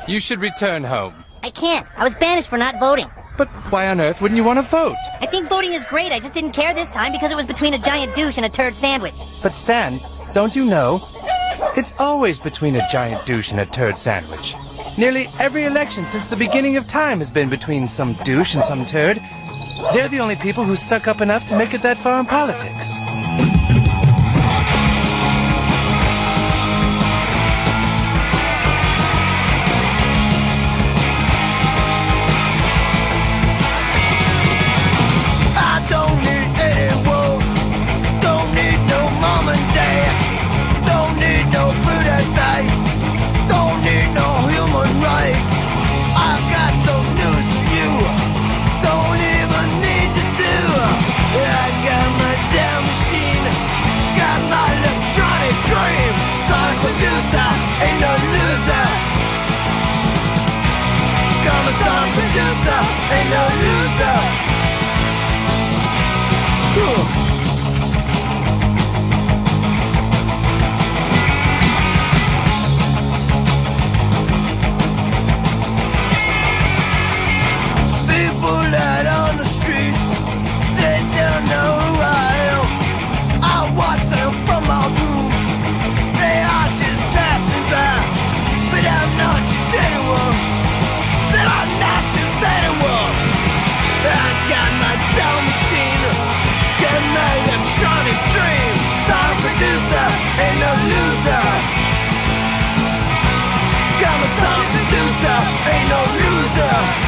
You should return home. I can't. I was banished for not voting. But why on earth wouldn't you want to vote? I think voting is great. I just didn't care this time because it was between a giant douche and a turd sandwich. But Stan, don't you know? It's always between a giant douche and a turd sandwich. Nearly every election since the beginning of time has been between some douche and some turd. They're the only people who stuck up enough to make it that far in politics. Ain't no loser. People out on the streets, they don't know who I am. I watch them from my room. They are just passing by, but I'm not just anyone. Said I'm not just anyone. I got my down machine, got my electronic dream. Song producer, ain't no loser. Got my song producer, ain't no loser.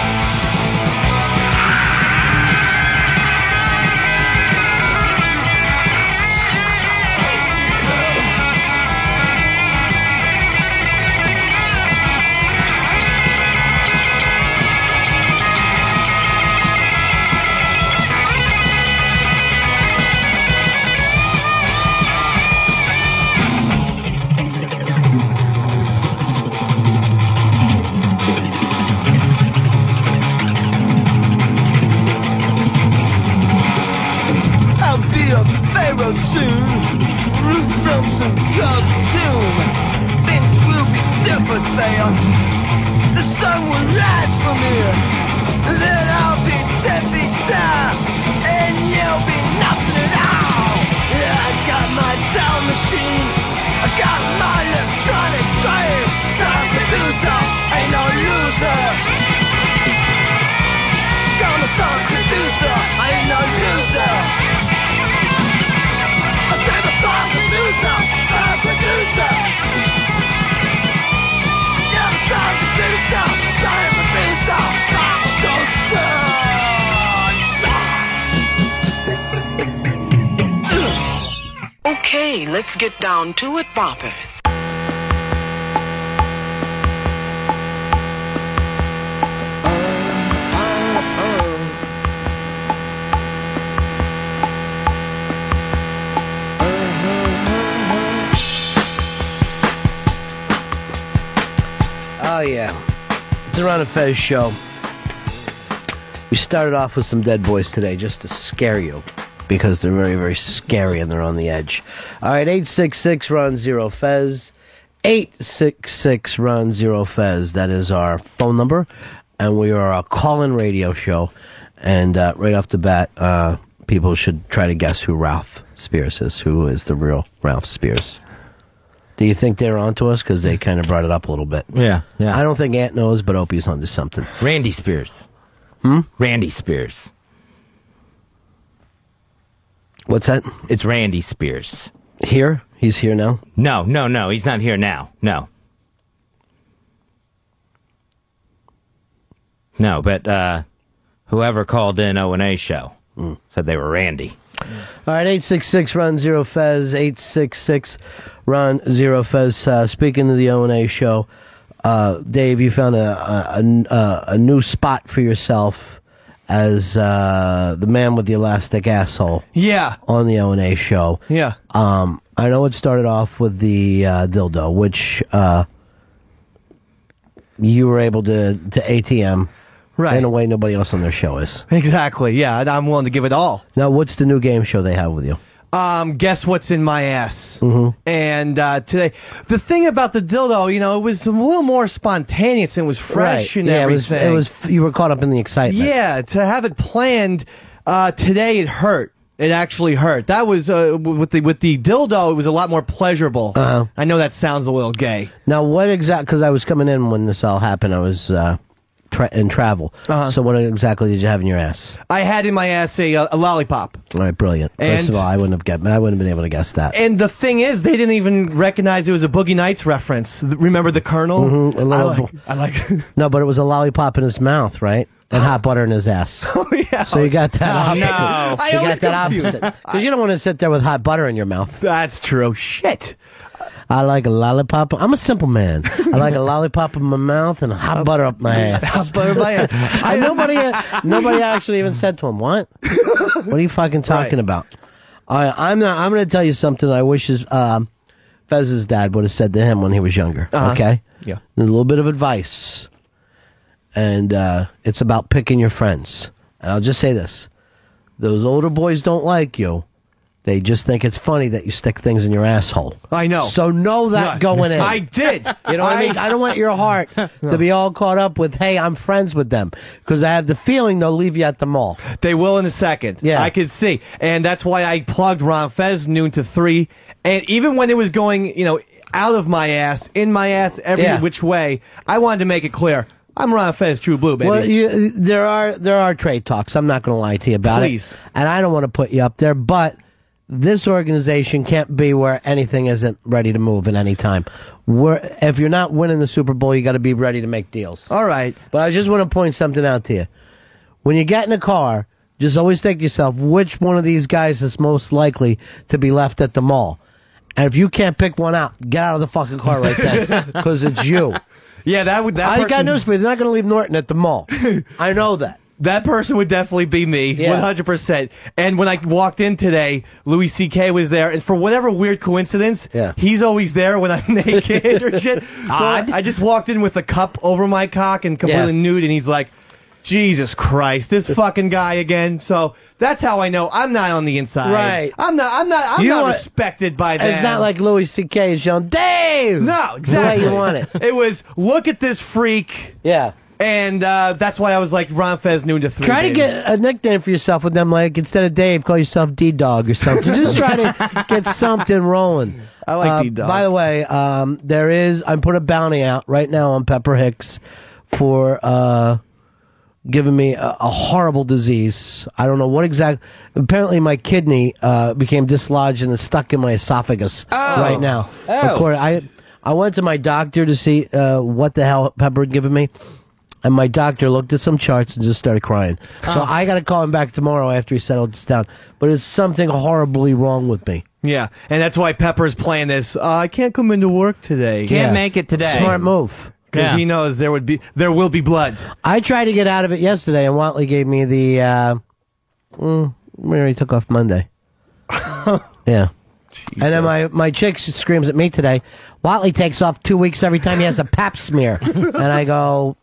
Pharaoh soon, root from some cartoon. Things will be different there. The sun will rise from here. Then I'll be 10 feet tall, and you'll be nothing at all. Yeah, I got my down machine, I got my electronic dream. Sound producer, ain't no loser. Got my sound producer, ain't no loser. Song producer, yeah, song producer, Okay, let's get down to it, boppers. Oh, yeah. It's the Ron and Fez show. We started off with some Dead Boys today just to scare you because they're very, very scary and they're on the edge. All right, 866-RON-0-FEZ. 866-RON-0-FEZ. That is our phone number. And we are a call-in radio show. And right off the bat, people should try to guess who Ralph Spears is, who is the real Ralph Spears. Do you think they're onto us? Because they kind of brought it up a little bit. Yeah. I don't think Ant knows, but Opie's onto something. Randy Spears. Randy Spears. What's that? It's Randy Spears. Here? He's here now? No. He's not here now. No, but whoever called in O&A show said they were Randy. All right, 866-RON-0-FEZ, 866-RON-0-FEZ. Speaking of the O&A show, Dave, you found a new spot for yourself as the man with the elastic asshole. Yeah. On the O&A show. Yeah. I know it started off with the dildo, which you were able to ATM. Right. In a way nobody else on their show is. Exactly, yeah. I'm willing to give it all. Now, what's the new game show they have with you? Guess what's in my ass? Mm-hmm. And today, the thing about the dildo, you know, it was a little more spontaneous and was fresh and everything. It was. You were caught up in the excitement. Yeah, to have it planned today, it hurt. It actually hurt. That was with the dildo. It was a lot more pleasurable. Uh-huh. I know that sounds a little gay. Now, what exactly? Because I was coming in when this all happened. I was in travel. Uh-huh. So, what exactly did you have in your ass? I had in my ass a lollipop. All right, brilliant. First of all, I wouldn't have been able to guess that. And the thing is, they didn't even recognize it was a Boogie Nights reference. Remember the Colonel? Mm-hmm. I like. No, but it was a lollipop in his mouth, right? And hot butter in his ass. Oh, yeah. So you got that opposite. no. You got that opposite. Because you don't want to sit there with hot butter in your mouth. That's true. Shit. I like a lollipop. I'm a simple man. I like a lollipop in my mouth and hot butter up my ass. Hot butter in my ass. Nobody actually even said to him, "What? What are you fucking talking about?" I'm going to tell you something that I wish Fez's dad would have said to him when he was younger. Okay. Yeah. There's a little bit of advice, and it's about picking your friends. And I'll just say this: those older boys don't like you. They just think it's funny that you stick things in your asshole. I know. So know that going in. I did. You know what I mean? I don't want your heart to be all caught up with, hey, I'm friends with them. Because I have the feeling they'll leave you at the mall. They will in a second. Yeah. I could see. And that's why I plugged Ron Fez noon to 3. And even when it was going, you know, out of my ass, in my ass, every which way, I wanted to make it clear. I'm Ron Fez, True Blue, baby. Well, there are trade talks. I'm not going to lie to you about Please. And I don't want to put you up there, but this organization can't be where anything isn't ready to move at any time. If you're not winning the Super Bowl, you got to be ready to make deals. All right. But I just want to point something out to you. When you get in a car, just always think to yourself, which one of these guys is most likely to be left at the mall? And if you can't pick one out, get out of the fucking car right then, because it's you. Yeah, I got news for you. They're not going to leave Norton at the mall. I know that. That person would definitely be me, 100%. And when I walked in today, Louis C.K. was there, and for whatever weird coincidence, he's always there when I'm naked or shit. So I just walked in with a cup over my cock and completely nude, and he's like, Jesus Christ, this fucking guy again. So that's how I know I'm not on the inside. Right. I'm not respected by them. It's not like Louis C.K. is yelling, Dave! No, exactly. The way you want it. It was, look at this freak. Yeah. And that's why I was like, Ron Fez noon to 3. Try to get a nickname for yourself with them, like instead of Dave, call yourself D-Dog or something. Just try to get something rolling. I like D-Dog. By the way, I'm putting a bounty out right now on Pepper Hicks for giving me a horrible disease. I don't know what exactly. Apparently, my kidney became dislodged and is stuck in my esophagus right now. I went to my doctor to see what the hell Pepper had given me. And my doctor looked at some charts and just started crying. So I got to call him back tomorrow after he settled this down. But it's something horribly wrong with me. Yeah, and that's why Pepper's playing this. I can't come into work today. Can't make it today. Smart move. Because he knows there will be blood. I tried to get out of it yesterday, and Watley gave me the. Mary took off Monday. Yeah. Jesus. And then my chick screams at me today. Watley takes off 2 weeks every time he has a pap smear, and I go.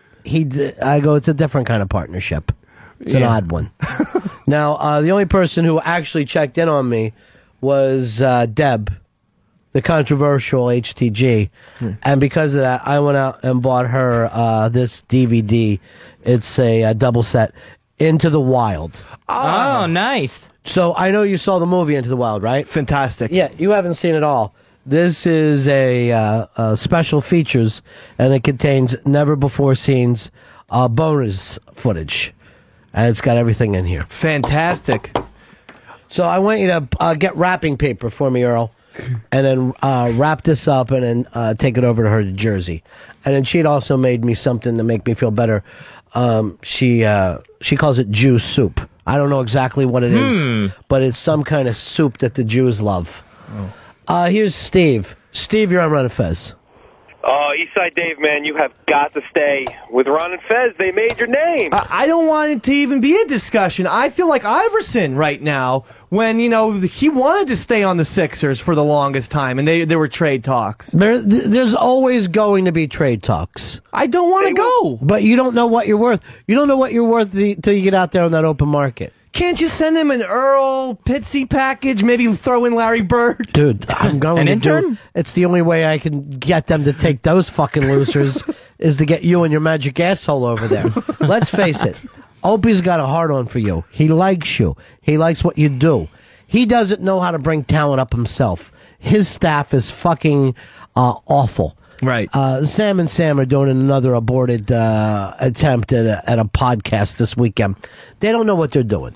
It's a different kind of partnership. It's an odd one. Now, the only person who actually checked in on me was Deb, the controversial HTG. And because of that, I went out and bought her this DVD. It's a double set, Into the Wild. Oh, nice. So I know you saw the movie Into the Wild, right? Fantastic. Yeah, you haven't seen it all. This is a special features, and it contains never-before-seen bonus footage. And it's got everything in here. Fantastic. So I want you to get wrapping paper for me, Earl, and then wrap this up and then take it over to her to Jersey. And then she'd also made me something to make me feel better. She calls it Jew soup. I don't know exactly what it is, but it's some kind of soup that the Jews love. Here's Steve. Steve, you're on Ron and Fez. Eastside Dave, man, you have got to stay with Ron and Fez. They made your name. I don't want it to even be a discussion. I feel like Iverson right now when, he wanted to stay on the Sixers for the longest time, and there were trade talks. There's always going to be trade talks. I don't want to go. But you don't know what you're worth. You don't know what you're worth till you get out there on that open market. can't you send him an Earl Pitsy package? Maybe throw in Larry Bird? Dude, I'm going An to intern? It's the only way I can get them to take those fucking losers is to get you and your magic asshole over there. Let's face it. Opie's got a hard on for you. He likes you. He likes what you do. He doesn't know how to bring talent up himself. His staff is fucking awful. Right. Sam and Sam are doing another aborted attempt at a podcast this weekend. They don't know what they're doing.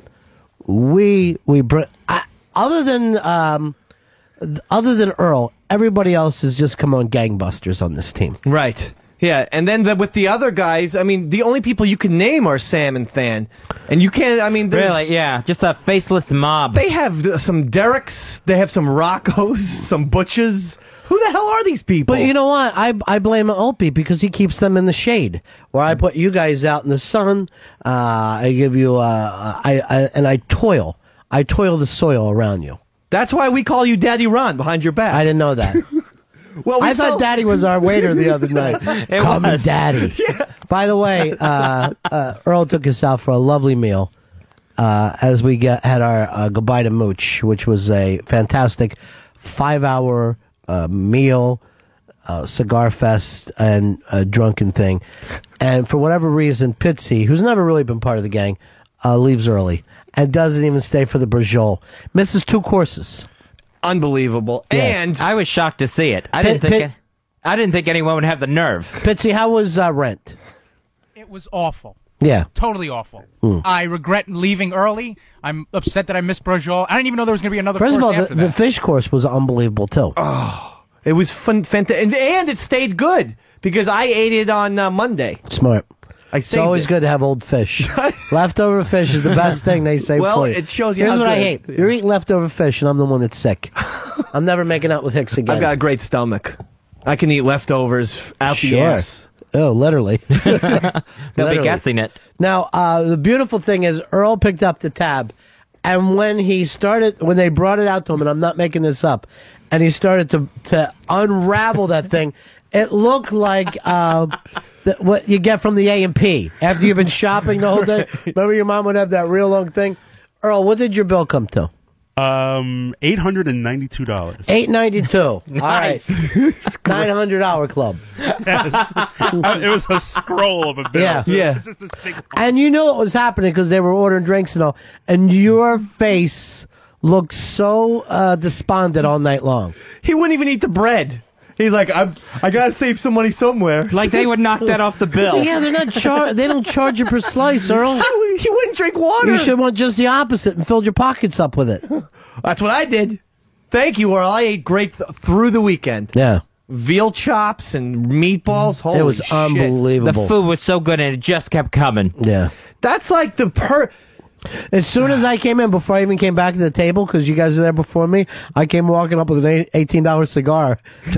Other than Earl, everybody else has just come on gangbusters on this team. Right. Yeah, and then with the other guys, I mean, the only people you can name are Sam and Than. And you can't, I mean, there's... Really, yeah, just a faceless mob. They have some Derricks, they have some Roccos, some Butches. Who the hell are these people? But you know what? I blame Opie because he keeps them in the shade. Where I put you guys out in the sun, I give you, I toil. I toil the soil around you. That's why we call you Daddy Ron behind your back. I didn't know that. Well, I thought Daddy was our waiter the other night. Call me Daddy. Yeah. By the way, Earl took us out for a lovely meal as we had our goodbye to Mooch, which was a fantastic 5-hour meal, cigar fest, and a drunken thing. And for whatever reason, Pitsy, who's never really been part of the gang, leaves early and doesn't even stay for the brajol. Misses 2 courses. Unbelievable. Yeah. And I was shocked to see it. I didn't think anyone would have the nerve. Pitsy, how was Rent? It was awful. Yeah. Totally awful. I regret leaving early. I'm upset that I missed Brajol. I didn't even know there was going to be another First of course all, after the that. fish course was unbelievable, too. oh, it was fantastic. And it stayed good because I ate it on Monday. Smart. It's always good to have old fish. Leftover fish is the best thing they say Well, for you. it shows you Here's how what I good- hate. yeah. You're eating leftover fish, and I'm the one that's sick. I'm never making out with Hicks again. I've got a great stomach. I can eat leftovers out the Sure. ass. Oh, literally. They'll Literally. be guessing it. Now, the beautiful thing is Earl picked up the tab, and when they brought it out to him, and I'm not making this up, and he started to unravel that thing, it looked like what you get from the A&P after you've been shopping the whole day. Remember your mom would have that real long thing? Earl, what did your bill come to? $892. $892. All right. $900 club. It was a scroll of a bill. Yeah. Yeah. It's just this big... And you know what was happening because they were ordering drinks and all. And your face looked so despondent all night long. He wouldn't even eat the bread. He's like, I gotta save some money somewhere. Like they would knock that off the bill. Yeah, they're not they don't charge you per slice, Earl. He wouldn't drink water. You should want just the opposite and fill your pockets up with it. That's what I did. Thank you, Earl. I ate great through the weekend. Yeah. Veal chops and meatballs. Holy It was shit. unbelievable. The food was so good and it just kept coming. Yeah. That's like As soon as I came in, before I even came back to the table, because you guys were there before me, I came walking up with an $18 cigar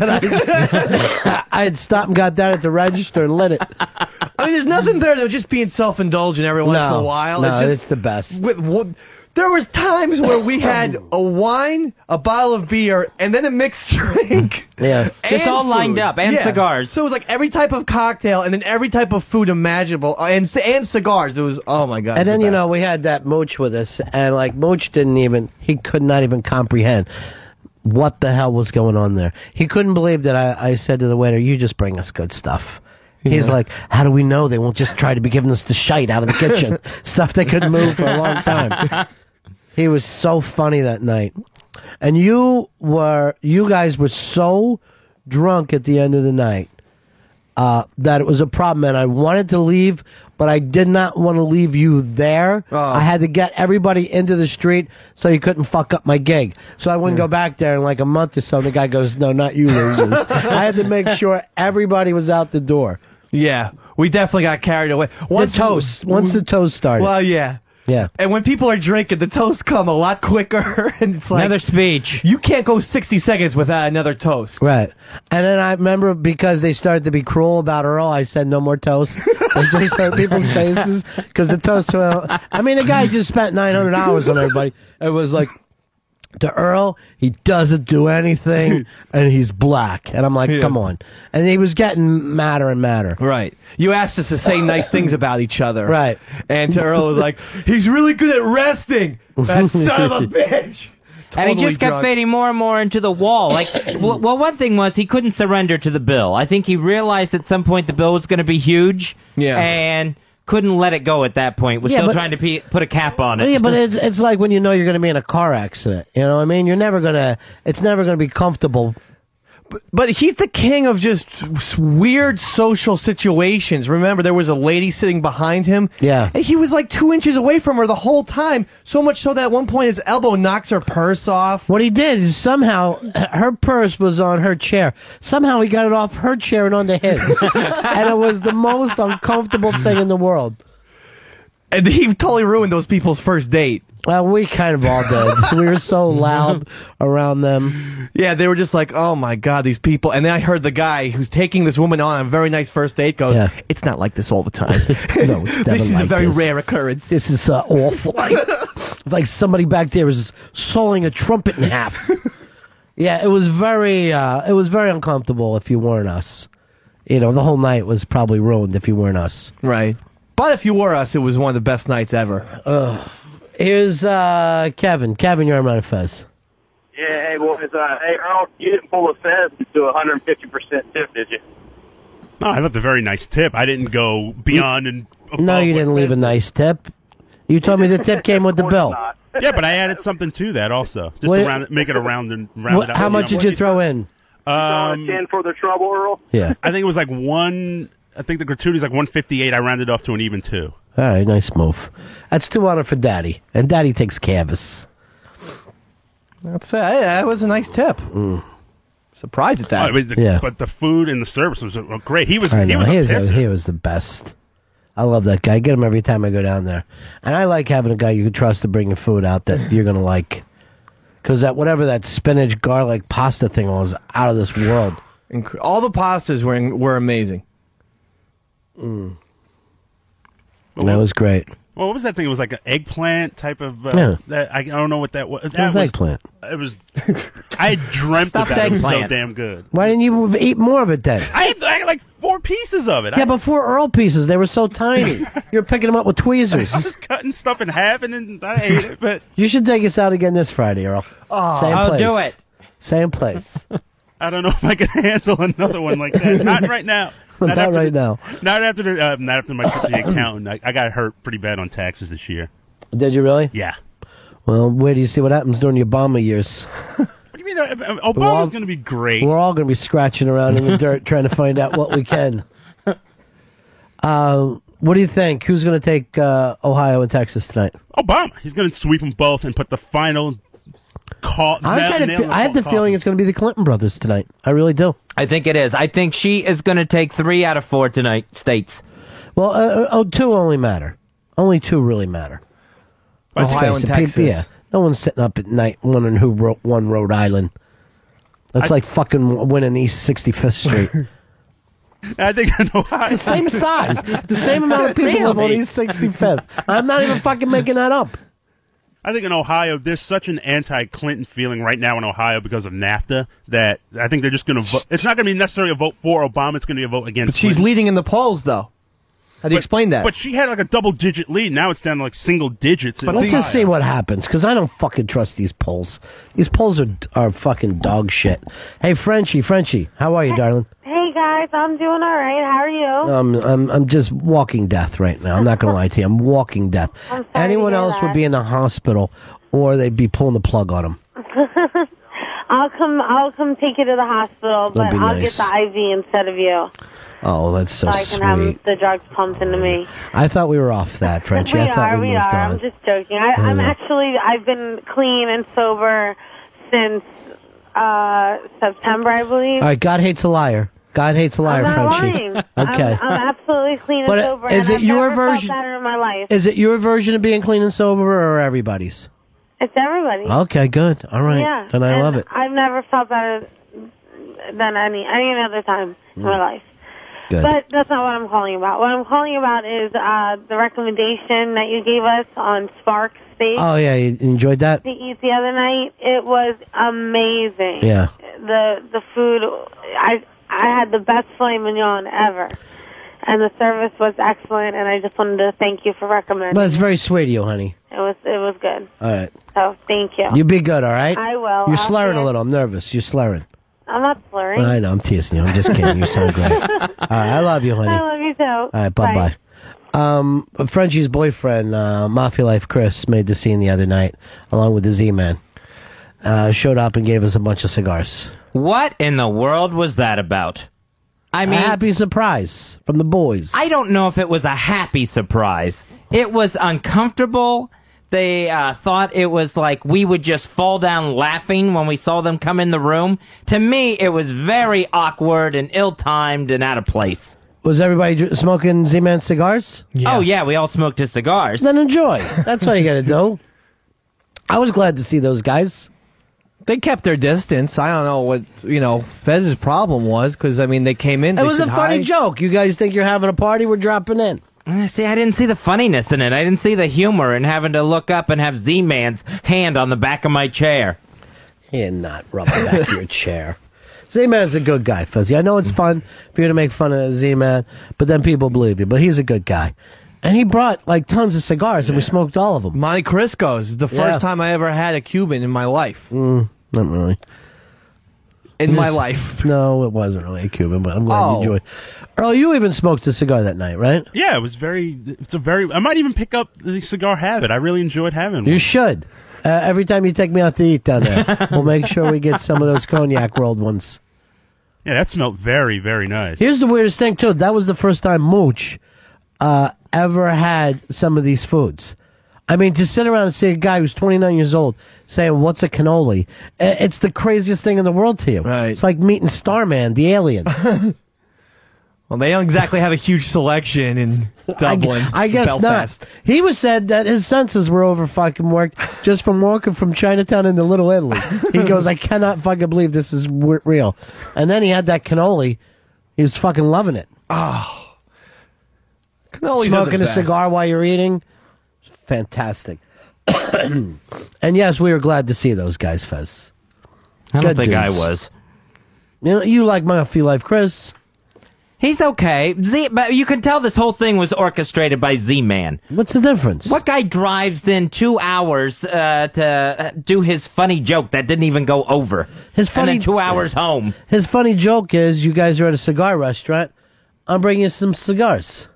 that I had stopped and got that at the register and lit it. I mean, there's nothing there than just being self-indulgent every once in a while. No, just, it's the best. There was times where we had a wine, a bottle of beer, and then a mixed drink. Yeah. Just all food. lined up, and cigars. So it was like every type of cocktail, and then every type of food imaginable, and cigars. It was, oh my God. And then, we had that Mooch with us, and Mooch he could not even comprehend what the hell was going on there. He couldn't believe that I said to the waiter, you just bring us good stuff. He's like, how do we know they won't just try to be giving us the shite out of the kitchen? Stuff they couldn't move for a long time. He was so funny that night. And you guys were so drunk at the end of the night that it was a problem. And I wanted to leave, but I did not want to leave you there. I had to get everybody into the street so you couldn't fuck up my gig. So I wouldn't go back there in like a month or so. The guy goes, no, not you losers. I had to make sure everybody was out the door. Yeah, we definitely got carried away. Once the toast started. Well, yeah. Yeah. And when people are drinking, the toasts come a lot quicker. And it's like Another speech. You can't go 60 seconds without another toast. Right. And then I remember because they started to be cruel about Earl, I said no more toast. It just hurt people's faces because the toast. The guy just spent $900 on everybody. It was like to Earl, he doesn't do anything, and he's black. And I'm like, come on. And he was getting madder and madder. Right. You asked us to say nice things about each other. Right. And to Earl was like, he's really good at resting. That son of a bitch. And he Totally just kept drunk. fading more and more into the wall. Like, well, one thing was he couldn't surrender to the bill. I think he realized at some point the bill was going to be huge. Yeah. And couldn't let it go at that point. Was still trying to put a cap on it. Yeah, but it's like when you know you're going to be in a car accident. You know what I mean? It's never going to be comfortable. But he's the king of just weird social situations. Remember, there was a lady sitting behind him. Yeah. And he was like 2 inches away from her the whole time. So much so that at one point his elbow knocks her purse off. What he did is somehow her purse was on her chair. Somehow he got it off her chair and onto his. And it was the most uncomfortable thing in the world. And he totally ruined those people's first date. Well, we kind of all did. We were so loud around them. Yeah, they were just like, oh my God, these people. And then I heard the guy who's taking this woman on a very nice first date go, it's not like this all the time. No, it's never This is like a very this. rare occurrence. This is awful. It's like somebody back there was sawing a trumpet in half. Yeah, it was very uncomfortable if you weren't us. You know, the whole night was probably ruined if you weren't us. Right. But if you were us, it was one of the best nights ever. Here's Kevin. Kevin, you're on Ron and Fez. Yeah, hey, boys. Hey, Earl, you didn't pull a Fez to 150% tip, did you? No, I left a very nice tip. I didn't go beyond and above. No, you didn't leave a nice tip. You told me the tip came with the bill. Yeah, but I added something to that also. Just What- to make it around and round it out. How much did you throw in? 10 for the trouble, Earl? Yeah. I think it was like I think the gratuity is like 158. I rounded off to an even 2. All right, nice move. That's $200 for Daddy, and Daddy takes care of us. That's that was a nice tip. Surprised at that. Oh, but but the food and the service was great. He was I know, a he pisser. was the best. I love that guy. I get him every time I go down there. And I like having a guy you can trust to bring your food out that you're going to like. Because whatever that spinach garlic pasta thing was out of this world. All the pastas were amazing. That was great. Well, what was that thing? It was like an eggplant type of. Yeah. That, I don't know what that was. It was eggplant. It was. I dreamt Stuffed that it was so eggplant. damn good. Had you eat more of it then? I had like 4 pieces of it. Yeah, but 4 Earl pieces. They were so tiny. You're picking them up with tweezers. I was just cutting stuff in half and then I ate it. But You should take us out again this Friday, Earl. Oh, Same I'll place. do it. Same place. I don't know if I can handle another one like that. Not right now. Not after right now. Not after my trip to the accountant. I got hurt pretty bad on taxes this year. Did you really? Yeah. Well, where do you see what happens during the Obama years? What do you mean? Obama's going to be great. We're all going to be scratching around in the dirt trying to find out what we can. What do you think? Who's going to take Ohio and Texas tonight? Obama. He's going to sweep them both and put the final call. I have the feeling it's going to be the Clinton brothers tonight. I really do. I think it is. I think she is going to take 3 out of 4 tonight, states. Well, 2 only matter. Only 2 really matter. Let's Ohio face and it, Texas. Yeah. No one's sitting up at night wondering who won Rhode Island. That's like fucking winning East 65th Street. I think I know how. It's the same size. The same amount of people live on East 65th. I'm not even fucking making that up. I think in Ohio, there's such an anti-Clinton feeling right now in Ohio because of NAFTA that I think they're just going to vote. It's not going to be necessarily a vote for Obama. It's going to be a vote against But she's Clinton. leading in the polls, though. How do you explain that? But she had like a double-digit lead. Now it's down to like single digits. But let's just see what happens, because I don't fucking trust these polls. These polls are fucking dog shit. Hey, Frenchie, how are you, darling? Hey guys, I'm doing all right. How are you? I'm just walking death right now. I'm not going to lie to you. I'm walking death. I'm sorry Anyone to hear else that. would be in the hospital, or they'd be pulling the plug on them. I'll come take you to the hospital, but That'd be I'll nice. get the IV instead of you, Oh, that's so I can have sweet. the drugs pumped into me. I thought we were off that, Frenchie. we I thought are, we we moved are. on. I'm just joking. I know. I've been clean and sober since September, I believe. All right, God hates a liar. God hates a liar, I'm not Frenchie. lying. Okay. I'm absolutely clean But and sober. is and it I've your never felt version- better in my life. Is it your version of being clean and sober, or everybody's? It's everybody. Okay, good. All right. Yeah. Then I and love it. I've never felt better than any other time in my life. Good. But that's not what I'm calling about. What I'm calling about is the recommendation that you gave us on Spark Steak. Oh, yeah, you enjoyed that? To eat the other night. It was amazing. Yeah. The food, I had the best filet mignon ever. And the service was excellent, and I just wanted to thank you for recommending. But it's very sweet of you, honey. It was good. All right. So thank you. You be good, all right? I will. You're I'll slurring see a you. little. I'm nervous. You're slurring. I'm not slurring. I know. I'm teasing you. I'm just kidding. You sound great. All right. I love you, honey. I love you too. All right. Bye-bye. Frenchie's boyfriend, Mafia Life Chris, made the scene the other night, along with the Z-Man. Showed up and gave us a bunch of cigars. What in the world was that about? I mean, a happy surprise from the boys. I don't know if it was a happy surprise. It was uncomfortable. They thought it was like we would just fall down laughing when we saw them come in the room. To me, it was very awkward and ill-timed and out of place. Was everybody smoking Z-Man cigars? Yeah. Oh, yeah, we all smoked his cigars. Then enjoy. That's all you gotta do. I was glad to see those guys. They kept their distance. I don't know what, Fez's problem was, because, they came in. It was a funny joke. You guys think you're having a party? We're dropping in. See, I didn't see the funniness in it. I didn't see the humor in having to look up and have Z-Man's hand on the back of my chair. You're not rub the back of your chair. Z-Man's a good guy, Fuzzy. I know it's fun for you to make fun of Z-Man, but then people believe you. But he's a good guy. And he brought, tons of cigars, and we smoked all of them. Monte Crisco's is the first time I ever had a Cuban in my life. Not really. My life. No, it wasn't really a Cuban, but I'm glad you enjoyed. Earl, you even smoked a cigar that night, right? Yeah, I might even pick up the cigar habit. I really enjoyed having one. You should. Every time you take me out to eat down there, we'll make sure we get some of those Cognac rolled ones. Yeah, that smelled very, very nice. Here's the weirdest thing, too. That was the first time Mooch ever had some of these foods. To sit around and see a guy who's 29 years old saying, what's a cannoli? It's the craziest thing in the world to you. Right. It's like meeting Starman, the alien. Well, they don't exactly have a huge selection in Dublin. I guess Belfast. not. He was said that his senses were over fucking worked just from walking from Chinatown into Little Italy. He goes, I cannot fucking believe this is real. And then he had that cannoli. He was fucking loving it. Oh. Cannolis Smoking are the a best. cigar while you're eating. Fantastic. And yes, we were glad to see those guys, Fez. I don't Good think I dudes. was. You like Mafia Life Chris. He's okay. But you can tell this whole thing was orchestrated by Z-Man. What's the difference? What guy drives in 2 hours to do his funny joke that didn't even go over? And then 2 hours home. His funny joke is, you guys are at a cigar restaurant. I'm bringing you some cigars.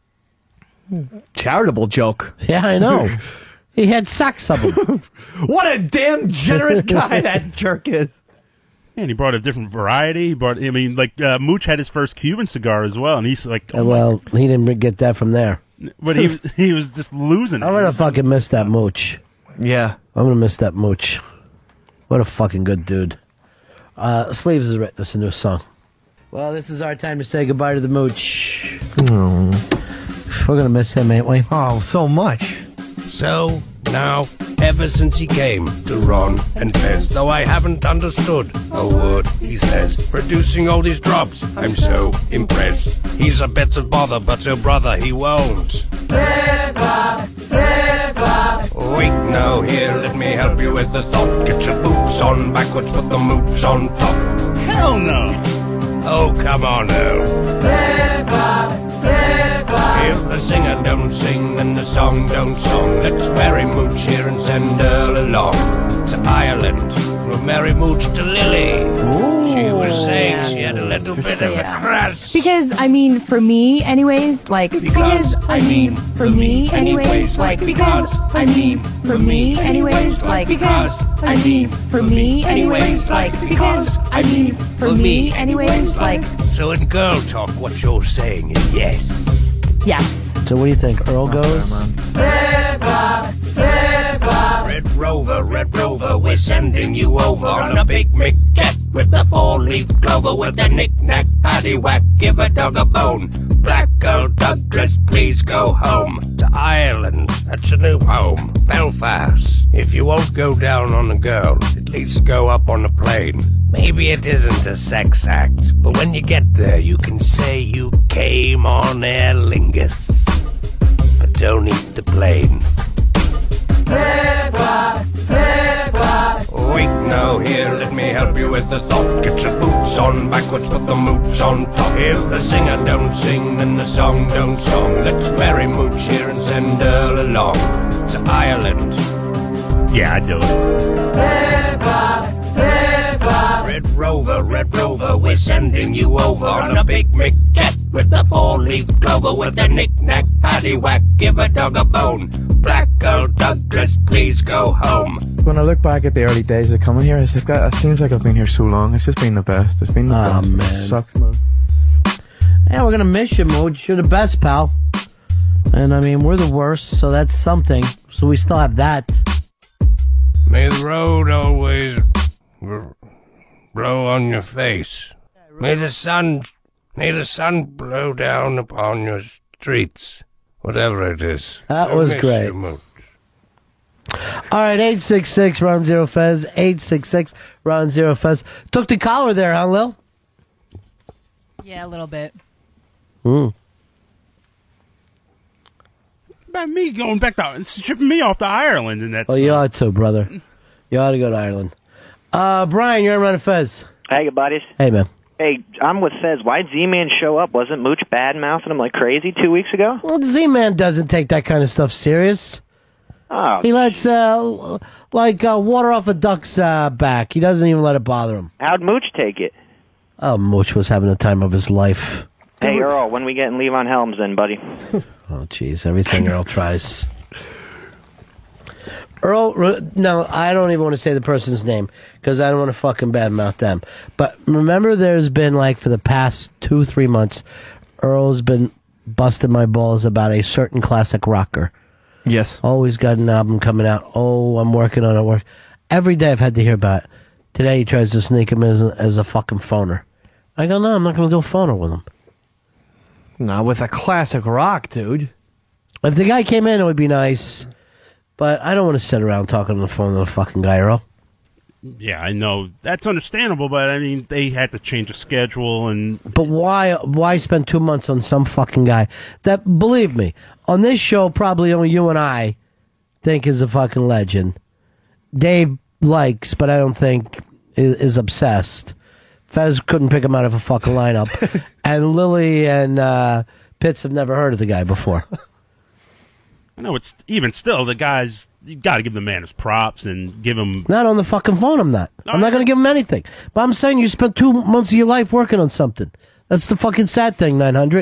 Charitable joke. Yeah, I know. He had sacks of them. What a damn generous guy that jerk is. And he brought a different variety. He brought, Mooch had his first Cuban cigar as well, and he's like, Well, he didn't get that from there. But he was just losing it. I'm gonna fucking miss that Mooch. Yeah. I'm gonna miss that Mooch. What a fucking good dude. Sleeves has written us a new song. Well, this is our time to say goodbye to the Mooch. We're gonna miss him, ain't we? Oh, so much. So, now, ever since he came to Ron and Fez, though I haven't understood a word he says, producing all these drops, I'm so impressed. He's a bit of bother, but oh brother, he won't. Wait, now here, let me help you with the thought. Get your boots on backwards, put the mooch on top. Hell no! Oh, come on now. If the singer don't sing and the song don't song, let's marry Mooch here and send Earl along to Ireland. We'll marry Mooch to Lily. Ooh. She was saying she had a little bit of a crush. Because, for me, anyways, for me, anyways, for me, anyways, for me, anyways, for me, anyways, So in girl talk, what you're saying is yes. Yeah. So what do you think? Earl goes? Red Rover, we're sending you over on a big Mick jet with the 4-leaf clover with the knick-knack, paddywhack, give a dog a bone. Black girl Douglas, please go home to Ireland, that's a new home. Belfast, if you won't go down on the girl, at least go up on the plane. Maybe it isn't a sex act, but when you get there, you can say you came on Aer Lingus. But don't eat the plane. Wait now, here, let me help you with the thought. Get your boots on backwards, put the mooch on top. If the singer don't sing, then the song don't song. Let's marry Mooch here and send Earl along to Ireland. Yeah, I do it. Red Rover, we're sending you over on a big Mick jet with the four-leaf clover with the knick-knack, paddywhack, give a dog a bone. Black Girl Douglas, please go home. When I look back at the early days of coming here, it's like that. It seems like I've been here so long. It's just been the best. It's been the best. Man. It sucks, man. Yeah, we're gonna miss you, Mooch. You're the best, pal. And I mean, we're the worst, so that's something. So we still have that. May the road always blow on your face. May the sun blow down upon your streets. Whatever it is. That I was miss great. you, Mooch. All right, 866 Round Zero Fez. 866 Round Zero Fez. Took the collar there, huh, Lil? Yeah, a little bit. About me going back to shipping me off to Ireland and that's. Oh, you ought to, brother. You ought to go to Ireland. Brian, you're around Fez. Hey, buddies. Hey, man. Hey, I'm with Fez. Why'd Z-Man show up? Wasn't Mooch bad-mouthing him like crazy 2 weeks ago? Well, Z-Man doesn't take that kind of stuff serious. Oh. He lets, water off a duck's back. He doesn't even let it bother him. How'd Mooch take it? Oh, Mooch was having the time of his life. Hey, Earl, when we getting Levon Helms then, buddy? Oh, jeez, everything Earl tries. Earl, no, I don't even want to say the person's name because I don't want to fucking badmouth them. But remember, there's been for the past 2-3 months, Earl's been busting my balls about a certain classic rocker. Yes. Always got an album coming out. Oh, I'm working on it. Every day I've had to hear about it. Today he tries to sneak him as a fucking phoner. I go, no, I'm not going to do a phoner with him. Not with a classic rock, dude. If the guy came in, it would be nice. But I don't want to sit around talking on the phone to the fucking guy, Earl. Yeah, I know. That's understandable, but I mean, they had to change the schedule and... But why spend 2 months on some fucking guy that, believe me, on this show, probably only you and I think is a fucking legend. Dave likes, but I don't think is obsessed. Fez couldn't pick him out of a fucking lineup. And Lily and Pitts have never heard of the guy before. I know it's even still the guys. You got to give the man his props and give him. Not on the fucking phone. I'm not. I'm not going to give him anything. But I'm saying you spent 2 months of your life working on something. That's the fucking sad thing. 900.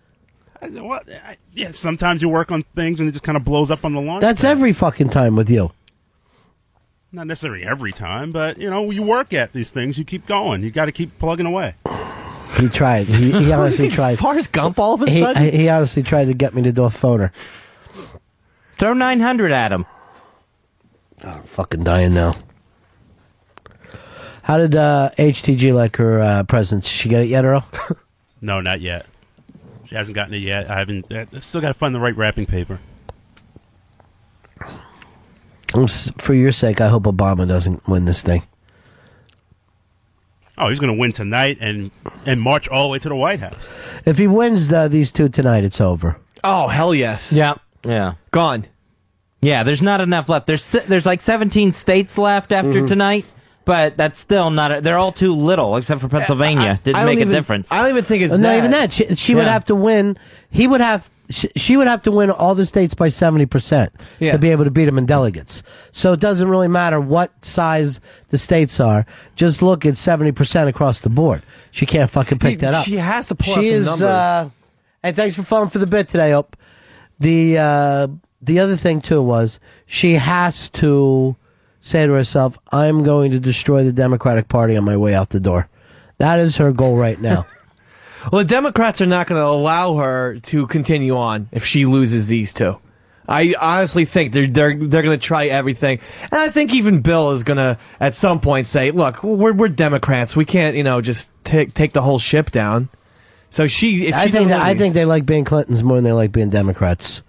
Yeah, sometimes you work on things and it just kind of blows up on the launch. That's every fucking time with you. Not necessarily every time, but you work at these things. You keep going. You got to keep plugging away. He tried. He honestly tried. Forrest Gump all of a sudden? He honestly tried to get me to do a phoner. Throw 900 at him. Oh, I'm fucking dying now. How did HTG like her presents? Did she get it yet, Earl? No, not yet. She hasn't gotten it yet. I still got to find the right wrapping paper. For your sake, I hope Obama doesn't win this thing. Oh, he's going to win tonight and march all the way to the White House. If he wins these two tonight, it's over. Oh, hell yes. Yeah. Yeah. Gone. Yeah, there's not enough left. There's like 17 states left after tonight, but that's still not. They're all too little, except for Pennsylvania. Didn't make a difference. I don't even think it's not even that. She would have to win. He would have. She would have to win all the states by 70% to be able to beat him in delegates. So it doesn't really matter what size the states are. Just look at 70% across the board. She can't fucking pick that up. She has to pull out some numbers. Hey, thanks for falling for the bit today, Ope. The other thing, too, was she has to say to herself, I'm going to destroy the Democratic Party on my way out the door. That is her goal right now. Well, the Democrats are not going to allow her to continue on if she loses these two. I honestly think they're going to try everything, and I think even Bill is going to at some point say, "Look, we're Democrats. We can't, just take the whole ship down." So I think they like being Clintons more than they like being Democrats.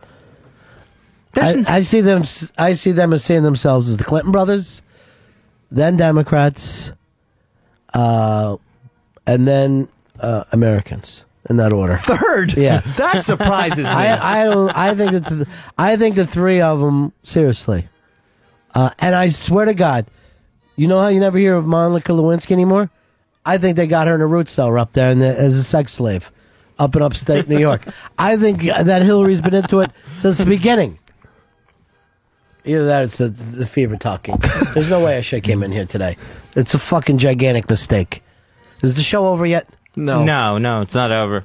I see them as seeing themselves as the Clinton brothers, then Democrats. and then Americans in that order. Third? Yeah. That surprises me. I think the three of them, seriously. And I swear to God, you know how you never hear of Monica Lewinsky anymore? I think they got her in a root cellar up there as a sex slave up in upstate New York. I think that Hillary's been into it since the beginning. Either that or it's the fever talking. There's no way I should have came in here today. It's a fucking gigantic mistake. Is the show over yet? No, it's not over.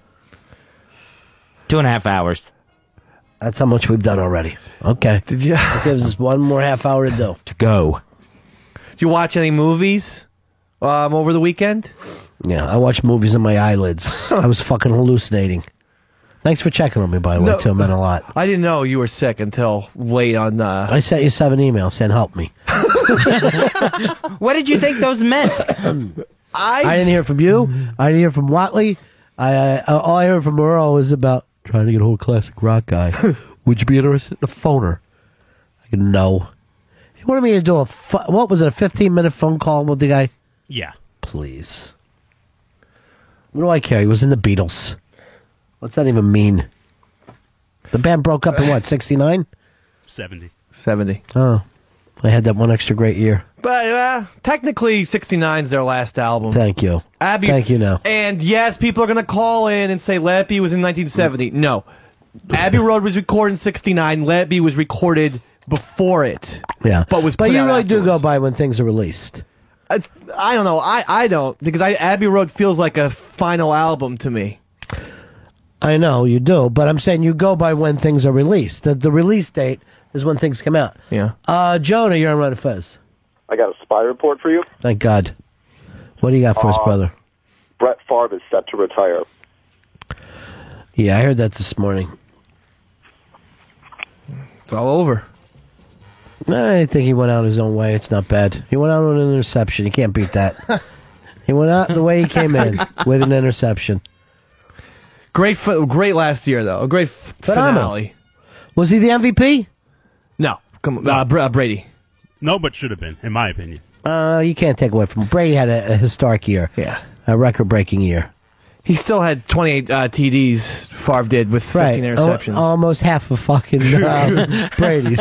2.5 hours. That's how much we've done already. Okay. Did you? That gives us one more half hour to do. To go. Did you watch any movies over the weekend? Yeah, I watched movies on my eyelids. I was fucking hallucinating. Thanks for checking on me, by the way, too. It meant a lot. I didn't know you were sick until late on... I sent you 7 emails saying help me. What did you think those meant? I didn't hear from you. I didn't hear from Watley. All I heard from Merle was about trying to get a whole classic rock guy. Would you be interested in a phoner? I go, no. He wanted me to do a 15-minute phone call with the guy? Yeah. Please. What do I care? He was in the Beatles. What's that even mean? The band broke up in what, 69? 70. 70. Oh. I had that one extra great year. But technically, 69's their last album. Thank you. Thank you now. And yes, people are going to call in and say Let It Be was in 1970. No. Abbey Road was recorded in 69. Let It Be was recorded before it. Yeah. But you really do go by when things are released. I don't know. I don't. Because Abbey Road feels like a final album to me. I know, you do. But I'm saying you go by when things are released. The release date is when things come out. Yeah. Jonah, you're on Run Fez. I got a spy report for you. Thank God. What do you got for us, brother? Brett Favre is set to retire. Yeah, I heard that this morning. It's all over. I think he went out his own way. It's not bad. He went out on an interception. You can't beat that. He went out the way he came in, with an interception. Great last year, though. A great finale. Was he the MVP? No. Come on. Brady. No, but should have been, in my opinion. You can't take away from him. Brady had a historic year. Yeah. A record-breaking year. He still had 28 TDs, Favre did, with 15 interceptions. Almost half of fucking Brady's.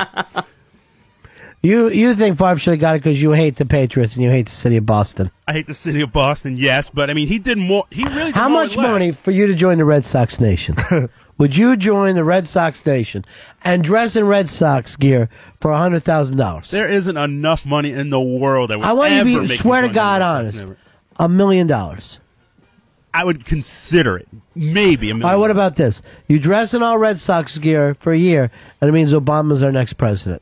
You think Favre should have got it because you hate the Patriots and you hate the city of Boston. I hate the city of Boston, yes, but I mean, he did more. He really did How more much with less. money for you to join the Red Sox Nation? Would you join the Red Sox Nation and dress in Red Sox gear for $100,000? There isn't enough money in the world that would I want you ever to be, make swear me to join God, the Red honest. Sox. $1 million. I would consider it. Maybe $1 million. All right, what about this? You dress in all Red Sox gear for a year, and it means Obama's our next president.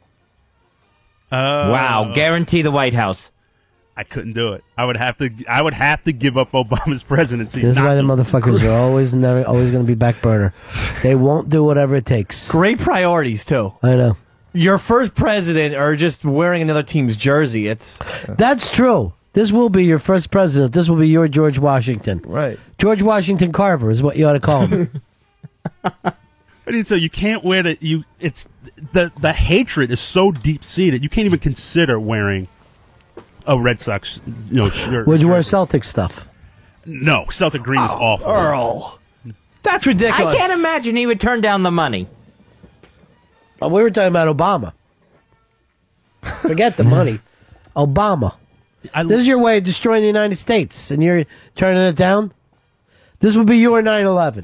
Wow, guarantee the White House. I couldn't do it. I would have to give up Obama's presidency. This is Not why the to- motherfuckers are always going to be back burner. They won't do whatever it takes. Great priorities, too. I know. Your first president or just wearing another team's jersey. That's true. This will be your first president. This will be your George Washington. Right. George Washington Carver is what you ought to call him. But so you can't wear the It's the hatred is so deep seated. You can't even consider wearing a Red Sox shirt. Would you wear Celtic stuff? No, Celtic green is awful. Earl, that's ridiculous. I can't imagine he would turn down the money. Oh, we were talking about Obama. Forget the money. Obama. This is your way of destroying the United States, and you're turning it down? This will be your 9/11.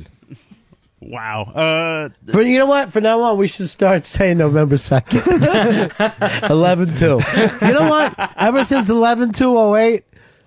Wow. You know what? From now on, we should start saying November 2nd. 11/2. You know what? Ever since 11/2/08,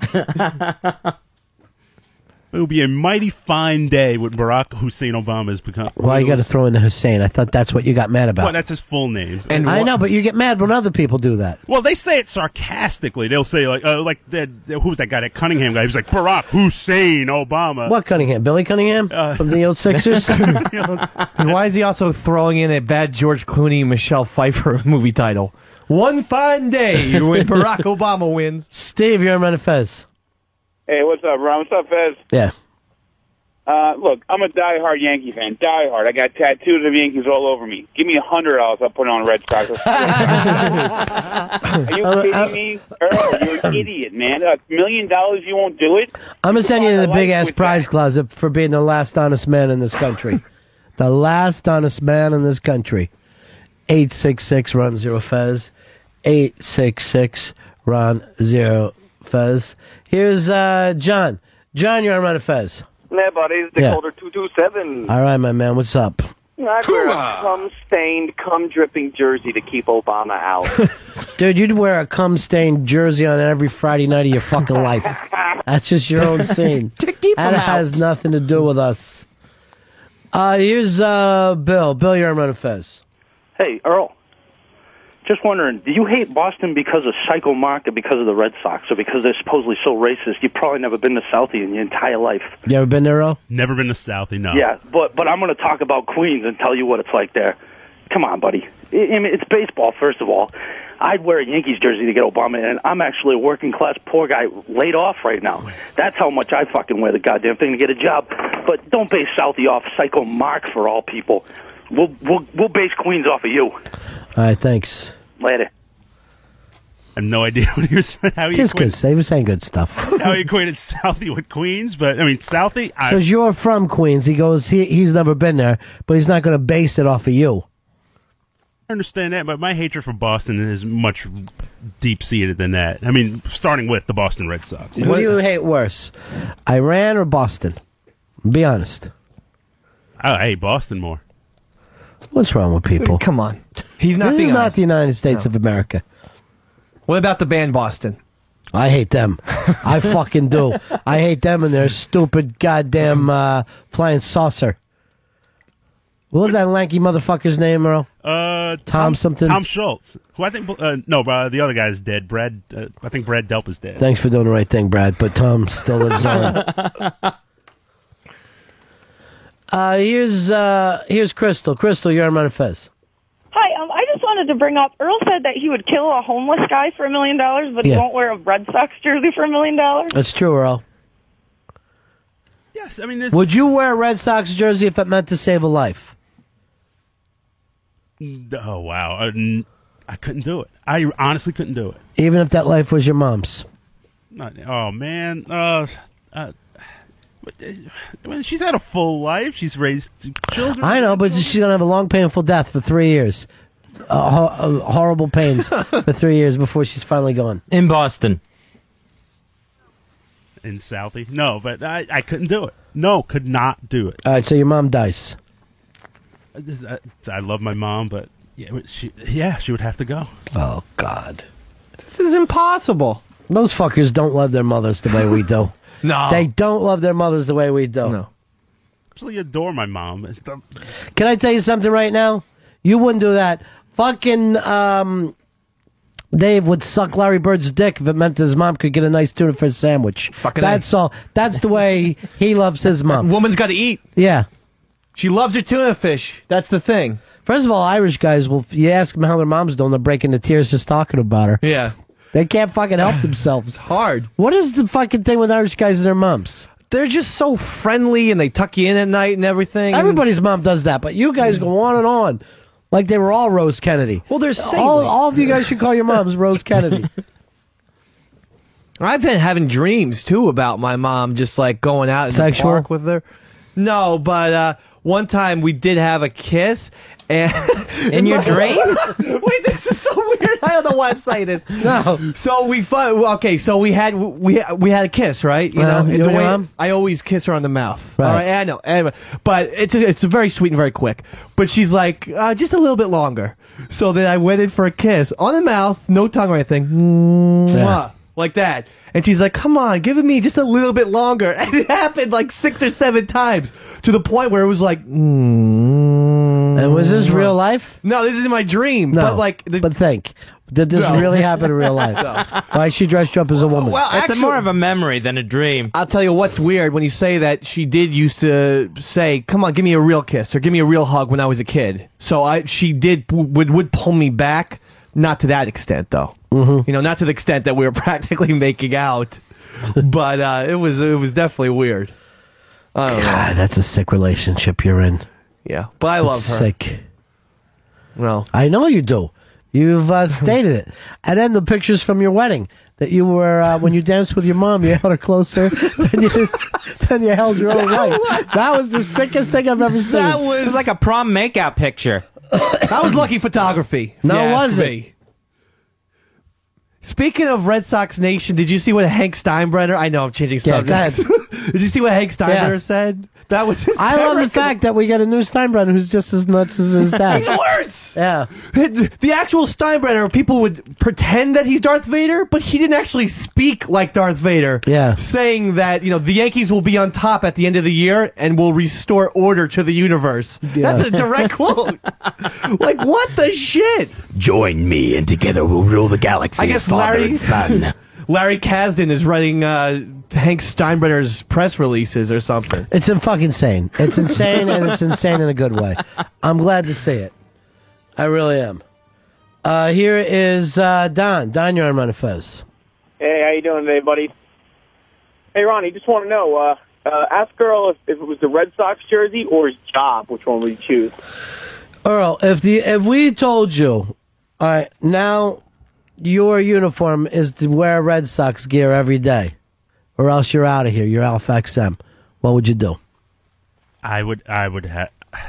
It will be a mighty fine day when Barack Hussein Obama has become. why you got to throw in the Hussein? I thought that's what you got mad about. Well, that's his full name. I know, but you get mad when other people do that. Well, they say it sarcastically. They'll say who was that guy, that Cunningham guy? He was like Barack Hussein Obama. What Cunningham? Billy Cunningham from the old Sixers? And why is he also throwing in a bad George Clooney, Michelle Pfeiffer movie title? One fine day when Barack Obama wins. Steve, you're on Run Fez. Hey, what's up, Ron? What's up, Fez? Yeah. Look, I'm a diehard Yankee fan. Diehard. I got tattoos of Yankees all over me. Give me $100, I'll put it on Red Sox. Are you kidding me? Earl, you're an idiot, man. $1 million, you won't do it? I'm going to send you to the big-ass prize closet for being the last honest man in this country. The last honest man in this country. 866-RON-0-FEZ. 866-RON-0-FEZ. Here's John. John, you're on Ron and Fez. Yeah, buddy. It's Dick Holder 227. All right, my man. What's up? I wear a cum-stained, cum-dripping jersey to keep Obama out. Dude, you'd wear a cum-stained jersey on every Friday night of your fucking life. That's just your own scene. That has nothing to do with us. Here's Bill. Bill, you're on Ron and Fez. Hey, Earl. Just wondering, do you hate Boston because of Psycho Mark or because of the Red Sox or because they're supposedly so racist? You've probably never been to Southie in your entire life. You ever been there, Earl? Never been to Southie, no. Yeah, but I'm going to talk about Queens and tell you what it's like there. Come on, buddy. I mean, it's baseball, first of all. I'd wear a Yankees jersey to get Obama, and I'm actually a working-class poor guy laid off right now. That's how much I fucking wear the goddamn thing to get a job. But don't base Southie off Psycho Mark for all people. We'll base Queens off of you. All right, thanks. Later. I have no idea what how you Just good. They were saying good stuff. how he equated Southie with Queens, but I mean Southie. Because you're from Queens. He goes, he's never been there, but he's not going to base it off of you. I understand that, but my hatred for Boston is much deep-seated than that. I mean, starting with the Boston Red Sox. Who do you hate worse, Iran or Boston? Be honest. I hate Boston more. What's wrong with people? Come on. He's not This being is not honest. the United States of America. What about the band Boston? I hate them. I fucking do. I hate them and their stupid goddamn flying saucer. What was that lanky motherfucker's name, Earl? Tom something? Tom Schultz. Who I think, the other guy's dead. Brad, I think Brad Delp is dead. Thanks for doing the right thing, Brad, but Tom still lives on. Here's Crystal. Crystal, you're on Ron and Fez. Hi, I just wanted to bring up, Earl said that he would kill a homeless guy for $1 million, but he Yeah. won't wear a Red Sox jersey for $1 million. That's true, Earl. Yes, I mean, Would you wear a Red Sox jersey if it meant to save a life? Oh, wow. I couldn't do it. I honestly couldn't do it. Even if that life was your mom's? Oh, man. She's had a full life. She's raised children. I know, but she's going to have a long, painful death for 3 years. Horrible pains for 3 years before she's finally gone. In Boston. In Southie? No, but I couldn't do it. No, could not do it. All right, so your mom dies. I love my mom, but she would have to go. Oh, God. This is impossible. Those fuckers don't love their mothers the way we do. No. They don't love their mothers the way we do. No. Absolutely adore my mom. Can I tell you something right now? You wouldn't do that. Fucking Dave would suck Larry Bird's dick if it meant his mom could get a nice tuna fish sandwich. That's all. That's the way he loves his mom. Woman's got to eat. Yeah. She loves her tuna fish. That's the thing. First of all, Irish guys will. You ask them how their moms doing, they're breaking into tears just talking about her. Yeah. They can't fucking help themselves. It's hard. What is the fucking thing with Irish guys and their moms? They're just so friendly and they tuck you in at night and everything. Everybody's mom does that, but you guys go on and on. Like they were all Rose Kennedy. Well, they're all of you guys should call your moms Rose Kennedy. I've been having dreams, too, about my mom just, like, going out in the Sexual? park with her. No, but one time we did have a kiss. And in your dream? Wait, this is so weird. I don't know why I'm saying this. No. So we had a kiss, right? You know, you the and your way mom? I always kiss her on the mouth. Right. All right, I know. Anyway, but it's very sweet and very quick. But she's like, just a little bit longer. So then I went in for a kiss on the mouth, no tongue or anything. Mwah, like that. And she's like, come on, give it me just a little bit longer. And it happened like 6 or 7 times to the point where it was like, And was this real life? No, this is my dream. No, But like, but think. Did this No. really happen in real life? No. Why she dressed you up as a woman? Well, It's actually, more of a memory than a dream. I'll tell you what's weird when you say that she did used to say, come on, give me a real kiss or give me a real hug when I was a kid. So she would pull me back. Not to that extent, though. Mm-hmm. You know, not to the extent that we were practically making out. But it was definitely weird. I don't know. God, that's a sick relationship you're in. Yeah, but I love her. Sick. Well, I know you do. You've stated it. And then the pictures from your wedding that you were when you danced with your mom, you held her closer than you held your own wife. That was the sickest thing I've ever seen. It was like a prom makeout picture. That was lucky photography. No, Yeah, it wasn't. for me. Speaking of Red Sox Nation, did you see what Hank Steinbrenner? I know I'm changing Yeah, go subjects. Did you see what Hank Steinbrenner said? That was I love the fact that we got a new Steinbrenner who's just as nuts as his dad. He's worse. Yeah. The actual Steinbrenner, people would pretend that he's Darth Vader, but he didn't actually speak like Darth Vader. Yeah. Saying that, the Yankees will be on top at the end of the year and will restore order to the universe. Yeah. That's a direct quote. Like, what the shit? Join me, and together we'll rule the galaxy. I guess as father and son. Larry Kasdan is writing Hank Steinbrenner's press releases or something. It's fucking insane. It's insane, and it's insane in a good way. I'm glad to see it. I really am. Here is Don. Don, you're on Run Fez. Hey, how you doing today, buddy? Hey, Ronnie, just want to know, ask Earl if it was the Red Sox jersey or his job, which one would you choose? Earl, if we told you, all right, now your uniform is to wear Red Sox gear every day, or else you're out of here. You're Alpha XM. What would you do? I would have,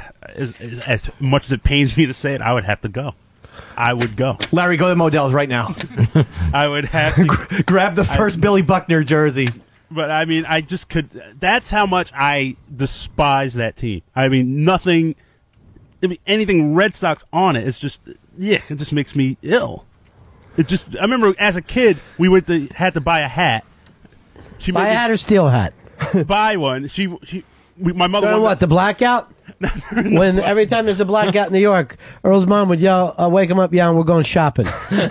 as much as it pains me to say it, I would have to go. I would go. Larry, go to Modell's right now. I would have to grab the first Billy Buckner jersey. But I mean, I just could. That's how much I despise that team. I mean, nothing. I mean, anything Red Sox on it is just, it just makes me ill. It just. I remember as a kid, we had to buy a hat. Buy a hat or steal a hat? Buy one. My mother. During what, the blackout? When every time there's a blackout in New York, Earl's mom would yell, wake him up, we're going shopping.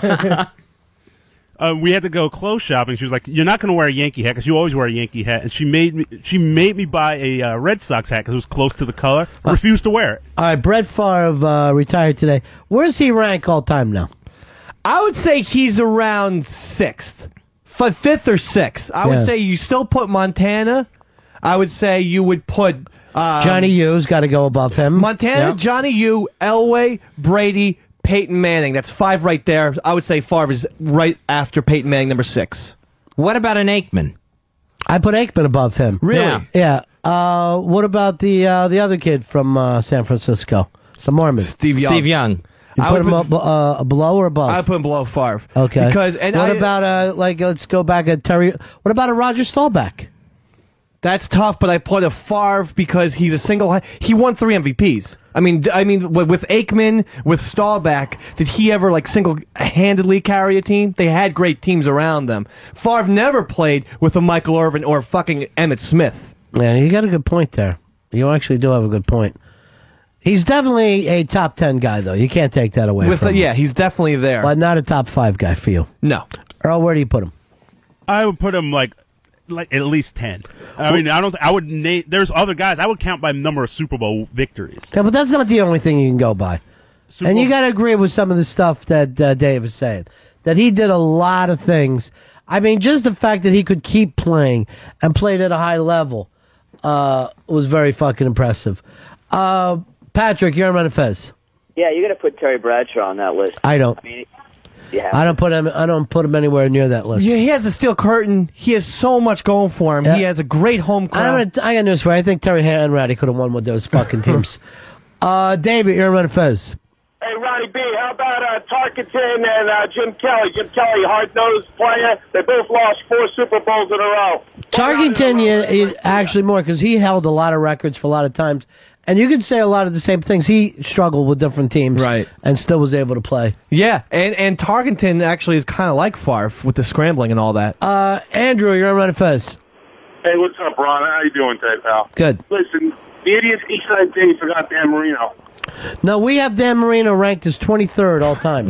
We had to go clothes shopping. She was like, "You're not going to wear a Yankee hat because you always wear a Yankee hat." And she made me buy a Red Sox hat because it was close to the color. Refused to wear it. All right, Brett Favre retired today. Where's he rank all time now? I would say he's around 6th. 5th or 6th. I would say you still put Montana. I would say you would put... Johnny U's got to go above him. Montana, Yep. Johnny U, Elway, Brady, Peyton Manning. That's 5 right there. I would say Favre is right after Peyton Manning, number 6. What about an Aikman? I put Aikman above him. Really? Yeah. What about the other kid from San Francisco? The Mormon. Steve Young. You put him below or above? I put him below Favre. Okay. Because what about let's go back at Terry. What about a Roger Staubach? That's tough, but I put a Favre because he's a single. He won 3 MVPs. I mean, with Aikman, with Staubach, did he ever single-handedly carry a team? They had great teams around them. Favre never played with a Michael Irvin or fucking Emmitt Smith. Man, you got a good point there. You actually do have a good point. He's definitely a top 10 guy, though. You can't take that away from him. Yeah, he's definitely there. But not a top 5 guy for you. No. Earl, where do you put him? I would put him like at least 10. I mean, I would name. There's other guys. I would count by number of Super Bowl victories. Yeah, but that's not the only thing you can go by. And you got to agree with some of the stuff that Dave is saying. That he did a lot of things. I mean, just the fact that he could keep playing and played at a high level was very fucking impressive. Patrick, you're on Run Fez. Yeah, you got to put Terry Bradshaw on that list. I don't. I mean, yeah. I don't put him anywhere near that list. Yeah, he has the steel curtain. He has so much going for him. Yeah. He has a great home crowd. I got news for you. I think Terry Hanratty could have won with those fucking teams. David, you're on Run Fez. Hey, Ronnie B, how about Tarkenton and Jim Kelly? Jim Kelly, hard-nosed player. They both lost 4 Super Bowls in a row. Tarkenton, actually more, because he held a lot of records for a lot of times. And you could say a lot of the same things. He struggled with different teams, right, and still was able to play. Yeah, and Tarkenton actually is kind of like Favre with the scrambling and all that. Andrew, you're on Run Fez. Hey, what's up, Ron? How you doing today, pal? Good. Listen, the idiots Eastside Dave forgot Dan Marino. No, we have Dan Marino ranked as 23rd all time.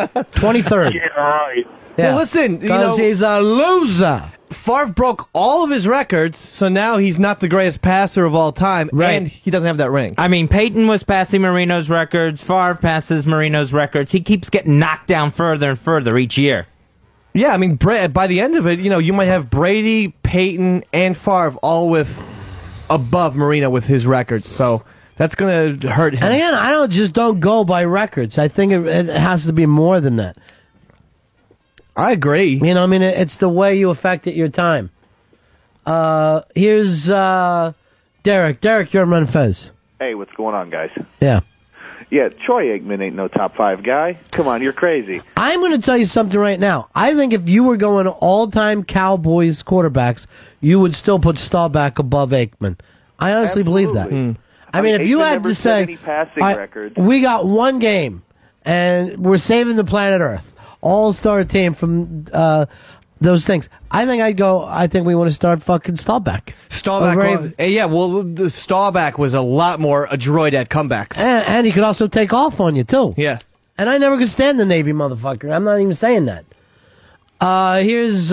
23rd. Yeah, all right. Yeah. Well, listen, because he's a loser. Favre broke all of his records, so now he's not the greatest passer of all time, and he doesn't have that ring. I mean, Peyton was passing Marino's records. Favre passes Marino's records. He keeps getting knocked down further and further each year. Yeah, I mean, by the end of it, you might have Brady, Peyton, and Favre all with above Marino with his records. So that's going to hurt him. And again, I don't go by records. I think it has to be more than that. I agree. You know, I mean, it's the way you affect your time. Here's Derek. Derek, you're on Run Fez. Hey, what's going on, guys? Yeah. Yeah, Troy Aikman ain't no top 5 guy. Come on, you're crazy. I'm going to tell you something right now. I think if you were going all-time Cowboys quarterbacks, you would still put Staubach above Aikman. I honestly believe that. I mean, if you Aikman had never to set say, any passing all right, records. we got one game, and we're saving the planet Earth, all-star team from those things, I think we want to start fucking Staubach. Staubach, the Staubach was a lot more adroit at comebacks. And he could also take off on you, too. Yeah. And I never could stand the Navy motherfucker. I'm not even saying that. Here's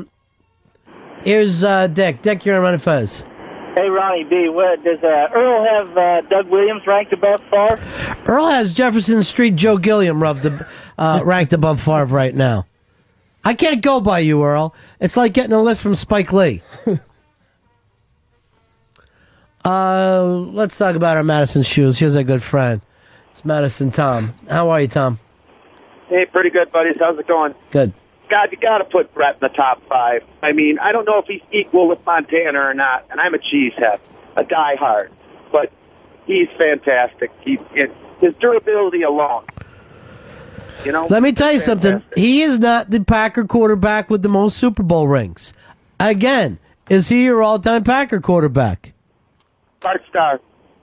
Dick. Dick, you're on Run Fez. Hey, Ronnie B., does Earl have Doug Williams ranked above Favre? Earl has Jefferson Street Joe Gilliam ranked above Favre right now. I can't go by you, Earl. It's like getting a list from Spike Lee. Let's talk about our Madison shoes. Here's our good friend. It's Madison Tom. How are you, Tom? Hey, pretty good, buddies. How's it going? Good. God, you got to put Brett in the top 5. I mean, I don't know if he's equal with Montana or not, and I'm a cheesehead, a diehard, but he's fantastic. His durability alone. You know, let me tell you something. He is not the Packer quarterback with the most Super Bowl rings. Again, is he your all-time Packer quarterback? Bart Starr.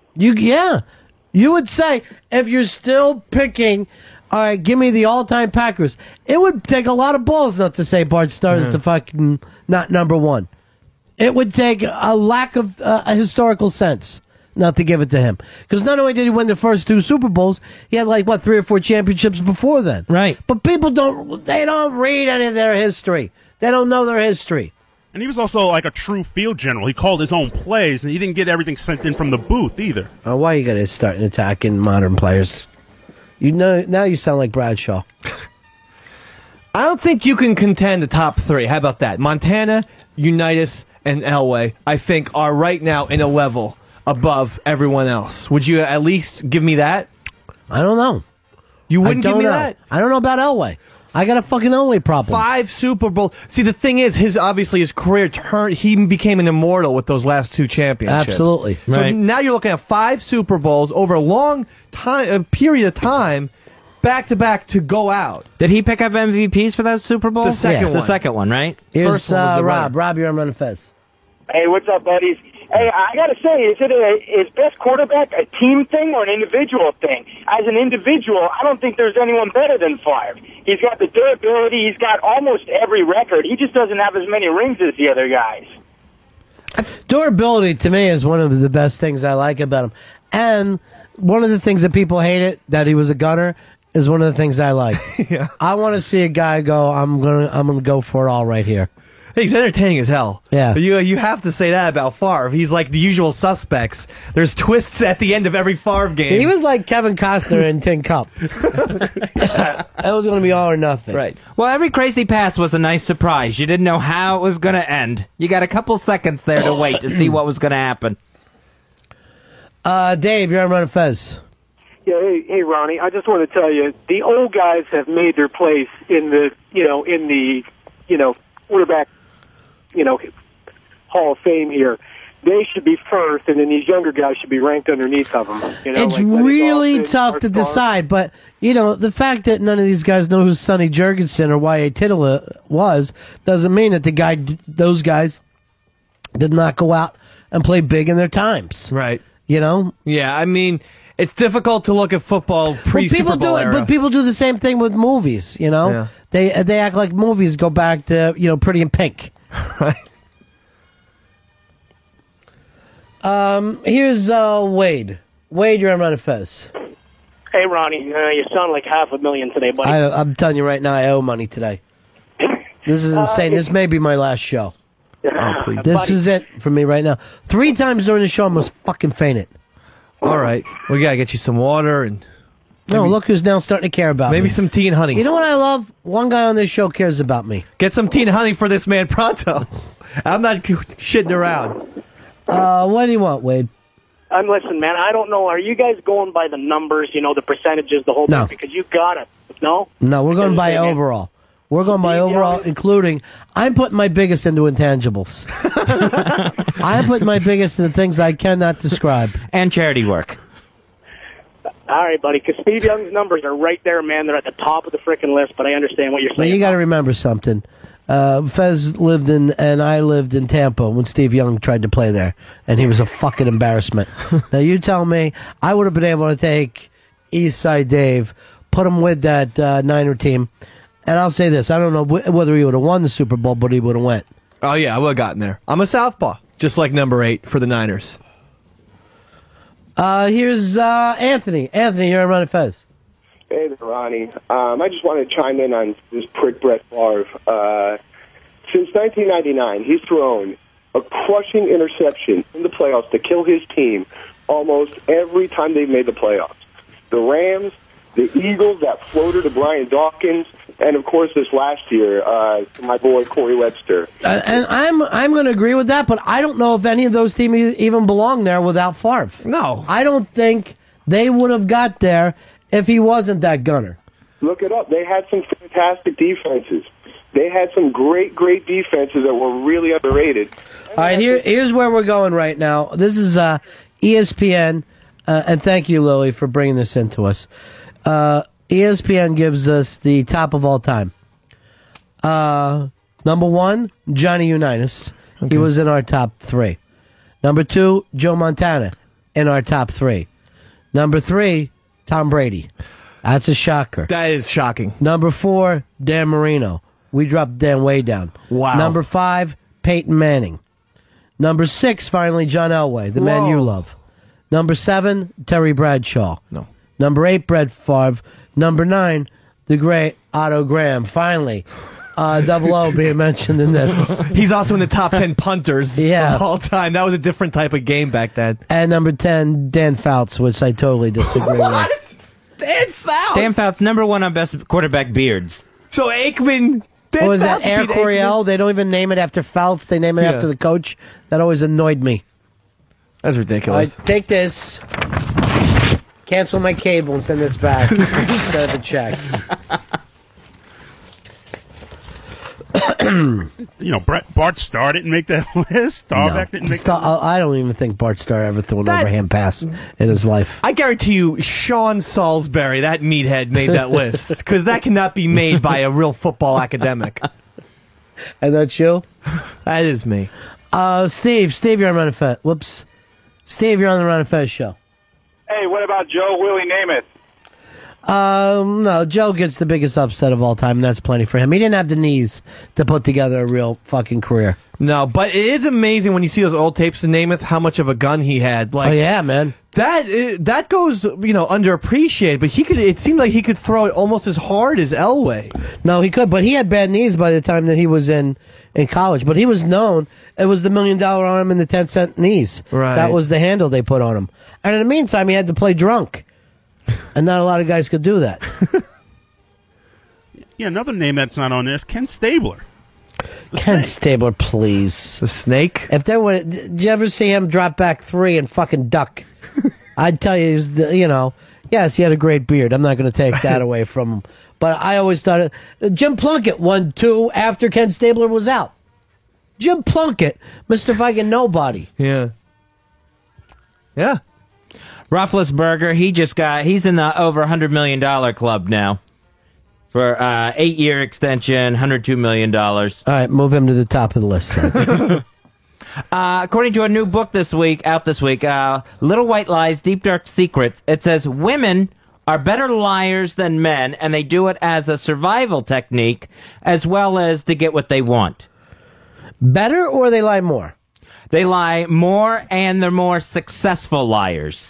You would say, if you're still picking, all right, give me the all-time Packers, it would take a lot of balls not to say Bart Starr is the fucking not number one. It would take a lack of a historical sense not to give it to him. Because not only did he win the first 2 Super Bowls, he had 3 or 4 championships before then. Right. But people don't read any of their history. They don't know their history. And he was also like a true field general. He called his own plays, and he didn't get everything sent in from the booth either. Why are you going to start attacking modern players? Now you sound like Bradshaw. I don't think you can contend the top 3. How about that? Montana, Unitas, and Elway, I think, are right now in a level above everyone else. Would you at least give me that? I don't know. You wouldn't give me that? I don't know about Elway. I got a fucking Elway problem. 5 Super Bowls. See, the thing is, his career turned. He became an immortal with those last 2 championships. Absolutely. So right. Now you're looking at 5 Super Bowls over a long period of time, back to back to go out. Did he pick up MVPs for that Super Bowl? The second one. The second one, right? Here's First one was the Rob. Rob, you're on Run Fez. Hey, what's up, buddies? Hey, I got to say, is best quarterback a team thing or an individual thing? As an individual, I don't think there's anyone better than Favre. He's got the durability. He's got almost every record. He just doesn't have as many rings as the other guys. Durability, to me, is one of the best things I like about him. And one of the things that people hated, that he was a gunner, is one of the things I like. Yeah. I want to see a guy go, I'm gonna go for it all right here. He's entertaining as hell. Yeah. You have to say that about Favre. He's like the usual suspects. There's twists at the end of every Favre game. He was like Kevin Costner in Tin Cup. That was going to be all or nothing. Right. Well, every crazy pass was a nice surprise. You didn't know how it was going to end. You got a couple seconds there to wait to see what was going to happen. Dave, you're on Run Fez. Yeah, hey, Ronnie. I just want to tell you, the old guys have made their place in the quarterback, Hall of Fame here. They should be first, and then these younger guys should be ranked underneath of them. It's really tough to decide, but, the fact that none of these guys know who Sonny Jurgensen or Y.A. Tittle was doesn't mean that those guys did not go out and play big in their times. Right. Yeah, I mean, it's difficult to look at football pre-Super Bowl era. But people do the same thing with movies, Yeah. They act like movies go back to, Pretty in Pink. Right. Here's Wade. Wade, you're on Run Fez. Hey, Ronnie, you sound like $500,000 today, buddy. I'm telling you right now, I owe money today. This is insane. This may be my last show. Oh, please. This is it for me right now. 3 times during the show, I almost fucking fainted. All right. We got to get you some water and... Look who's now starting to care about me. Maybe some tea and honey. You know what I love? One guy on this show cares about me. Get some tea and honey for this man pronto. I'm not shitting around. What do you want, Wade? Listen, man, I don't know. Are you guys going by the numbers, the percentages, the whole No. thing? Because you got it. No? No, we're going by overall. We're going by overall, including, I'm putting my biggest into intangibles. I'm putting my biggest into things I cannot describe. And charity work. All right, buddy, because Steve Young's numbers are right there, man. They're at the top of the freaking list, but I understand what you're Now, saying. you got to remember something. Fez lived in, and I lived in Tampa when Steve Young tried to play there, and he was a fucking embarrassment. Now, you tell me, I would have been able to take Eastside Dave, put him with that Niner team, and I'll say this, I don't know whether he would have won the Super Bowl, but he would have went. Oh, yeah, I would have gotten there. I'm a southpaw, just like number 8 for the Niners. Here's Anthony. Anthony, you're on Run It Fez. Hey there, Ronnie. I just want to chime in on this prick Brett Favre. Since 1999, he's thrown a crushing interception in the playoffs to kill his team almost every time they've made the playoffs. The Rams, the Eagles, that floater to Brian Dawkins, and of course this last year, my boy Corey Webster. And I'm going to agree with that, but I don't know if any of those teams even belong there without Favre. No. I don't think they would have got there if he wasn't that gunner. Look it up. They had some fantastic defenses. They had some great defenses that were really underrated. All right, here's where we're going right now. This is ESPN, and thank you, Lily, for bringing this into us. ESPN gives us the top of all time. Number 1, Johnny Unitas. Okay. He was in our top 3. Number 2, Joe Montana, in our top 3. Number 3, Tom Brady. That's a shocker. That is shocking. Number 4, Dan Marino. We dropped Dan way down. Wow. Number 5, Peyton Manning. Number 6, finally, John Elway, the man you love. Number 7, Terry Bradshaw. No. Number 8, Brett Favre. Number 9, the great Otto Graham. Finally, Double O being mentioned in this. He's also in the top 10 punters Yeah. of all time. That was a different type of game back then. And number 10, Dan Fouts, which I totally disagree with. Dan Fouts? Dan Fouts, number 1 on best quarterback beards. So Aikman... What was that, Air Coryell? They don't even name it after Fouts. They name it after the coach. That always annoyed me. That's ridiculous. All right, take this. Cancel my cable and send this back instead of a check. Bart Starr didn't make that list. Staubach didn't make that list. I don't even think Bart Starr ever threw an overhand pass in his life. I guarantee you, Sean Salisbury, that meathead, made that list. Because that cannot be made by a real football academic. And that's you? That is me. Steve, you're on Run It Fez. Whoops. Steve, you're on the Run It Fez show. Hey, what about Joe Willie Namath? No, Joe gets the biggest upset of all time, and that's plenty for him. He didn't have the knees to put together a real fucking career. No, but it is amazing when you see those old tapes of Namath, how much of a gun he had. Like, oh, yeah, man. That goes, underappreciated, but it seemed like he could throw it almost as hard as Elway. No, he could, but he had bad knees by the time that he was in college. But he was known, it was the $1 million arm and the 10-cent knees. Right. That was the handle they put on him. And in the meantime, he had to play drunk. And not a lot of guys could do that. Yeah, another name that's not on this, Ken Stabler. Ken Stabler, please. The snake? If there were, did you ever see him drop back 3 and fucking duck? I'd tell you, yes, he had a great beard. I'm not going to take that away from him. But I always thought Jim Plunkett won 2 after Ken Stabler was out. Jim Plunkett, Mr. Fucking Nobody. Yeah. Yeah. Roethlisberger, he's in the over $100 million club now. For 8-year extension, $102 million. All right, move him to the top of the list then. According to a new book out this week, Little White Lies, Deep Dark Secrets, it says women are better liars than men, and they do it as a survival technique as well as to get what they want. Better, or they lie more? They lie more, and they're more successful liars.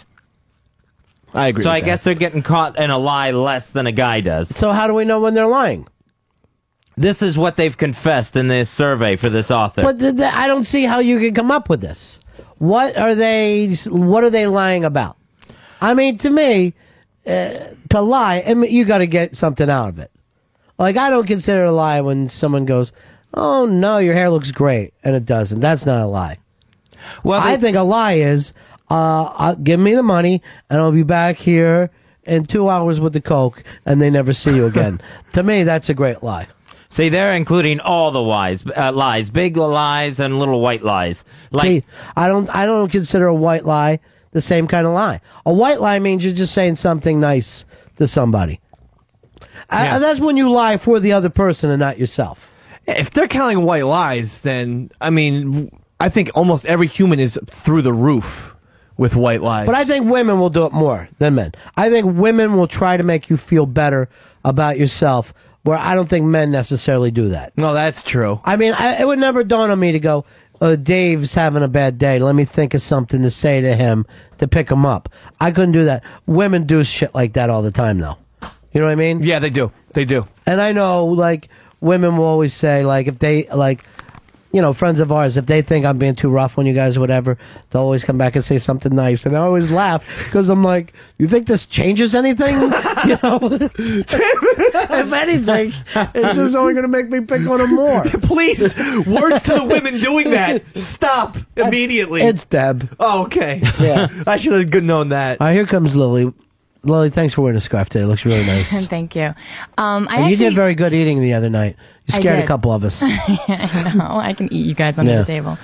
I agree. So with I guess they're getting caught in a lie less than a guy does. So how do we know when they're lying? This is what they've confessed in this survey for this author. But I don't see how you can come up with this. What are they lying about? I mean, to me, to lie, you got to get something out of it. Like, I don't consider it a lie when someone goes, "Oh no, your hair looks great," and it doesn't. That's not a lie. Well, I think a lie is, give me the money and I'll be back here in 2 hours with the coke, and they never see you again. To me, that's a great lie. See, they're including all the lies, big lies and little white lies. See, I don't consider a white lie the same kind of lie. A white lie means you're just saying something nice to somebody. That's when you lie for the other person and not yourself. If they're counting white lies, then, I mean, I think almost every human is through the roof with white lies. But I think women will do it more than men. I think women will try to make you feel better about yourself, where I don't think men necessarily do that. No, that's true. I mean, it would never dawn on me to go, Dave's having a bad day. Let me think of something to say to him to pick him up. I couldn't do that. Women do shit like that all the time, though. You know what I mean? Yeah, they do. They do. And I know, like, women will always say, like, if they, like, you know, friends of ours, if they think I'm being too rough on you guys or whatever, they'll always come back and say something nice. And I always laugh because I'm like, you think this changes anything? You know? If anything, it's just only going to make me pick on them more. Please, words to the women doing that. Stop immediately. It's Deb. Oh, okay. Yeah. I should have known that. Here comes Lily. Lily, thanks for wearing a scarf today. It looks really nice. Thank you. You did very good eating the other night. You I scared a did. couple of us. I know. I can eat you guys under Yeah. the table.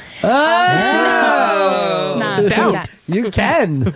Oh! No, Don't. You can.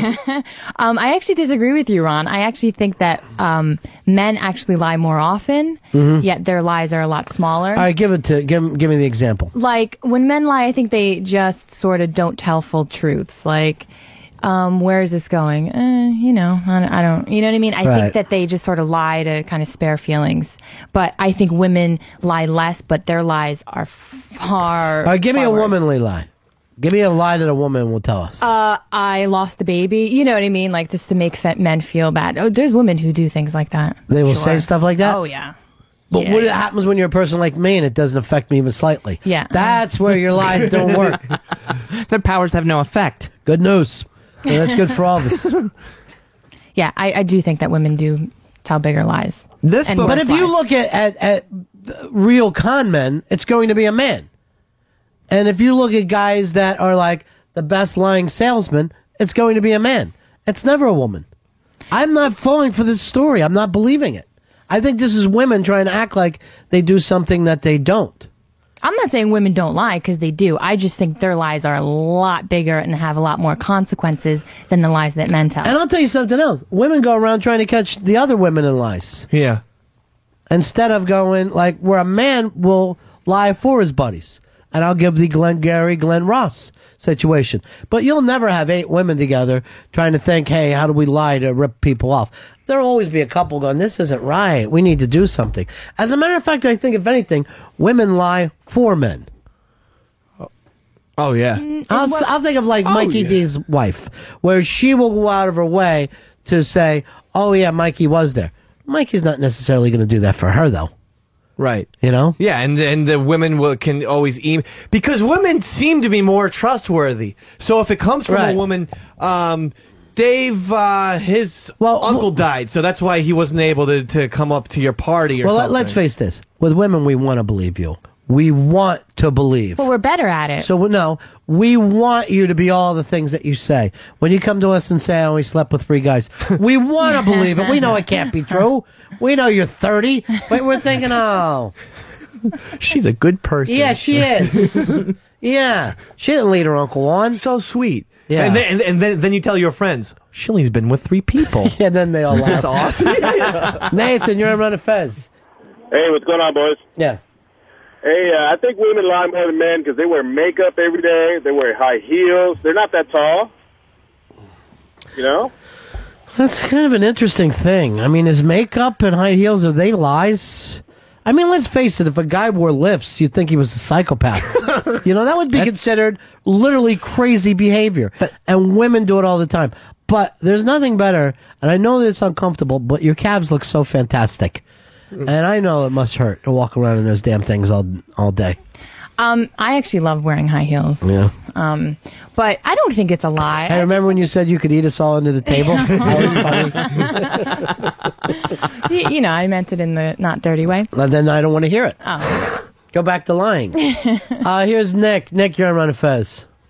I actually disagree with you, Ron. I actually think that men actually lie more often, Mhm. yet their lies are a lot smaller. All right, give me the example. Like, when men lie, I think they just sort of don't tell full truths. Like, where is this going? You know, I don't, you know what I mean? I Right. think that they just sort of lie to kind of spare feelings. But I think women lie less, but their lies are far. All right, give me far a worse. womanly lie. Give me a lie that a woman will tell us. I lost the baby. You know what I mean? Like, just to make men feel bad. Oh, there's women who do things like that. They will Sure. say stuff like that? Oh, yeah. But Yeah, what yeah. happens when you're a person like me and it doesn't affect me even slightly? Yeah. That's where your lies don't work. Their powers have no effect. Good news. Yeah, that's good for all of us. Yeah, I do think that women do tell bigger lies. And But worse if you lies. look at real con men, it's going to be a man. And if you look at guys that are like the best lying salesman, it's going to be a man. It's never a woman. I'm not falling for this story. I'm not believing it. I think this is women trying to act like they do something that they don't. I'm not saying women don't lie, because they do. I just think their lies are a lot bigger and have a lot more consequences than the lies that men tell. And I'll tell you something else. Women go around trying to catch the other women in lies. Yeah. Instead of going, like, where a man will lie for his buddies. And I'll give the Glenn Gary, Glenn Ross situation. But you'll never have 8 women together trying to think, hey, how do we lie to rip people off? There'll always be a couple going, this isn't right. We need to do something. As a matter of fact, I think, if anything, women lie for men. Oh, yeah. I'll think of, like, Mikey D's wife, where she will go out of her way to say, oh, yeah, Mikey was there. Mikey's not necessarily going to do that for her, though. Right. You know? Yeah, and the women can always email, because women seem to be more trustworthy. So if it comes from a woman, Dave, his uncle died, so that's why he wasn't able to come up to your party or something. Let's face this. With women, we want to believe you. We want to believe. Well, we're better at it. So, no, we want you to be all the things that you say. When you come to us and say, I only slept with 3 guys, we want to believe it. We know it can't be true. We know you're 30, but we're thinking, oh. She's a good person. Yeah, she is. Yeah. She didn't lead her uncle on. So sweet. Yeah. And then you tell your friends, she only's been with 3 people. Yeah, then they all laugh. That's awesome. Nathan, you're on a Fez. Hey, what's going on, boys? Yeah. Hey, I think women lie more than men because they wear makeup every day. They wear high heels. They're not that tall. You know? That's kind of an interesting thing. I mean, is makeup and high heels, are they lies? I mean, let's face it, if a guy wore lifts, you'd think he was a psychopath. You know, that would be considered literally crazy behavior. And women do it all the time. But there's nothing better, and I know that it's uncomfortable, but your calves look so fantastic. And I know it must hurt to walk around in those damn things all day. I actually love wearing high heels. Yeah. But I don't think it's a lie. I remember when you said you could eat us all under the table? That was funny. you know, I meant it in the not dirty way. Well, then I don't want to hear it. Oh. Go back to lying. Here's Nick. Nick, you're on Run of Fez.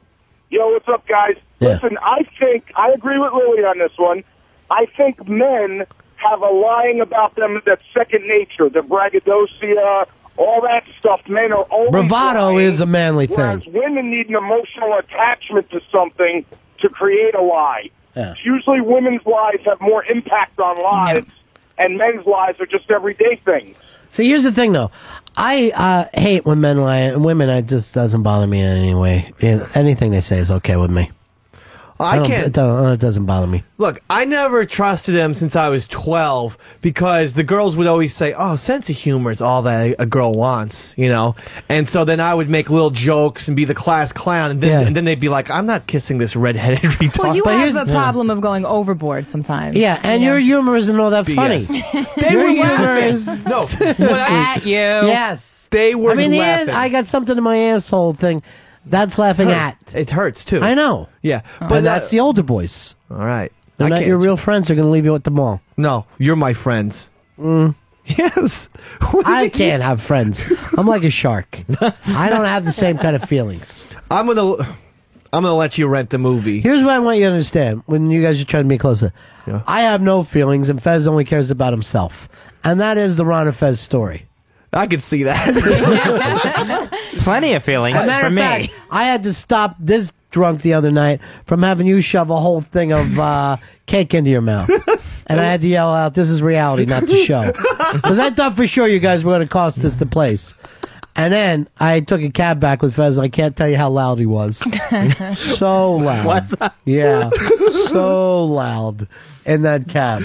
Yo, what's up, guys? Yeah. Listen, I agree with Louie on this one. I think men have a lying about them that's second nature, the braggadocio, all that stuff. Men are always Bravado lying, is a manly whereas thing. women need an emotional attachment to something to create a lie. Yeah. Usually women's lies have more impact on lives, and men's lies are just everyday things. See, here's the thing, though. I hate when men lie, and women, it just doesn't bother me in any way. Anything they say is okay with me. It doesn't bother me. Look, I never trusted them since I was 12 because the girls would always say, "Oh, sense of humor is all that a girl wants," you know. And so then I would make little jokes and be the class clown, and then they'd be like, "I'm not kissing this redheaded retard." Well, you have a problem of going overboard sometimes. Yeah, and your humor isn't all that funny. They were laughing. No, at you. Yes, they were laughing. I got something in my asshole thing. That's laughing at. It hurts too. I know. Yeah, but that's the older boys. All right. They're not your real friends. They're going to leave you at the mall. No, you're my friends. Yes. I can't have friends. I'm like a shark. I don't have the same kind of feelings. I'm gonna let you rent the movie. Here's what I want you to understand when you guys are trying to be closer. Yeah. I have no feelings, and Fez only cares about himself. And that is the Ron and Fez story. I can see that. Plenty of feelings As a matter for of me. fact, I had to stop this drunk the other night from having you shove a whole thing of cake into your mouth. And I had to yell out, "This is reality, not the show." Because I thought for sure you guys were going to cost us the place. And then I took a cab back with Fez, and I can't tell you how loud he was. So loud. What's up? Yeah, so loud in that cab.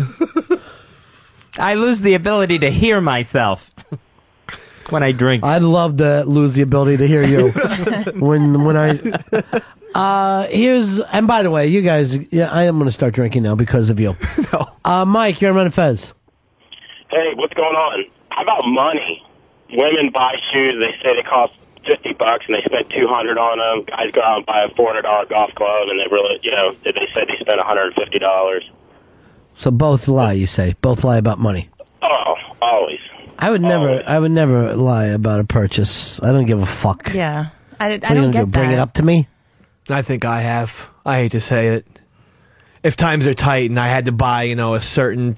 I lose the ability to hear myself when I drink. I'd love to lose the ability to hear you when I. Here's, and by the way, you guys, I am going to start drinking now because of you. No. Mike, you're on Fez. Hey, what's going on? How about money? Women buy shoes. They say they cost $50, and they spend $200 on them. Guys go out and buy a $400 golf club, and they really, they say they spend $150. So both lie, you say? Both lie about money. Oh, always. I would never lie about a purchase. I don't give a fuck. Yeah. I What are you don't gonna get do, bring that. it up to me? I think I have. I hate to say it. If times are tight and I had to buy, a certain,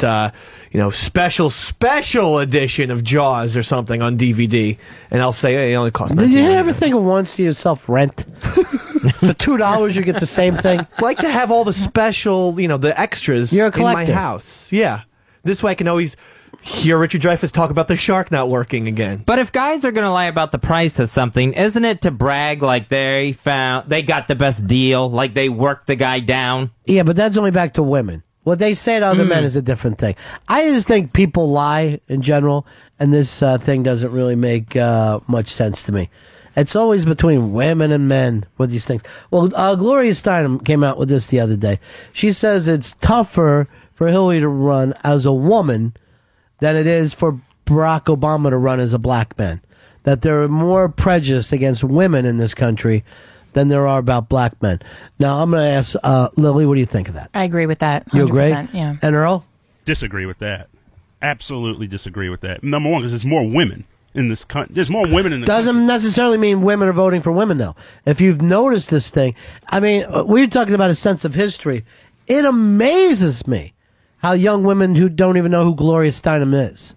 special edition of Jaws or something on DVD, and I'll say, hey, it only costs Did you $19. ever think of once to yourself, rent? For $2 you get the same thing? Like to have all the special, the extras You're a in my collector. house. Yeah. This way I can always hear Richard Dreyfuss talk about the shark not working again. But if guys are going to lie about the price of something, isn't it to brag like they got the best deal, like they worked the guy down? Yeah, but that's only back to women. What they say to other men is a different thing. I just think people lie in general, and this thing doesn't really make much sense to me. It's always between women and men with these things. Well, Gloria Steinem came out with this the other day. She says it's tougher for Hillary to run as a woman than it is for Barack Obama to run as a black man. That there are more prejudice against women in this country than there are about black men. Now, I'm going to ask Lily, what do you think of that? I agree with that. 100%, You agree? Yeah. And Earl? Disagree with that. Absolutely disagree with that. Number one, because there's more women in this country. There's more women in the Doesn't necessarily mean women are voting for women, though. If you've noticed this thing, I mean, we're talking about a sense of history. It amazes me how young women who don't even know who Gloria Steinem is,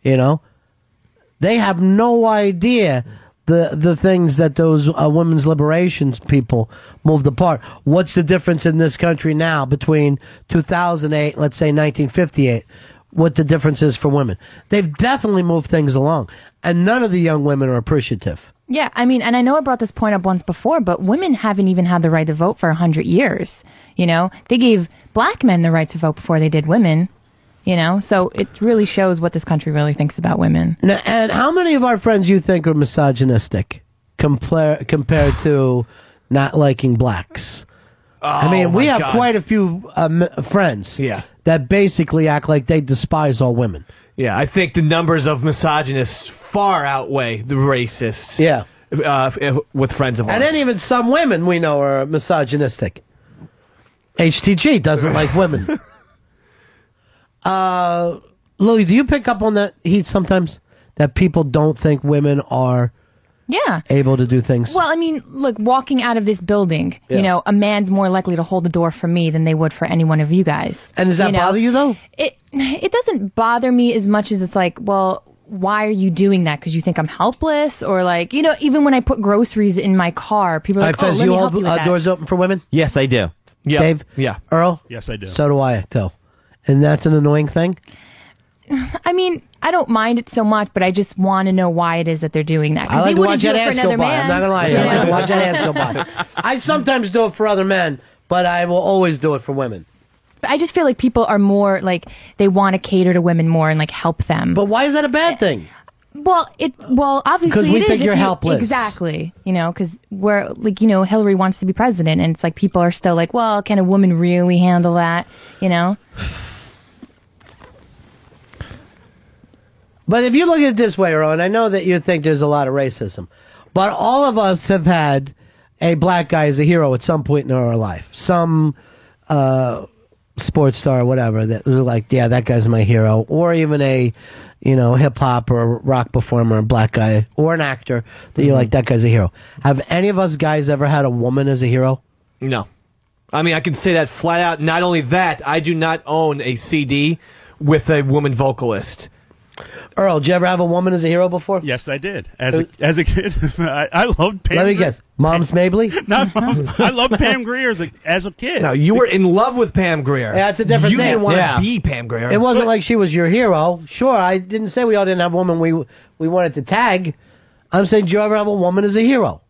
they have no idea the things that those women's liberations people moved apart. What's the difference in this country now between 2008, let's say 1958? What the difference is for women? They've definitely moved things along, and none of the young women are appreciative. Yeah, I mean, and I know I brought this point up once before, but women haven't even had the right to vote for 100 years. They gave black men the right to vote before they did women. So it really shows what this country really thinks about women. Now, and how many of our friends you think are misogynistic compared to not liking blacks? I mean, we have quite a few friends that basically act like they despise all women. Yeah, I think the numbers of misogynists far outweigh the racists. Yeah. With friends of ours. And then even some women we know are misogynistic. HTG doesn't like women. Lily, do you pick up on that heat sometimes? That people don't think women are Yeah. able to do things. Well, I mean, look, walking out of this building, Yeah. you know, a man's more likely to hold the door for me than they would for any one of you guys. And does that bother you, though? It doesn't bother me as much as it's like, well, why are you doing that? Because you think I'm helpless? Or like, you know, even when I put groceries in my car, people are like, Fez, let you me hold help you with that. doors open for women? Yes, I do. Yeah. Dave? Yeah. Earl? Yes, I do. So do I, too. And that's an annoying thing? I mean, I don't mind it so much, but I just want to know why it is that they're doing that. I Because like they to wouldn't watch do that it for ass go another by. man. I'm not going to lie to you. I like to watch that ass go by. I sometimes do it for other men, but I will always do it for women. But I just feel like people are more like, they want to cater to women more and like help them. But why is that a bad thing? Well, obviously Because we it is think if you're you- helpless. Exactly. You know, because we're like, you know, Hillary wants to be president, and it's like people are still like, well, can a woman really handle that? You know. But if you look at it this way, Earl, and I know that you think there's a lot of racism, but all of us have had a black guy as a hero at some point in our life. Some sports star or whatever that was like, yeah, that guy's my hero. Or even a, you know, hip-hop or rock performer, a black guy, or an actor that you're like, that guy's a hero. Have any of us guys ever had a woman as a hero? No. I mean, I can say that flat out. Not only that, I do not own a CD with a woman vocalist. Earl, did you ever have a woman as a hero before? Yes, I did. As a kid, I loved Pam. Let me Grier. guess. Mom's Mabley? Not Mom's. I loved Pam Grier as a kid. No, you were in love with Pam Grier. Yeah, it's a different you thing. You didn't want to be Pam Grier. It wasn't like she was your hero. Sure, I didn't say we all didn't have a woman we wanted to tag. I'm saying, did you ever have a woman as a hero?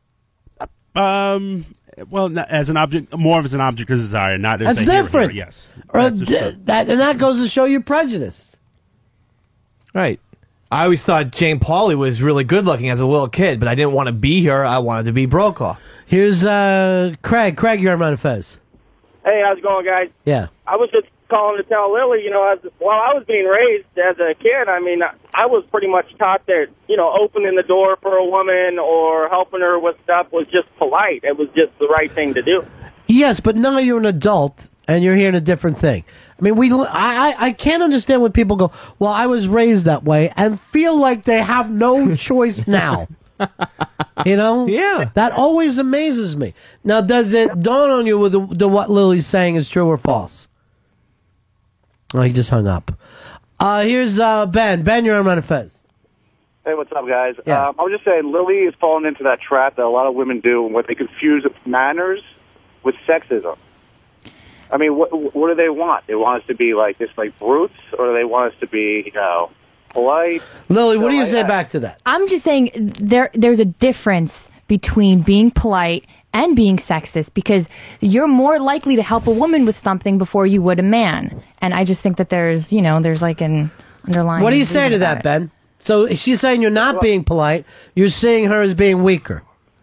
Well, not as an object, more as an object of desire, not as That's a hero. different. Yes. Or That's just a- that goes to show your prejudice. Right. I always thought Jane Pauley was really good looking as a little kid, but I didn't want to be her. I wanted to be Brokaw. Here's Craig. Craig, you're on Run Fez. Hey, how's it going, guys? Yeah. I was just calling to tell Lily, you know, while I was being raised as a kid, I mean, I was pretty much taught that, you know, opening the door for a woman or helping her with stuff was just polite. It was just the right thing to do. Yes, but now you're an adult and you're hearing a different thing. I mean, I can't understand when people go, well, I was raised that way, and feel like they have no choice now. You know? Yeah. That always amazes me. Now, does it dawn on you whether what Lily's saying is true or false? Oh, he just hung up. Here's Ben. Ben, you're on Run Fez. Hey, what's up, guys? Yeah. I was just saying, Lily is falling into that trap that a lot of women do, where they confuse manners with sexism. I mean, what do they want? They want us to be like just like brutes, or do they want us to be, you know, polite? Lily, what do you say back to that? I'm just saying there's a difference between being polite and being sexist, because you're more likely to help a woman with something before you would a man. And I just think that there's like an underlying. What do you say reason to about that, it. Ben? So she's saying you're not being polite. You're seeing her as being weaker.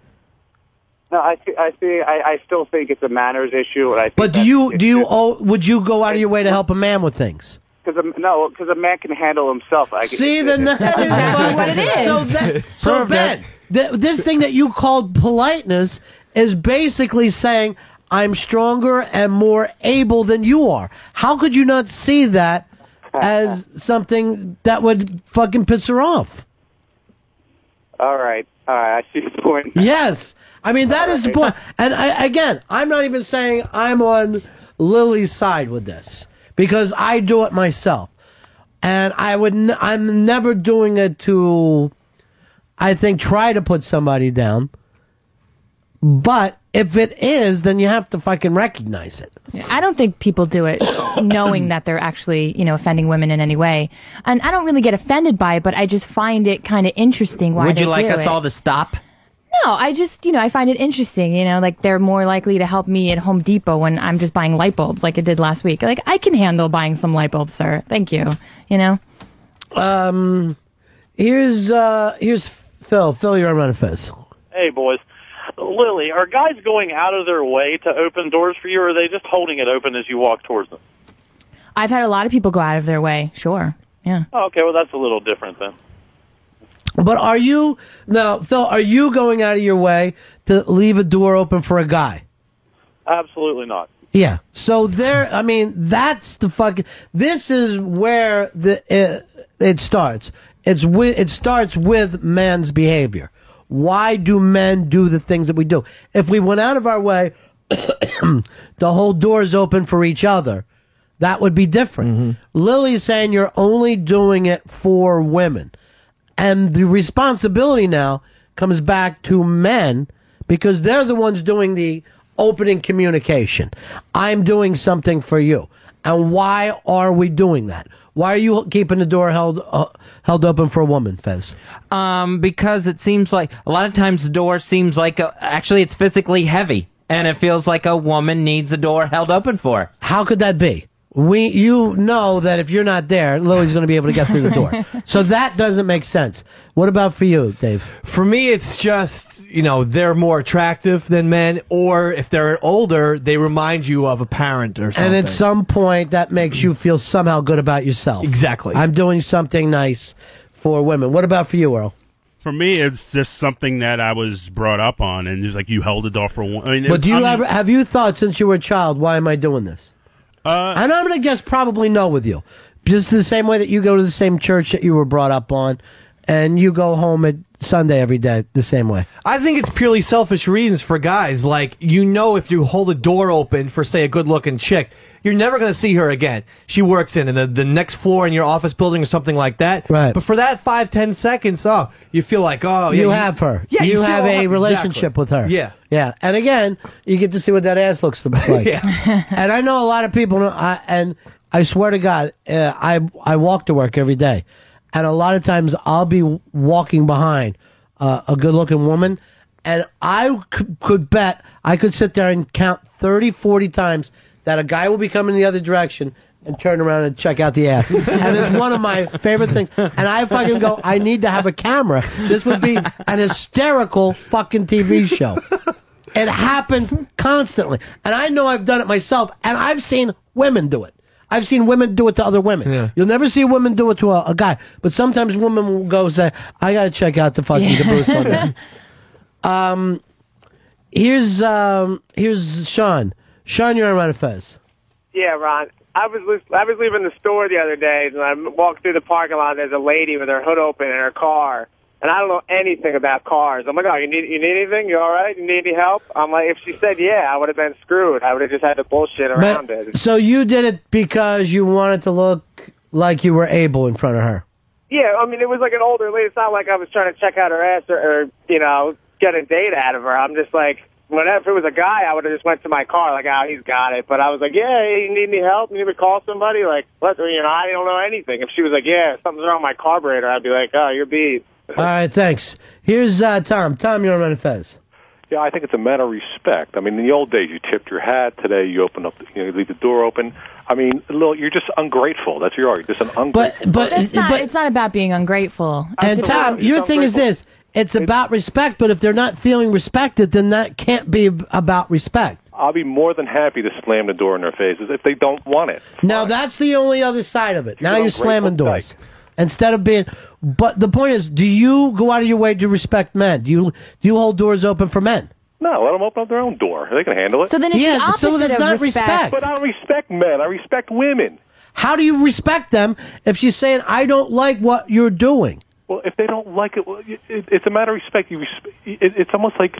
No, I still think it's a manners issue, and I think But would you go out of your way to help a man with things? because a man can handle himself. See, then that's exactly what it is. So Ben, this thing that you called politeness is basically saying I'm stronger and more able than you are. How could you not see that as something that would fucking piss her off? All right, I see the point. Yes. I mean, that is the point. And again, I'm not even saying I'm on Lily's side with this, because I do it myself. And I'm never doing it to, I think, try to put somebody down. But if it is, then you have to fucking recognize it. I don't think people do it knowing that they're actually, offending women in any way. And I don't really get offended by it, but I just find it kind of interesting why Would they you like do us it. all to stop? No, I just, I find it interesting, like they're more likely to help me at Home Depot when I'm just buying light bulbs like I did last week. Like, I can handle buying some light bulbs, sir. Thank you. Here's Phil. Phil, you're on Run Fez. Hey, boys. Lily, are guys going out of their way to open doors for you, or are they just holding it open as you walk towards them? I've had a lot of people go out of their way. Sure. Yeah. Oh, okay, well, that's a little different then. But Phil, are you going out of your way to leave a door open for a guy? Absolutely not. Yeah. So that's the fucking. This is where it starts. It starts with man's behavior. Why do men do the things that we do? If we went out of our way to hold doors open for each other, that would be different. Lily's saying you're only doing it for women. And the responsibility now comes back to men because they're the ones doing the opening communication. I'm doing something for you. And why are we doing that? Why are you keeping the door held open for a woman, Fez? Because it seems like a lot of times the door seems like actually it's physically heavy, and it feels like a woman needs the door held open for her. How could that be? You know that if you're not there, Lily's going to be able to get through the door. So that doesn't make sense. What about for you, Dave? For me, it's just, they're more attractive than men, or if they're older, they remind you of a parent or something. And at some point, that makes you feel somehow good about yourself. Exactly. I'm doing something nice for women. What about for you, Earl? For me, it's just something that I was brought up on, and it's like you held the door for one. I mean, But have you thought since you were a child, why am I doing this? And I'm going to guess probably no with you. Just the same way that you go to the same church that you were brought up on, and you go home at Sunday every day the same way. I think it's purely selfish reasons for guys. Like, if you hold a door open for, say, a good-looking chick, you're never going to see her again. She works in the next floor in your office building or something like that. Right. But for that 5-10 seconds, you feel like, you have her. Yeah, you have a relationship with her. Yeah. Yeah. And again, you get to see what that ass looks like. Yeah. And I know a lot of people, and I swear to God, I walk to work every day. And a lot of times I'll be walking behind a good-looking woman, and I could bet I could sit there and count 30, 40 times that a guy will be coming the other direction and turn around and check out the ass. And it's one of my favorite things. And I fucking go, I need to have a camera. This would be an hysterical fucking TV show. It happens constantly. And I know I've done it myself, and I've seen women do it. I've seen women do it to other women. Yeah. You'll never see a woman do it to a guy. But sometimes women will go say, I got to check out the fucking caboose on that. Here's Sean. Sean, you're on Ron and Fez. Yeah, Ron. I was leaving the store the other day, and I walked through the parking lot. There's a lady with her hood open in her car, and I don't know anything about cars. I'm like, oh, you need anything? You all right? You need any help? I'm like, if she said yeah, I would have been screwed. I would have just had to bullshit around it. So you did it because you wanted to look like you were able in front of her? Yeah, I mean, it was like an older lady. It's not like I was trying to check out her ass or get a date out of her. I'm just like, whenever if it was a guy, I would have just went to my car, like, oh, he's got it. But I was like, yeah, hey, you need any help? You need me to call somebody? Like, what? I don't know anything. If she was like, yeah, something's wrong with my carburetor, I'd be like, oh, you're beat. All right, thanks. Here's Tom. Tom, you're on Ron and Fez. Yeah, I think it's a matter of respect. I mean, in the old days, you tipped your hat. Today, you open up, you leave the door open. I mean, you're just ungrateful. That's your argument. Just an ungrateful. But it's not about being ungrateful. And Tom, your thing is this. It's about respect, but if they're not feeling respected, then that can't be about respect. I'll be more than happy to slam the door in their faces if they don't want it. Now, that's the only other side of it. Now you're slamming doors. Instead of being... But the point is, do you go out of your way to respect men? Do you hold doors open for men? No, let them open up their own door. They can handle it. So then it's the opposite so that's of not respect. But I don't respect men. I respect women. How do you respect them if she's saying, I don't like what you're doing? Well, if they don't like it, it's a matter of respect. It's almost like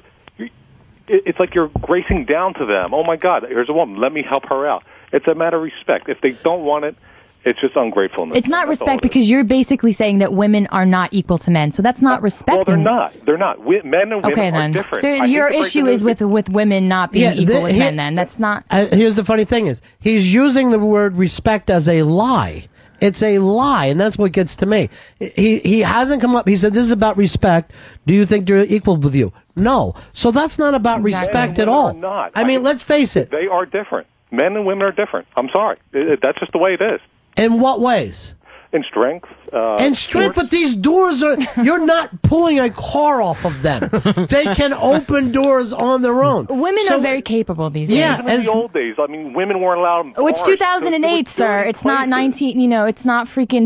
it's like you're gracing down to them. Oh, my God, here's a woman. Let me help her out. It's a matter of respect. If they don't want it, it's just ungratefulness. It's not respect because you're basically saying that women are not equal to men. So that's not respect. Well, they're not. They're not. Men and women are different. So your issue is with women not being equal with men then. That's not... Here's the funny thing is, he's using the word respect as a lie. It's a lie, and that's what gets to me. He hasn't come up. He said, this is about respect. Do you think they're equal with you? No. So that's not about respect at all. Not. I mean, let's face it. They are different. Men and women are different. I'm sorry. That's just the way it is. In what ways? In strength. But these doors are, you're not pulling a car off of them. They can open doors on their own. Women are very capable these days. Yeah. In the old days, I mean, women weren't allowed. Oh, it's 2008, sir. It's not 19, it's not freaking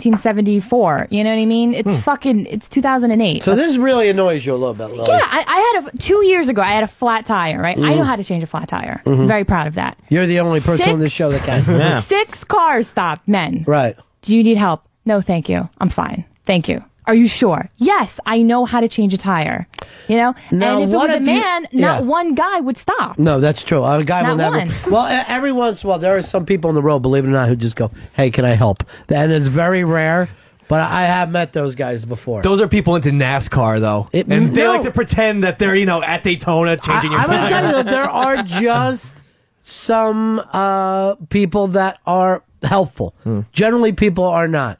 1774. You know what I mean? It's 2008. So this really annoys you a little bit, Lily. Yeah, I had 2 years ago, I had a flat tire, right? I know how to change a flat tire. I'm very proud of that. You're the only person on this show that can. 6 cars stopped, men. Right. Do you need help? No, thank you. I'm fine. Thank you. Are you sure? Yes, I know how to change a tire. You know? Now, and if it what was a if you- man, yeah. not one guy would stop. No, that's true. A guy will Not never. one. Well, every once in a while, there are some people on the road, believe it or not, who just go, "Hey, can I help?" And it's very rare, but I have met those guys before. Those are people into NASCAR, though. And they no. like to pretend that they're, at Daytona changing your I'm going to tire. tell you that there are just some people that are helpful. Generally, people are not.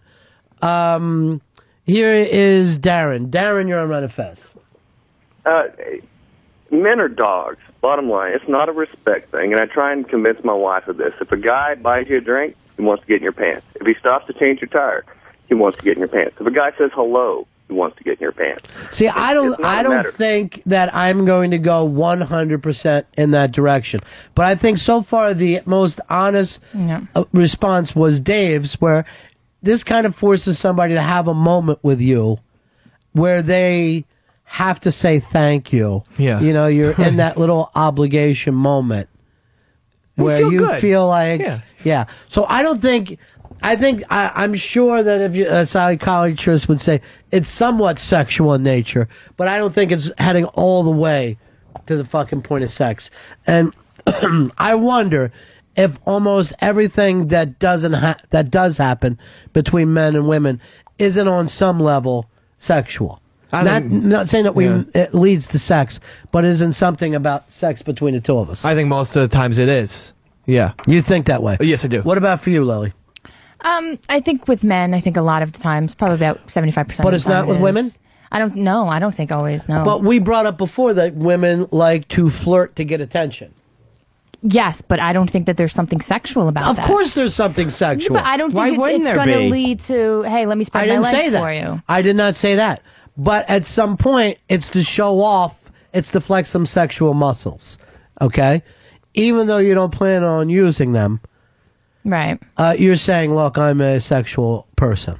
Here is Darren. Darren, you're on Run and Fez. Men are dogs. Bottom line, it's not a respect thing, and I try and convince my wife of this. If a guy buys you a drink, he wants to get in your pants. If he stops to change your tire, he wants to get in your pants. If a guy says hello, he wants to get in your pants. See, I don't matter. think that I'm going to go 100% in that direction. But I think so far the most honest response was Dave's, where this kind of forces somebody to have a moment with you where they have to say thank you. Yeah. You're in that little obligation moment where feel you good. feel like, Yeah. So I'm sure that if a psychologist would say it's somewhat sexual in nature, but I don't think it's heading all the way to the fucking point of sex. And I wonder if almost everything that that does happen between men and women isn't on some level sexual. Not saying that it leads to sex, but isn't something about sex between the two of us. I think most of the times it is. Yeah. You think that way? Yes, I do. What about for you, Lily? I think with men, I think a lot of the times, probably about 75%. But it's not with women? I don't know. I don't think always, no. But we brought up before that women like to flirt to get attention. Yes, but I don't think that there's something sexual about that. Of course there's something sexual. But I don't think it's going to lead to, hey, let me spread my legs for you. I did not say that. But at some point, it's to show off, it's to flex some sexual muscles. Okay? Even though you don't plan on using them. Right. You're saying, look, I'm a sexual person.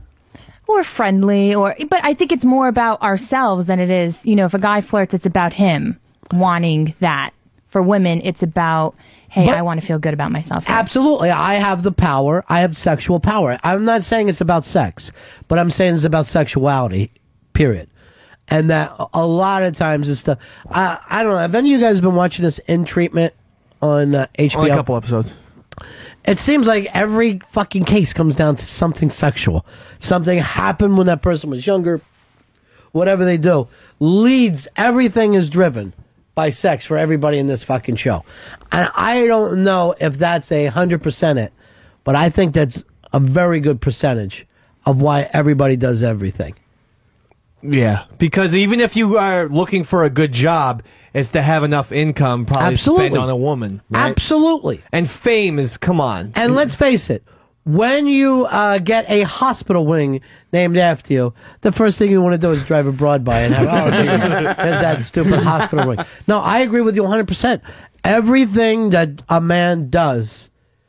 Or friendly, but I think it's more about ourselves than it is, if a guy flirts, it's about him wanting that. For women, it's about, hey, I want to feel good about myself. Absolutely. I have the power. I have sexual power. I'm not saying it's about sex, but I'm saying it's about sexuality, period. And that a lot of times it's the, I don't know, have any of you guys been watching this In Treatment on HBO? Only a couple episodes. It seems like every fucking case comes down to something sexual. Something happened when that person was younger. Whatever they do. Everything is driven by sex for everybody in this fucking show. And I don't know if that's 100% it, but I think that's a very good percentage of why everybody does everything. Yeah, because even if you are looking for a good job, it's to have enough income probably to spend on a woman. Right? Absolutely. And fame is, come on. And let's face it, when you get a hospital wing named after you, the first thing you want to do is drive abroad by and have, oh, geez, there's that stupid hospital wing. No, I agree with you 100%. Everything that a man does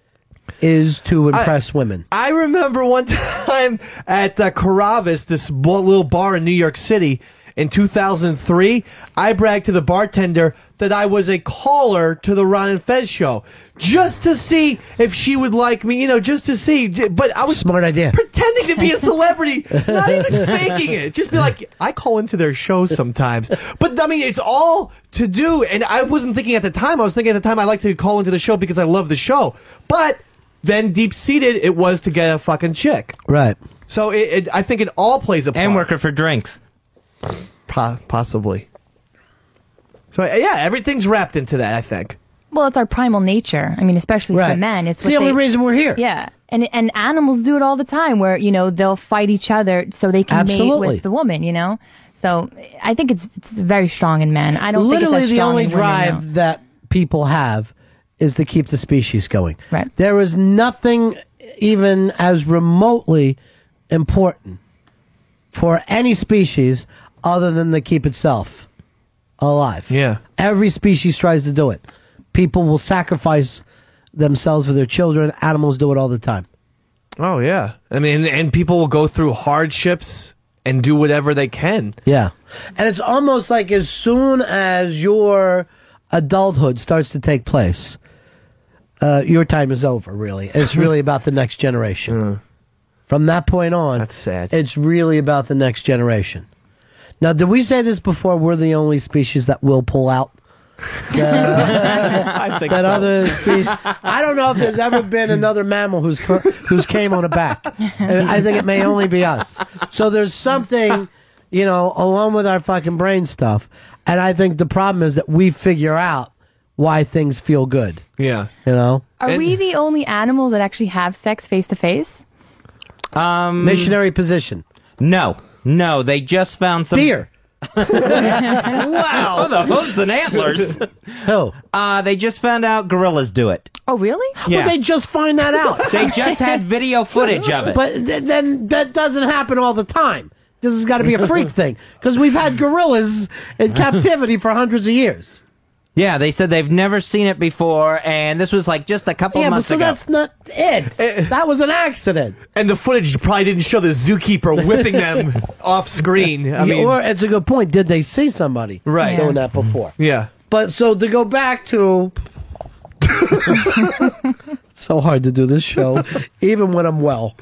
is to impress women. I remember one time at Carrabba's, this little bar in New York City, in 2003, I bragged to the bartender that I was a caller to the Ron and Fez show, just to see if she would like me, just to see. But I was smart idea, pretending to be a celebrity, not even faking it. Just be like, I call into their shows sometimes. But I mean, it's all to do. And I wasn't thinking at the time. I was thinking at the time I like to call into the show because I love the show. But then deep seated, it was to get a fucking chick. Right. So I think it all plays a part. And working for drinks. Possibly. So, yeah, everything's wrapped into that, I think. Well, it's our primal nature. I mean, especially for men. It's the only reason we're here. Yeah. And animals do it all the time where, they'll fight each other so they can mate with the woman, So I think it's very strong in men. I don't think it's as the strong only in women, drive no. that people have is to keep the species going. Right. There is nothing even as remotely important for any species other than to keep itself alive. Yeah. Every species tries to do it. People will sacrifice themselves for their children. Animals do it all the time. Oh, yeah. I mean, and people will go through hardships and do whatever they can. Yeah. And it's almost like as soon as your adulthood starts to take place, your time is over, really. It's really about the next generation. From that point on, that's sad. It's really about the next generation. Now, did we say this before? We're the only species that will pull out. I think that so. other species. I don't know if there's ever been another mammal who's came on a back. I think it may only be us. So there's something, along with our fucking brain stuff. And I think the problem is that we figure out why things feel good. Yeah. Are we the only animals that actually have sex face to face? Missionary position. No, they just found some deer. Wow, the hooves and antlers. Who? They just found out gorillas do it. Oh, really? Well, they just find that out. They just had video footage of it. But then that doesn't happen all the time. This has got to be a freak thing because we've had gorillas in captivity for hundreds of years. Yeah, they said they've never seen it before, and this was like just a couple months ago. Yeah, but so that's not it. That was an accident. And the footage probably didn't show the zookeeper whipping them off screen. I mean, or it's a good point. Did they see somebody doing that before? Yeah. But so to go back to, so hard to do this show, even when I'm well.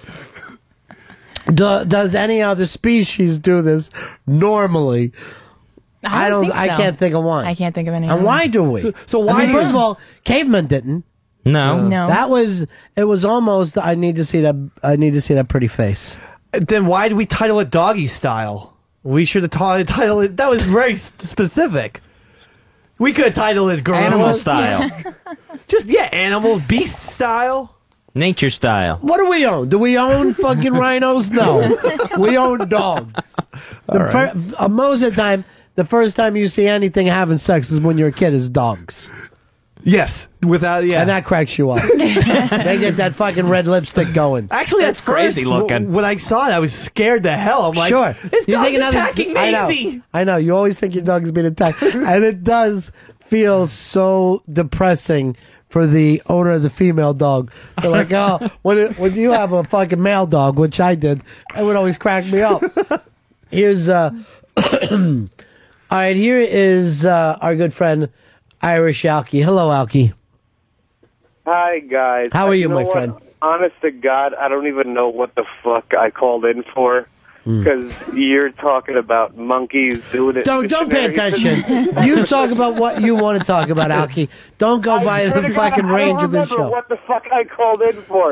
Does any other species do this normally? I don't think so. I can't think of one. I can't think of any. And why do we? So why? First of all, cavemen didn't. No. That was. It was almost. I need to see that. I need to see that pretty face. Then why did we title it Doggy Style? We should have titled it. That was very specific. We could have titled it Gorilla Animal Style. Just Animal Beast Style. Nature Style. What do we own? Do we own fucking rhinos? No. We own dogs. Most of the time, the first time you see anything having sex is when you're a kid is dogs. Yes. Without, And that cracks you up. They get that fucking red lipstick going. Actually, that's crazy looking. When I saw it, I was scared to hell. I'm like, sure. This dog's attacking Maisie. I know. You always think your dog's being attacked. And it does feel so depressing for the owner of the female dog. They're like, oh, when you have a fucking male dog, which I did, it would always crack me up. Here's, all right, here is our good friend, Irish Alki. Hello, Alki. Hi, guys. How are you, my what? friend? Honest to God, I don't even know what the fuck I called in for. Because you're talking about monkeys doing it. Don't pay attention. You talk about what you want to talk about, Alki. Don't go by the fucking range of this I don't show. remember what the fuck I called in for.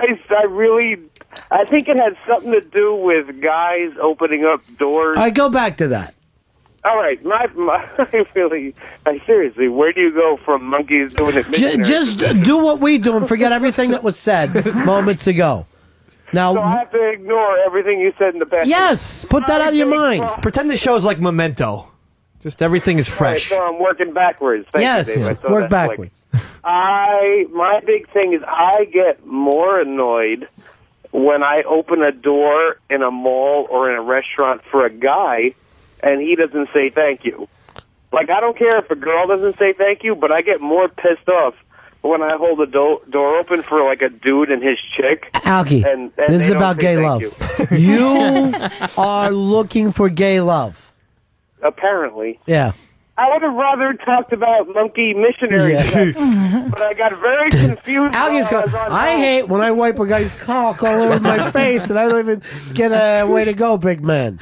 I think it had something to do with guys opening up doors. I go back to that. All right, seriously, where do you go from monkeys doing it? Just do what we do and forget everything that was said moments ago. Now, so I have to ignore everything you said in the past. Yes, put that out of your mind. Pretend the show's like Memento. Just everything is fresh. Right, so I'm working backwards. Thank you, Dave. I saw work that backwards. My big thing is I get more annoyed when I open a door in a mall or in a restaurant for a guy and he doesn't say thank you. Like, I don't care if a girl doesn't say thank you, but I get more pissed off when I hold the door open for, like, a dude and his chick. Alki, and this is they don't about say gay thank love. you. You are looking for gay love. Apparently. Yeah. I would have rather talked about monkey missionary sex, but I got very confused. Alki's going, I hate when I wipe a guy's cock all over my face and I don't even get a way to go, big man.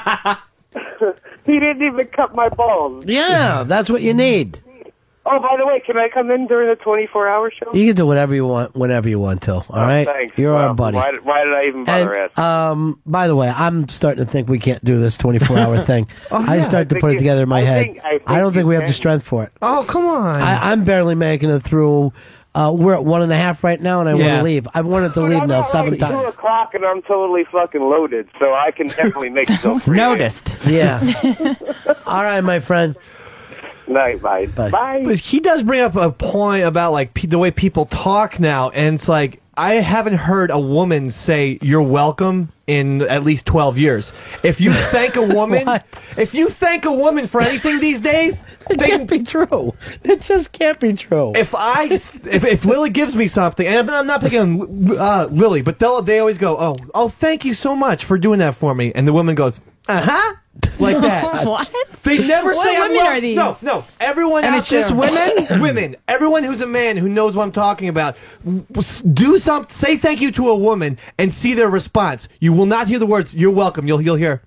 He didn't even cut my balls. Yeah, that's what you need. Oh, by the way, can I come in during the 24-hour show? You can do whatever you want, whenever you want to. All right, thanks. You're Well, our buddy. Why did I even bother asking? By the way, I'm starting to think we can't do this 24-hour thing. I start to put it together in my head. I don't think we have the strength for it. Oh, come on. I'm barely making it through. We're at 1.5 right now, and I want to leave. I've wanted to leave now 7 It's 2 times. o'clock, and I'm totally fucking loaded, so I can definitely make it go free. Noticed. Yeah. All right, my friend. Night, bye. Bye. But he does bring up a point about like the way people talk now, and it's like I haven't heard a woman say "you're welcome" in at least 12 years. If you thank a woman, for anything these days, it can't be true. It just can't be true. If Lily gives me something, and I'm not picking on Lily, but they always go, "Oh, thank you so much for doing that for me," and the woman goes, Like that. What? They never What say I'm women well. are these? No. Everyone And out it's just there- women? Women. Everyone who's a man who knows what I'm talking about. Do something. Say thank you to a woman and see their response. You will not hear the words, "You're welcome." You'll hear,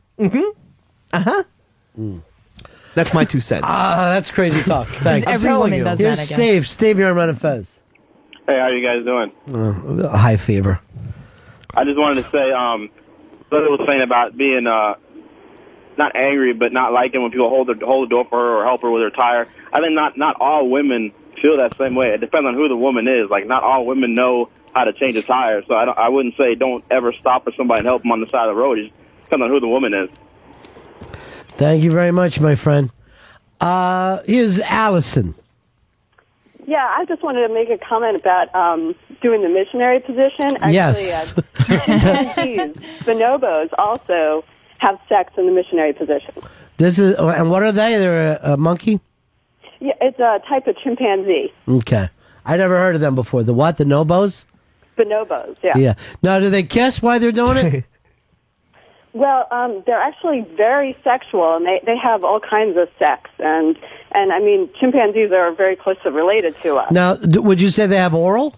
That's my 2 cents. That's crazy talk. Thanks. Every I'm telling woman you. does Here's that, I guess. Steve. Steve, you're on Run and Fez. Hey, how you guys doing? High fever. I just wanted to say, Lily was saying about being not angry, but not liking when people hold the door for her or help her with her tire. I think not all women feel that same way. It depends on who the woman is. Like, not all women know how to change a tire. So I wouldn't say don't ever stop for somebody and help them on the side of the road. It just depends on who the woman is. Thank you very much, my friend. Here's Allison. Yeah, I just wanted to make a comment about doing the missionary position. Actually, Yes. chimpanzees, bonobos also have sex in the missionary position. This is, and what are they? They're a monkey? Yeah, it's a type of chimpanzee. Okay. I never heard of them before. The what? The Nobos? Bonobos, yeah. Yeah. Now, do they kiss while they're doing it? Well, they're actually very sexual, and they have all kinds of sex. And I mean, chimpanzees are very closely related to us. Now, would you say they have oral?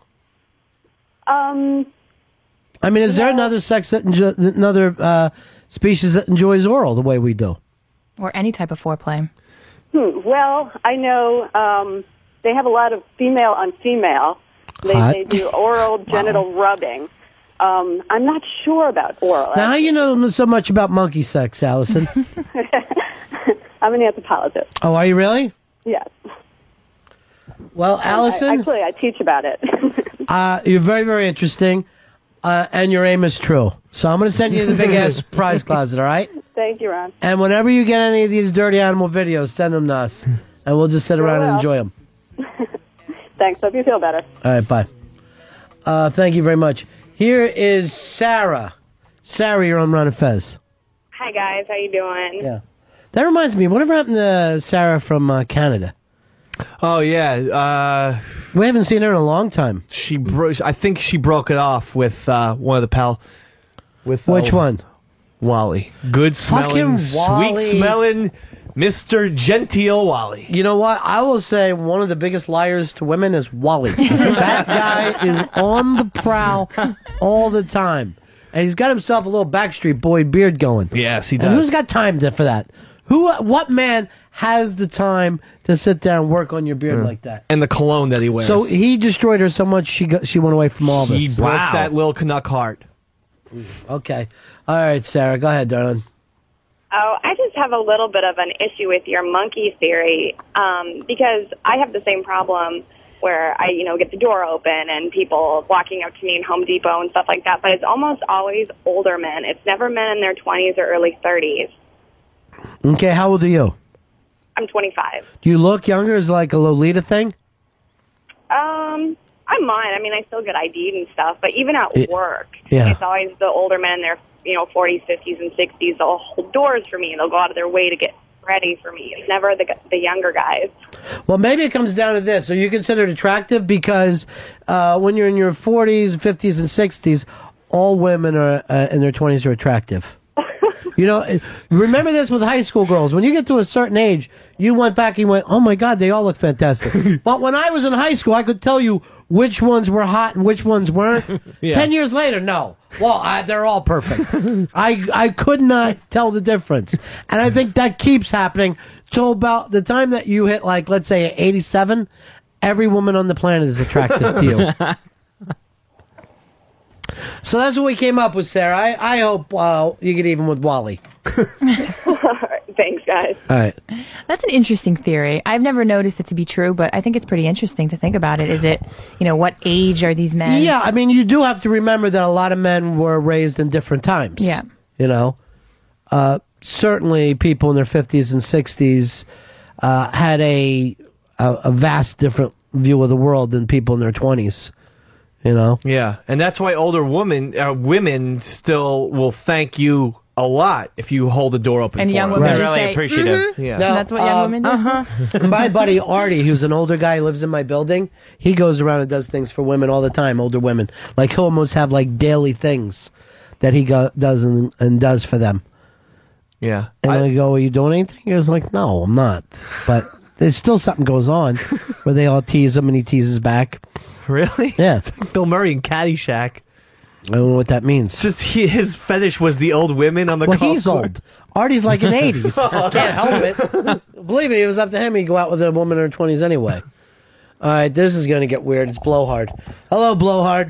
I mean, is there another sex that another species that enjoys oral the way we do? Or any type of foreplay. Well, I know they have a lot of female on female. They do oral genital rubbing. I'm not sure about oral. Now, how you know so much about monkey sex, Allison? I'm an anthropologist. Oh, are you really? Yes. Well, Allison, Actually, I teach about it. you're very, very interesting, and your aim is true. So I'm going to send you the big-ass prize closet, all right? Thank you, Ron. And whenever you get any of these dirty animal videos, send them to us, and we'll just sit around and will. enjoy them. Thanks. Hope you feel better. All right, bye. Thank you very much. Here is Sarah. Sarah, you're on Ron and Fez. Hi, guys. How you doing? Yeah. That reminds me, whatever happened to Sarah from Canada? Oh, yeah. We haven't seen her in a long time. I think she broke it off with one of the with Which one? Wally. Good smelling, Fucking Wally. sweet smelling Mr. Genteel Wally. You know what? I will say one of the biggest liars to women is Wally. That guy is on the prowl all the time. And he's got himself a little Backstreet Boy beard going. Yes, he And does. who's got time for that? What man has the time to sit down and work on your beard like that? And the cologne that he wears. So he destroyed her so much she went away from all this. He broke that little Canuck heart. Okay. All right, Sarah, go ahead, darling. Oh, I just have a little bit of an issue with your monkey theory because I have the same problem where I, get the door open and people walking up to me in Home Depot and stuff like that, but it's almost always older men. It's never men in their 20s or early 30s. Okay, how old are you? I'm 25. Do you look younger? Is it like a Lolita thing? I'm mine. I mean, I still get ID'd and stuff, but even at work, yeah. it's always the older men. They're 40s, 50s, and 60s. They'll hold doors for me. They'll go out of their way to get ready for me. It's never the younger guys. Well, maybe it comes down to this. Are you considered attractive? Because when you're in your 40s, 50s, and 60s, all women are in their 20s are attractive. Remember this with high school girls. When you get to a certain age, you went back and you went, oh my God, they all look fantastic. But when I was in high school, I could tell you which ones were hot and which ones weren't. Yeah. 10 years later, no. Well, they're all perfect. I could not tell the difference. And I think that keeps happening till about the time that you hit, like, let's say 87, every woman on the planet is attractive to you. So that's what we came up with, Sarah. I hope you get even with Wally. Thanks, guys. All right. That's an interesting theory. I've never noticed it to be true, but I think it's pretty interesting to think about it. Is it, what age are these men? Yeah, I mean, you do have to remember that a lot of men were raised in different times. Yeah. Certainly people in their 50s and 60s had a vast different view of the world than people in their 20s. Yeah, and that's why older women still will thank you a lot if you hold the door open And for young them. women They're just really say, appreciative. "Mhm." Yeah. Now, That's what young women do? My buddy Artie, who's an older guy, lives in my building. He goes around and does things for women all the time, older women. Like, he'll almost have, daily things that he does and does for them. Yeah. And I go, are you doing anything? He was like, no, I'm not. But there's still something goes on where they all tease him and he teases back. Really? Yeah. Bill Murray in Caddyshack. I don't know what that means. Just his fetish was the old women on the Well, golf he's course. old. Artie's like in 80s. Can't help it. Believe me, it was up to him. He'd go out with a woman in her 20s anyway. All right, this is going to get weird. It's Blowhard. Hello, Blowhard.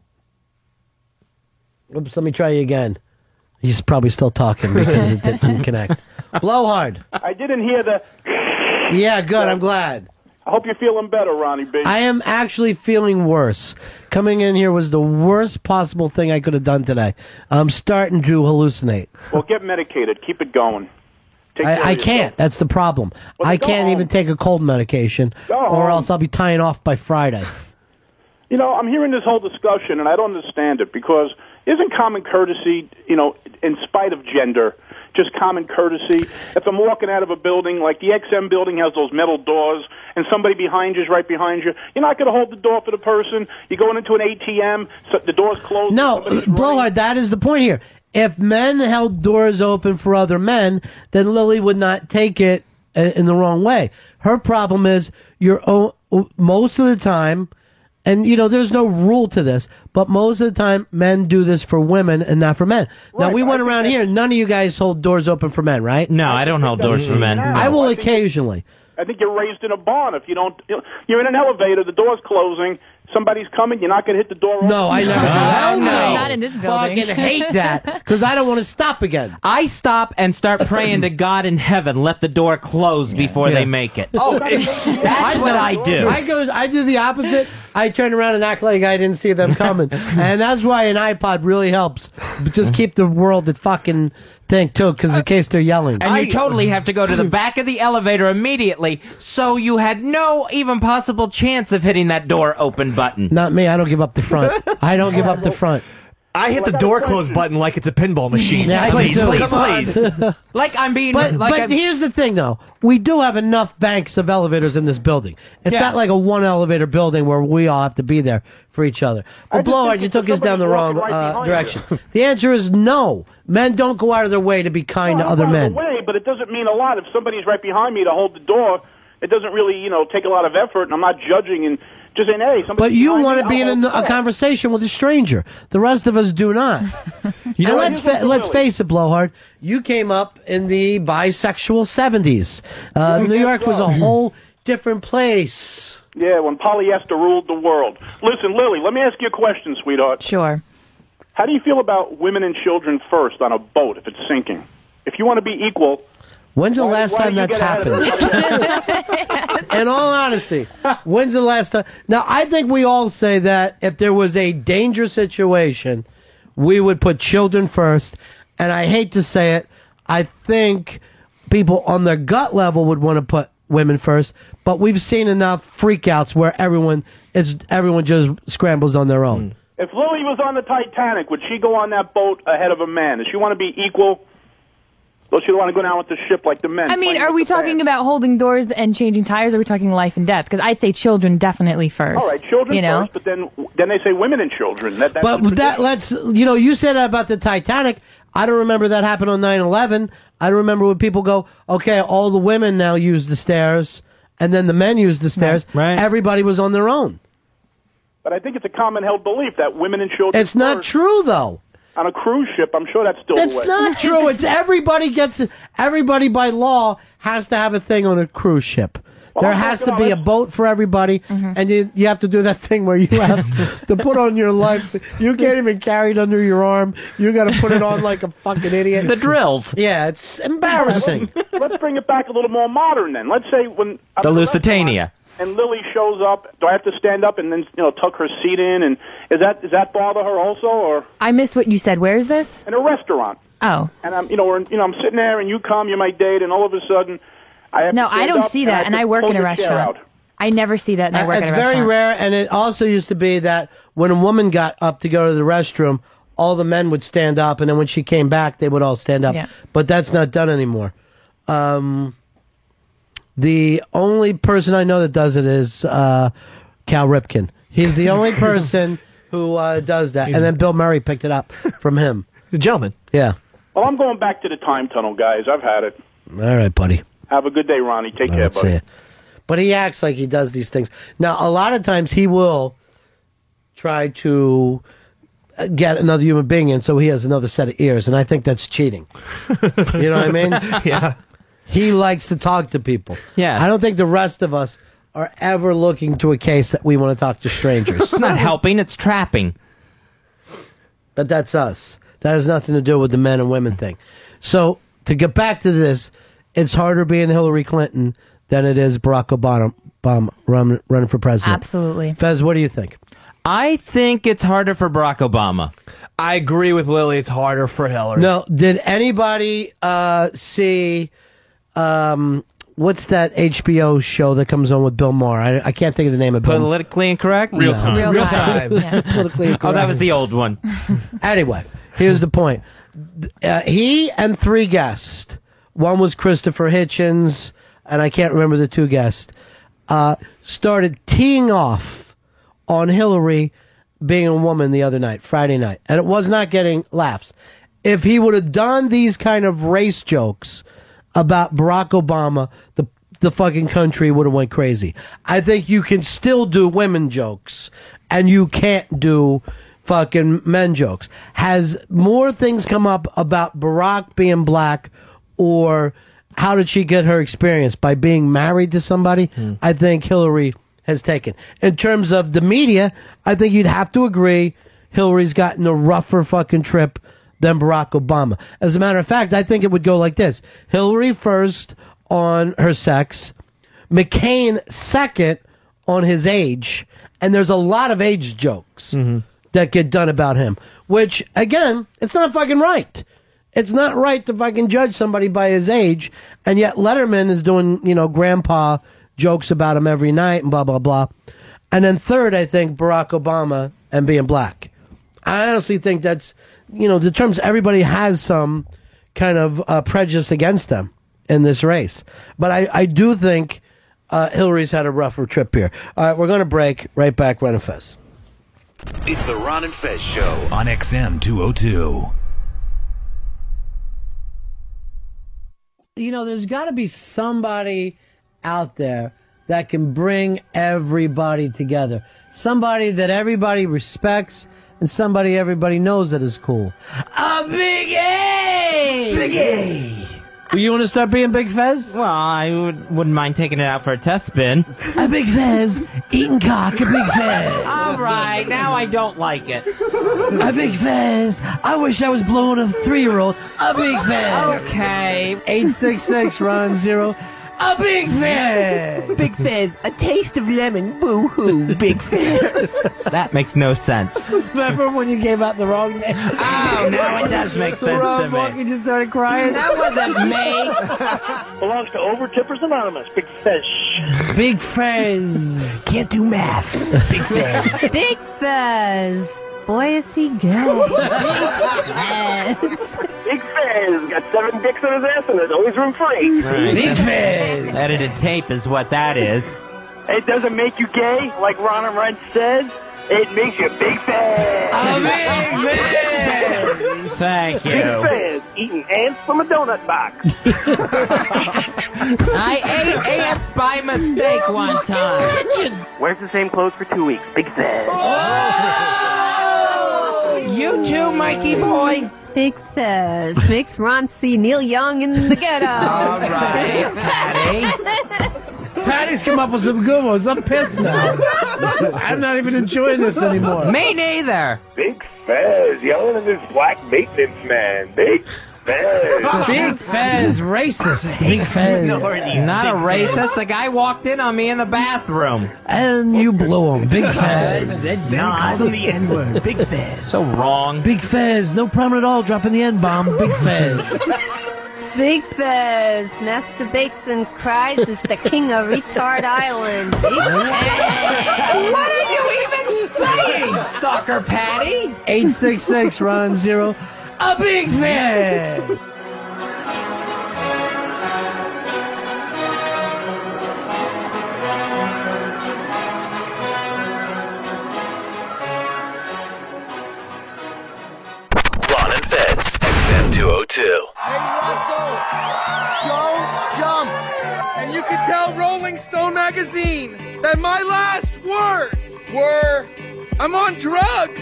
Oops, let me try you again. He's probably still talking because it didn't connect. Blowhard. I didn't hear the... Yeah, good. I'm glad. I hope you're feeling better, Ronnie B. I am actually feeling worse. Coming in here was the worst possible thing I could have done today. I'm starting to hallucinate. Well, get medicated. Keep it going. Take care of I yourself. can't. That's the problem. Well, I then go can't home. even take a cold medication, Go or home. else I'll be tying off by Friday. You know, I'm hearing this whole discussion, and I don't understand it, because isn't common courtesy, you know, in spite of gender, just common courtesy? If I'm walking out of a building, like the XM building has those metal doors, and somebody behind you is right behind you, you're not going to hold the door for the person. You're going into an ATM, so the door's closed. No, Blowhard, that is the point here. If men held doors open for other men, then Lily would not take it in the wrong way. Her problem is most of the time, and you know, there's no rule to this, but most of the time men do this for women and not for men. Now, we went around here, none of you guys hold doors open for men, right? No, I don't hold doors for men. I will occasionally. I think you're raised in a barn. If you don't, you're in an elevator, the door's closing, somebody's coming, you're not going to hit the door open. No, I never do that. No, Not in this building. Fucking hate that because I don't want to stop again. I stop and start praying to God in heaven, let the door close before they make it. Oh, that's what I do. I do the opposite. I turn around and act like I didn't see them coming, and that's why an iPod really helps. Just keep the world at fucking thing too, because in case they're yelling. And you totally have to go to the back of the elevator immediately, so you had no even possible chance of hitting that door open button. Not me. I don't give up the front. I don't give up the front. I hit the door close button like it's a pinball machine. Yeah, please, please, please. Like I'm being. But here's the thing, though. We do have enough banks of elevators in this building. It's not like a one elevator building where we all have to be there for each other. But Blowhard, you took us down the wrong direction. The answer is no. Men don't go out of their way to be kind to other men. Way, but it doesn't mean a lot. If somebody's right behind me to hold the door, it doesn't really, you know, take a lot of effort, and I'm not judging and just saying, hey, somebody. But you behind want me, to be I'll in hold a the door. conversation with a stranger. The rest of us do not. You know, And let's face it, Blowhard. You came up in the bisexual 70s. New York was a whole different place. Yeah, when polyester ruled the world. Listen, Lily, let me ask you a question, sweetheart. Sure. How do you feel about women and children first on a boat if it's sinking? If you want to be equal. When's the last why time do you that's get ahead of happened? In all honesty, when's the last time? Now, I think we all say that if there was a dangerous situation, we would put children first. And I hate to say it, I think people on their gut level would want to put women first. But we've seen enough freakouts where everyone just scrambles on their own. If Lily was on the Titanic, would she go on that boat ahead of a man? Does she want to be equal? Or she want to go down with the ship like the men? I mean, playing are with we the band? talking about holding doors and changing tires, or are we talking life and death? Because I'd say children definitely first. All right, children you know? first, but then they say women and children. That's But you said that about the Titanic. I don't remember that happened on 9/11. I don't remember when people go, okay, all the women now use the stairs, and then the men use the stairs. Right. Everybody was on their own. But I think it's a common held belief that women and children. It's not first. true, though. On a cruise ship, I'm sure that's still the That's way. not true. It's everybody by law has to have a thing on a cruise ship. There I'm has talking to be a about- boat for everybody, and you have to do that thing where you have to put on your life. You can't even carry it under your arm. You got to put it on like a fucking idiot. The drills. Yeah, it's embarrassing. Let's bring it back a little more modern then. Let's say when I'm The at a Lusitania. and Lily shows up, do I have to stand up and then tuck her seat in? And does that bother her also, or I missed what you said. Where is this? in a restaurant? Oh. And I'm I'm sitting there, and you come, you're my date, and all of a sudden, I have No, to stand I don't up, see that, and have I to work pull in a the chair restaurant. out. I never see that, and I work It's in a very restaurant. rare, and it also used to be that when a woman got up to go to the restroom, all the men would stand up, and then when she came back, they would all stand up. Yeah. But that's not done anymore. The only person I know that does it is Cal Ripken. He's the only person who does that. And then Bill Murray picked it up from him. He's a gentleman. Yeah. Well, I'm going back to the time tunnel, guys. I've had it. All right, buddy. Have a good day, Ronnie. Take care, Let's see buddy. it. But he acts like he does these things. Now, a lot of times he will try to get another human being in so he has another set of ears, and I think that's cheating. You know what I mean? Yeah. He likes to talk to people. Yeah. I don't think the rest of us are ever looking to a case that we want to talk to strangers. It's not helping, it's trapping. But that's us. That has nothing to do with the men and women thing. So, to get back to this, it's harder being Hillary Clinton than it is Barack Obama running for president. Absolutely. Fez, what do you think? I think it's harder for Barack Obama. I agree with Lily. It's harder for Hillary. No, did anybody see what's that HBO show that comes on with Bill Maher? I can't think of the name of Bill. Politically incorrect? Real time. Real time. Politically incorrect. Oh, that was the old one. Anyway, here's the point. He and 3 guests, one was Christopher Hitchens, and I can't remember the 2 guests, started teeing off on Hillary being a woman the other night, Friday night. And it was not getting laughs. If he would have done these kind of race jokes about Barack Obama, the fucking country would have went crazy. I think you can still do women jokes, and you can't do fucking men jokes. Has more things come up about Barack being black, or how did she get her experience by being married to somebody? I think Hillary has taken. In terms of the media, I think you'd have to agree Hillary's gotten a rougher fucking trip than Barack Obama. As a matter of fact, I think it would go like this. Hillary first on her sex, McCain second on his age, and there's a lot of age jokes that get done about him, which, again, it's not fucking right. It's not right to fucking judge somebody by his age, and yet Letterman is doing, grandpa jokes about him every night and blah, blah, blah. And then third, I think, Barack Obama and being black. I honestly think that's, the terms, everybody has some kind of prejudice against them in this race. But I do think Hillary's had a rougher trip here. All right, we're going to break. Right back, Ron and Fez. It's the Ron and Fez Show on XM 202. There's got to be somebody out there that can bring everybody together. Somebody that everybody respects and somebody everybody knows that is cool. A Big A! Big A! Well, you want to start being Big Fez? Well, I wouldn't mind taking it out for a test spin. A Big Fez, eating cock, a Big Fez. All right, now I don't like it. A Big Fez, I wish I was blowing a 3-year-old. A Big Fez. Okay. 866 Ron 0. A Big Fez! Big Fez, a taste of lemon, boo-hoo, Big Fez. That makes no sense. Remember when you gave out the wrong name? Oh, now it does make sense to me. You just started crying? That wasn't me. Belongs to Overtippers Anonymous. Big Fish. Big Fez. Can't do math. Big Fez. Big Fez. Boy, is he good. Big Fez. Big Fez got 7 dicks in his ass and there's always room for 8. Right. Big Fez. Edited tape is what that is. It doesn't make you gay, like Ron and Ren says. It makes you Big Fez. A Big Fez. Thank you. Big Fez eating ants from a donut box. I ate ants by mistake one time. Wears the same clothes for 2 weeks. Big Fez. You too, Mikey boy. Big Fez makes Ron see Neil Young in the ghetto. All right, Patty. Patty's come up with some good ones. I'm pissed now. I'm not even enjoying this anymore. Me neither. Big Fez yelling at this black maintenance man. Big Fez. Big Fez, racist. Big Fez. Not a racist. The guy walked in on me in the bathroom. And you blew him. Big Fez. No, I called him the N-word. Big Fez. So wrong. Big Fez. No problem at all dropping the N-bomb. Big Fez. Big Fez masturbates and cries as the king of Retard Island. Big Fez. What are you even saying, Stalker Patty? 866 Ron 0. A Big Fez. Ron and Fez, XM 202. Hey, Russell, don't jump. And you can tell Rolling Stone magazine that my last words were, I'm on drugs.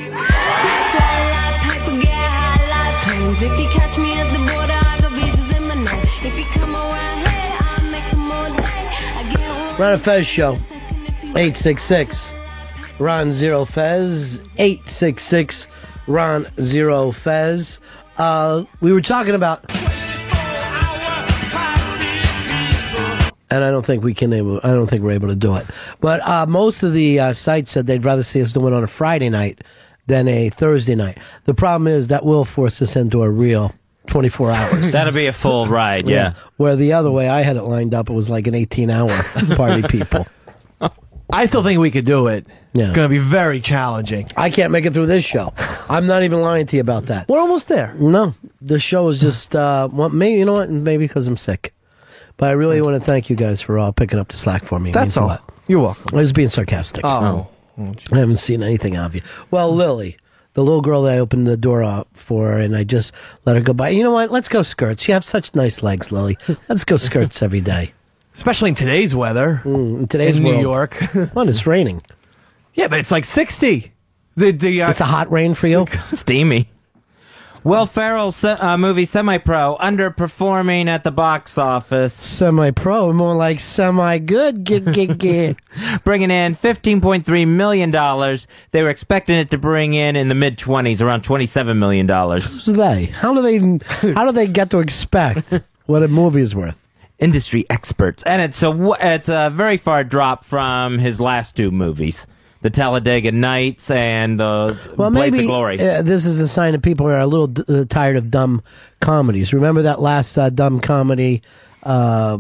If you catch me at the border, I got visas in my name. If you come around here, I'll make them all day. I get Ron and Fez Show. 866 Ron Zero Fez. 866 Ron Zero Fez. We were talking about, and I don't think we're able to do it. But most of the sites said they'd rather see us do it on a Friday night than a Thursday night. The problem is that will force us into a real 24 hours. That'll be a full ride, yeah. Where the other way I had it lined up, it was like an 18-hour party people. I still think we could do it. Yeah. It's going to be very challenging. I can't make it through this show. I'm not even lying to you about that. We're almost there. No, the show is just, maybe, you know what, maybe because I'm sick. But I really want to thank you guys for all picking up the slack for me. It That's means a all. lot. You're welcome. I was being sarcastic. Oh. I haven't seen anything of you. Well, Lily, the little girl that I opened the door up for, and I just let her go by. You know what? Let's go skirts. You have such nice legs, Lily. Let's go skirts every day. Especially in today's weather. In today's in world. New York. Well, it's raining. Yeah, but it's like 60. It's a hot rain for you? Steamy. Will Ferrell's movie Semi-Pro underperforming at the box office. Semi-pro, more like semi-good. Bringing in $15.3 million. They were expecting it to bring in the mid-20s, around $27 million. Who's they? How do they get to expect what a movie is worth? Industry experts. And it's a very far drop from his last two movies. The Talladega Nights and the Blades of Glory. This is a sign that people are a little tired of dumb comedies. Remember that last dumb comedy I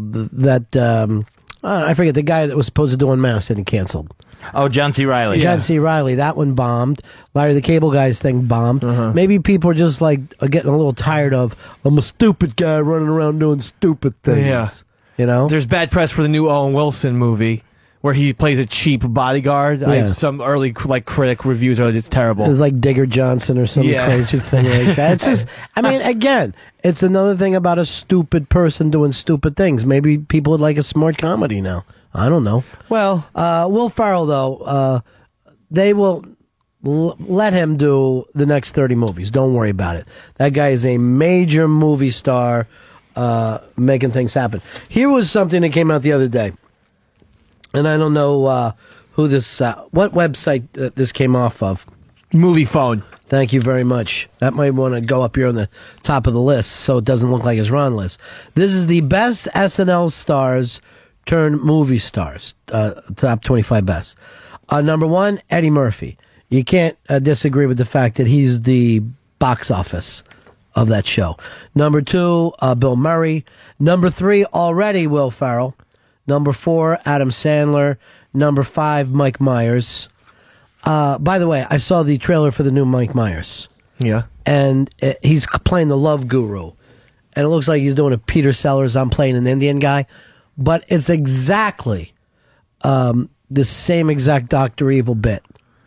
forget, the guy that was supposed to do Unmasked and canceled. Oh, John C. Reilly. John C. Reilly, that one bombed. Larry the Cable Guy's thing bombed. Maybe people are just like getting a little tired of, I'm a stupid guy running around doing stupid things. Yeah. You know? There's bad press for the new Owen Wilson movie, where he plays a cheap bodyguard. Yeah. Some early critic reviews are it's terrible. It was like Digger Johnson or some crazy thing like that. It's just, I mean, again, it's another thing about a stupid person doing stupid things. Maybe people would like a smart comedy now. I don't know. Well, Will Ferrell, though, they will let him do the next 30 movies. Don't worry about it. That guy is a major movie star making things happen. Here was something that came out the other day. And I don't know who this, what website this came off of. Movie Phone. Thank you very much. That might want to go up here on the top of the list so it doesn't look like it's Ron list. This is the best SNL stars turned movie stars. Top 25 best. Number 1, Eddie Murphy. You can't disagree with the fact that he's the box office of that show. Number 2, Bill Murray. Number 3, already Will Ferrell. Number 4, Adam Sandler. Number 5, Mike Myers. By the way, I saw the trailer for the new Mike Myers. Yeah. And he's playing the love guru. And it looks like he's doing a Peter Sellers, I'm playing an Indian guy. But it's exactly the same exact Dr. Evil bit.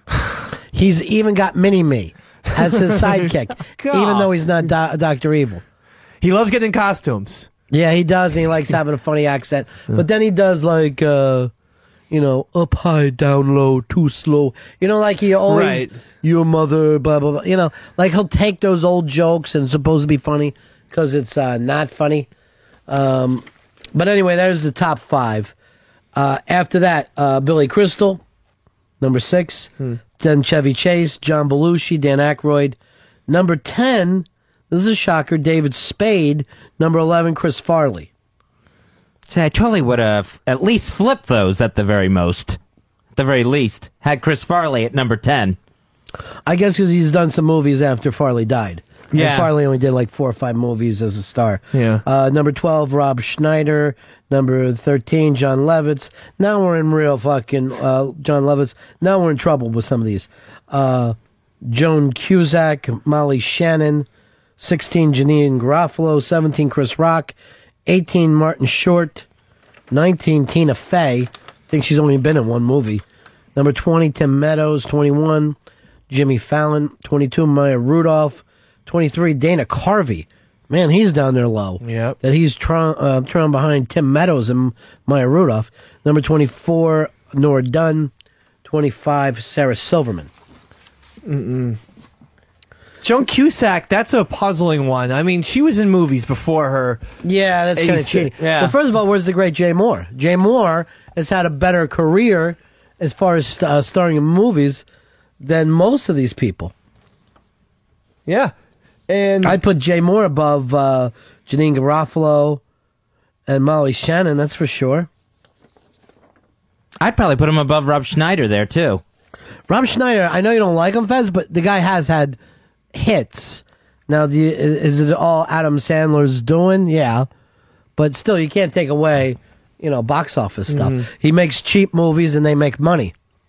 He's even got Mini-Me as his sidekick, even though he's not Dr. Evil. He loves getting in costumes. Yeah, he does, and he likes having a funny accent. But then he does, like, up high, down low, too slow. You know, like he always, your mother, blah, blah, blah. You know, like he'll take those old jokes and it's supposed to be funny because it's not funny. But anyway, there's the top 5. After that, Billy Crystal, number 6. Then Chevy Chase, John Belushi, Dan Aykroyd. Number 10, this is a shocker, David Spade. Number 11, Chris Farley. See, I totally would have at least flipped those at the very most. At the very least. Had Chris Farley at number 10. I guess because he's done some movies after Farley died. Yeah. And Farley only did like 4 or 5 movies as a star. Yeah. Number 12, Rob Schneider. Number 13, John Lovitz. Now we're in real fucking John Lovitz. Now we're in trouble with some of these. Joan Cusack, Molly Shannon. 16, Janine Garofalo. 17, Chris Rock. 18, Martin Short. 19, Tina Fey. I think she's only been in one movie. Number 20, Tim Meadows. 21, Jimmy Fallon. 22, Maya Rudolph. 23, Dana Carvey. Man, he's down there low. Yep. That he's trying behind Tim Meadows and Maya Rudolph. Number 24, Nora Dunn. 25, Sarah Silverman. Joan Cusack, that's a puzzling one. I mean, she was in movies before her. Yeah, that's kind of cheating. Yeah. Well, first of all, where's the great Jay Moore? Jay Moore has had a better career as far as starring in movies than most of these people. Yeah. And I'd put Jay Moore above Janine Garofalo and Molly Shannon, that's for sure. I'd probably put him above Rob Schneider there, too. Rob Schneider, I know you don't like him, Fez, but the guy has had hits. Now, is it all Adam Sandler's doing? Yeah. But still, you can't take away, box office stuff. He makes cheap movies and they make money.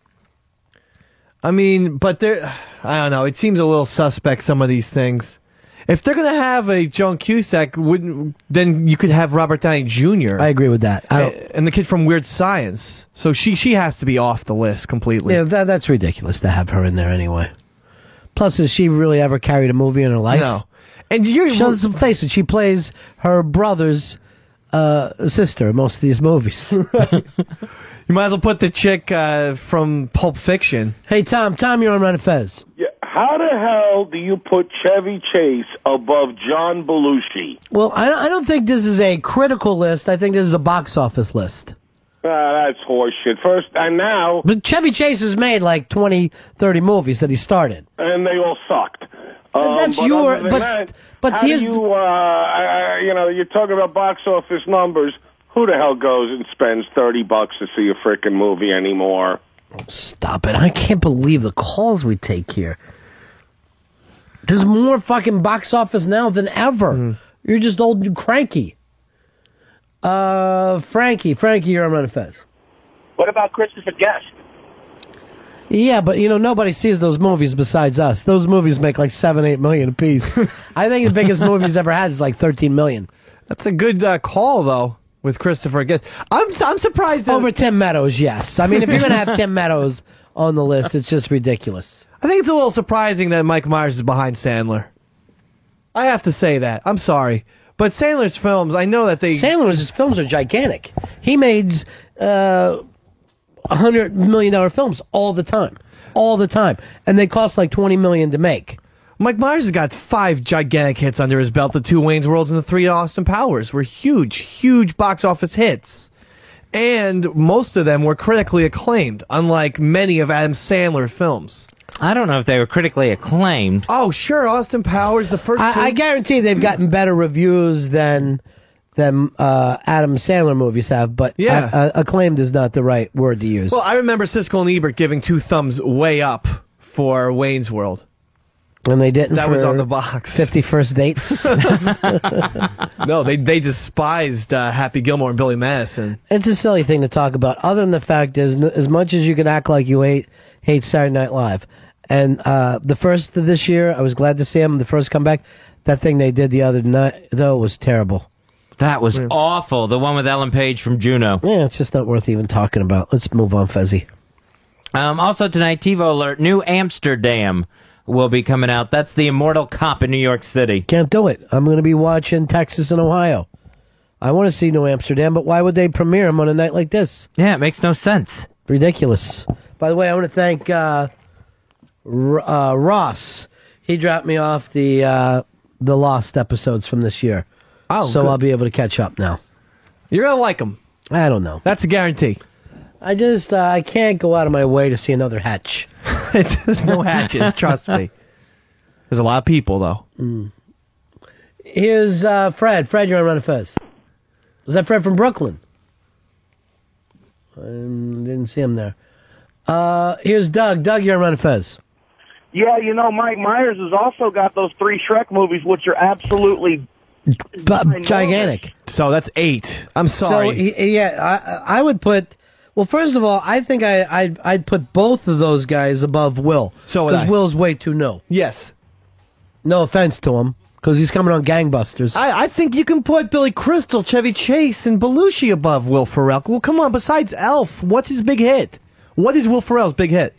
I mean, but I don't know. It seems a little suspect, some of these things. If they're going to have a Joan Cusack, then you could have Robert Downey Jr. I agree with that. And the kid from Weird Science. So she has to be off the list completely. Yeah, that's ridiculous to have her in there anyway. Plus, has she really ever carried a movie in her life? No. And let's face it, she plays her brother's sister in most of these movies. You might as well put the chick from Pulp Fiction. Hey, Tom, you're on Run Fez. Yeah. How the hell do you put Chevy Chase above John Belushi? Well, I don't think this is a critical list. I think this is a box office list. That's horseshit. First, and now... But Chevy Chase has made like 20, 30 movies that he started. And they all sucked. That's but your... other than that, But how here's... do you, you're talking about box office numbers. Who the hell goes and spends $30 to see a frickin' movie anymore? Stop it. I can't believe the calls we take here. There's more fucking box office now than ever. You're just old and cranky. Frankie, you're on Run Fez. What about Christopher Guest? Yeah, but nobody sees those movies besides us. Those movies make like 7-8 million apiece. I think the biggest movie he's ever had is like 13 million. That's a good call, though, with Christopher Guest. I'm surprised that... Over Tim Meadows, yes. I mean, if you're going to have Tim Meadows on the list, it's just ridiculous. I think it's a little surprising that Mike Myers is behind Sandler. I have to say that. I'm sorry. But Sandler's films, I know that Sandler's films are gigantic. He made $100 million films all the time. All the time. And they cost like $20 million to make. Mike Myers has got 5 gigantic hits under his belt. The 2 Wayne's Worlds and the 3 Austin Powers were huge box office hits. And most of them were critically acclaimed, unlike many of Adam Sandler's films. I don't know if they were critically acclaimed. Oh, sure, Austin Powers, the first two. I guarantee they've gotten better reviews than Adam Sandler movies have, but acclaimed is not the right word to use. Well, I remember Siskel and Ebert giving 2 thumbs way up for Wayne's World. And they didn't. That was on the box. 50 First Dates. No, they despised Happy Gilmore and Billy Madison. It's a silly thing to talk about. Other than the fact is, as much as you can act like you hate Saturday Night Live, and the first of this year, I was glad to see him. The first comeback, that thing they did the other night though was terrible. That was awful. The one with Ellen Page from Juno. Yeah, it's just not worth even talking about. Let's move on, Fezzy. Also tonight, TiVo alert: New Amsterdam will be coming out. That's the Immortal Cop in New York City. Can't do it. I'm going to be watching Texas and Ohio. I want to see New Amsterdam, but why would they premiere them on a night like this? Yeah, it makes no sense. Ridiculous. By the way, I want to thank Ross. He dropped me off the Lost episodes from this year. Oh, so good. I'll be able to catch up now. You're going to like them. I don't know. That's a guarantee. I can't go out of my way to see another Hatch. There's no Hatches, trust me. There's a lot of people, though. Here's Fred. Fred, you're on Run Fez. Was that Fred from Brooklyn? I didn't see him there. Here's Doug. Doug, you're on Run Fez. Yeah, Mike Myers has also got those 3 Shrek movies, which are absolutely gigantic. So that's 8. I'm sorry. So, I would put... Well, first of all, I think I'd put both of those guys above Will. So would I. Because Will's way too new. Yes. No offense to him, because he's coming on Gangbusters. I think you can put Billy Crystal, Chevy Chase, and Belushi above Will Ferrell. Well, come on, besides Elf, what's his big hit? What is Will Ferrell's big hit?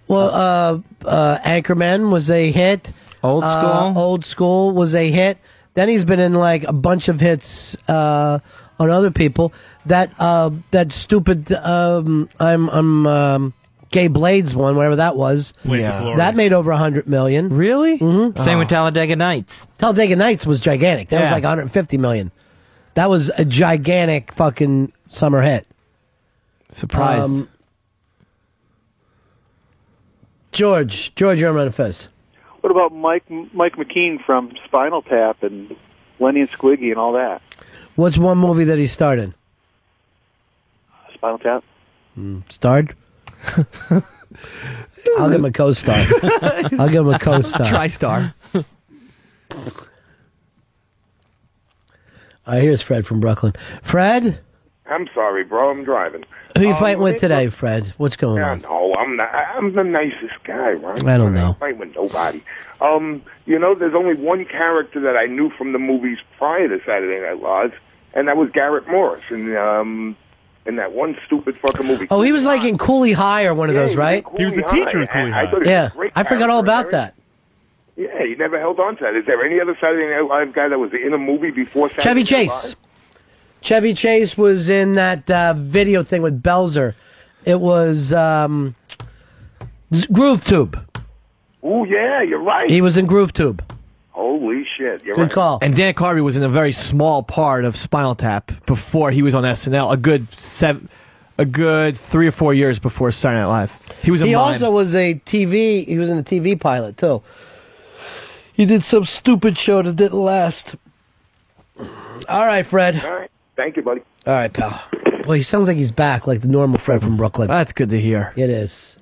Well, Anchorman was a hit. Old School? Old School was a hit. Then he's been in like a bunch of hits on other people. That stupid I'm Gay Blades one, whatever that was. That made over 100 million. Really? Mm-hmm. Same with Talladega Nights. Talladega Nights was gigantic. That was Yeah. like 150 million. That was a gigantic fucking summer hit. Surprised. George, you're on Run Fez. What about Mike McKean from Spinal Tap and Lenny and Squiggy and all that? What's one movie that he starred in? Spinal Tap? Starred? I'll give him a co-star. I'll give him a co-star. Tri-star. Here's Fred from Brooklyn. Fred? I'm sorry, bro. I'm driving. Who you fighting with today, Fred? What's going on? No, I'm not. I'm the nicest guy, right? I don't know. I fight with nobody. There's only one character that I knew from the movies prior to Saturday Night Live, and that was Garrett Morris in that one stupid fucking movie. Oh, he was like in Cooley High or one of those, right? He was the teacher in Cooley High. I thought he was Yeah, a great I forgot all character. about that. Yeah, he never held on to that. Is there any other Saturday Night Live guy that was in a movie before Saturday Chevy Night Chase. Live? Chevy Chase was in that video thing with Belzer. It was Groove Tube. Oh, yeah, you're right. He was in Groove Tube. Holy shit, you're Good right. call. And Dan Carvey was in a very small part of Spinal Tap before he was on SNL. A good 3 or 4 years before Saturday Night Live. He was a He mime. also was he was in a TV pilot too. He did some stupid show that didn't last. All right, Fred. All right. Thank you, buddy. All right, pal. Boy, he sounds like he's back, like the normal Fred from Brooklyn. That's good to hear. It is.